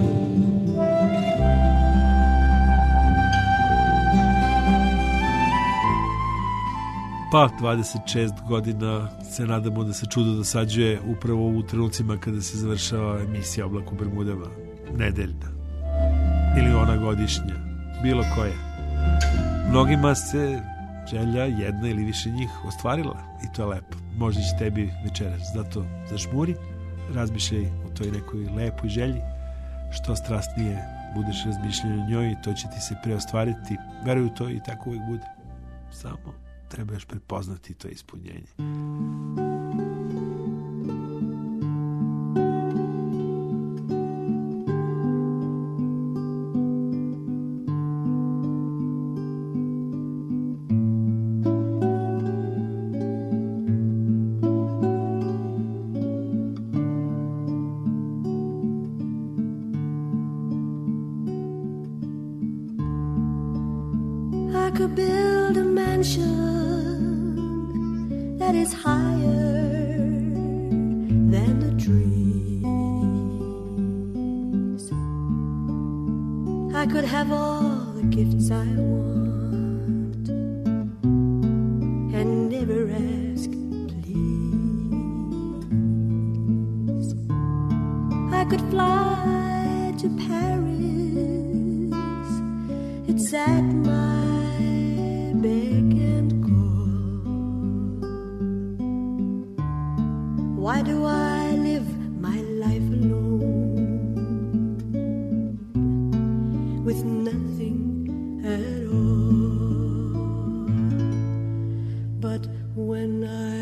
Pa 26 godina se nadamo da se čudo dosađuje upravo u trenucima kada se završava emisija Oblak u Bermudama, nedeljna ili ona godišnja, bilo koja. Mnogima se želja jedna ili više njih ostvarila i to je lepo. Možda će tebi večeras, zato zažmuri, razmišljaj o toj nekoj lepoj želji, što strastnije budeš razmišljati o njoj, to će ti se preostvariti. Veruj u to i tako uvijek bude. Samo trebaš prepoznati to ispunjenje. build a mansion that is higher than the trees. I could have all the gifts I want and never ask please. I could fly to Paris, it's at my beck and call. Why do I live my life alone with nothing at all? But when I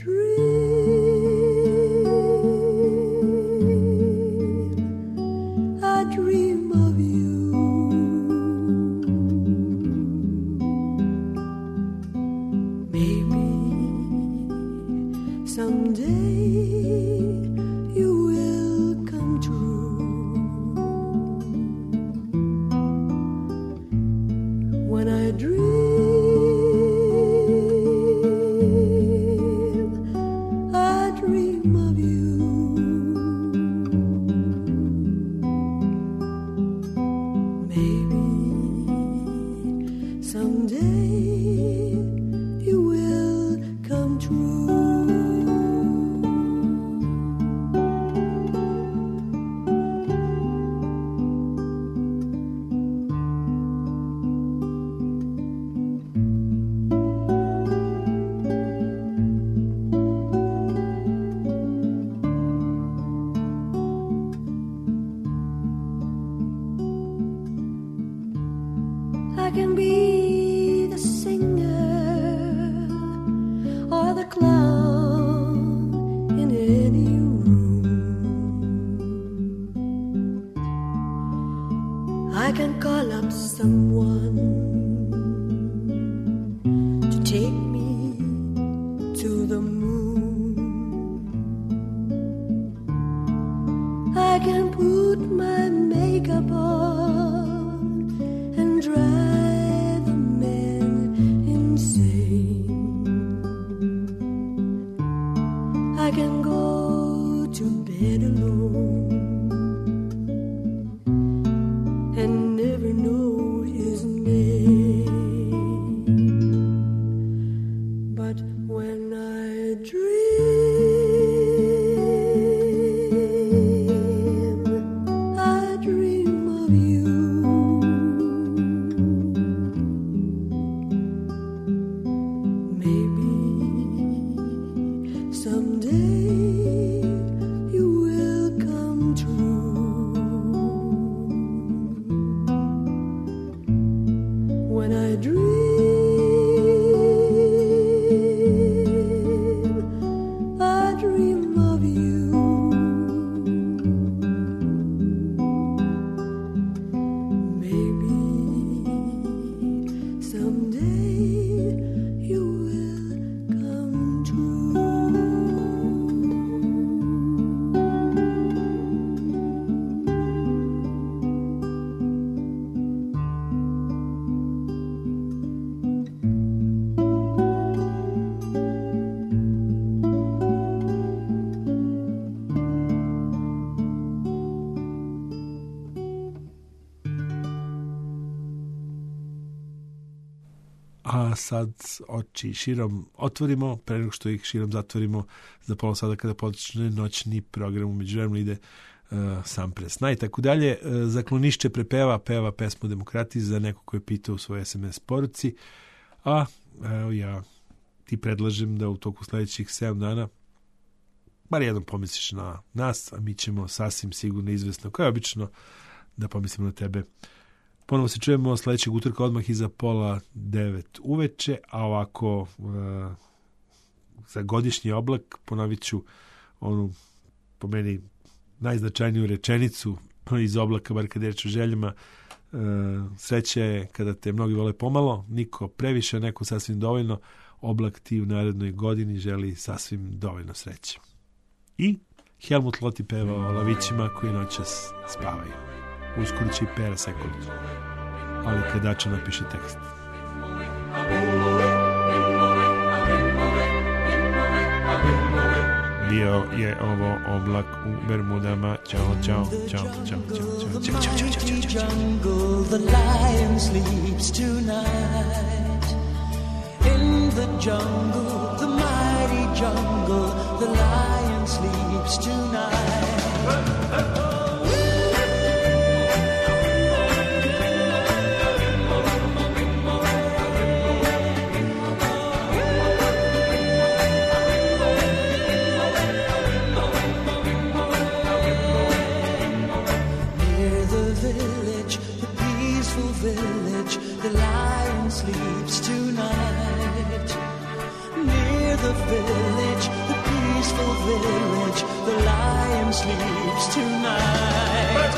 dream of you. Maybe someday you will come true. When I dream of you. Maybe someday you will come true. I can be the singer or the clown in any room. I can call up someone to take me to the moon. I can put my makeup on and drive the men insane. I can go to bed alone and never know his name. But when I dream of you. Maybe someday you will come true. When I dream of you. Maybe someday you will come true. A sad oči širom otvorimo, pre nego što ih širom zatvorimo za pola sada kada počne noćni program. U međuvremenu ide sam presna i tako dalje. Zaklonišće peva pesmu Demokratiji za neko ko je pitao u svojoj SMS poruci. A evo ja ti predlažem da u toku sledećih 7 dana bar jednom pomisliš na nas, a mi ćemo sasvim sigurno izvesno, kao je obično, da pomislimo na tebe. Ponovo se čujemo sledećeg utorka odmah iza 8:30 uveče, a ovako za godišnji oblak ponovit ću onu, po meni, najznačajniju rečenicu iz oblaka, bar kad je reč o željama. Sreća je kada te mnogi vole pomalo, niko previše, neko sasvim dovoljno. Oblak ti u narednoj godini želi sasvim dovoljno sreće. I Helmut Lotti peva o lavićima koji noćas spavaju. Uskoro će i Pera Sekulić, ali kad Dača napiše tekst. Bio je ovo Oblak u Bermudama. Ćao, čao, čao, čao, čao, čao, čao, čao, čao, čao, čao. Jungle, the lion sleeps tonight. In the jungle, the mighty jungle, the lion sleeps tonight. Village, the lion sleeps tonight. Near the village, the peaceful village, the lion sleeps tonight.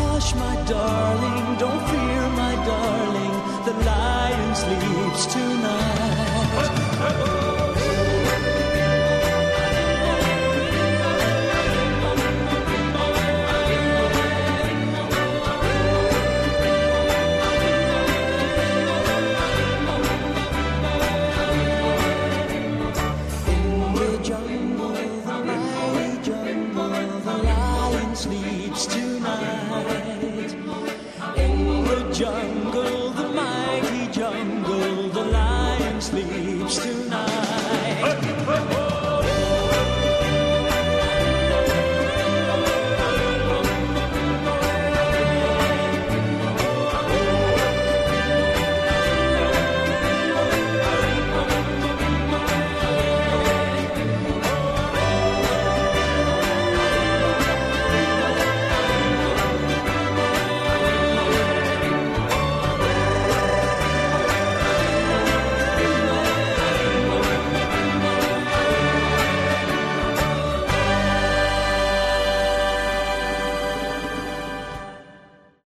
Darling, don't fear, my darling, the lion sleeps tonight.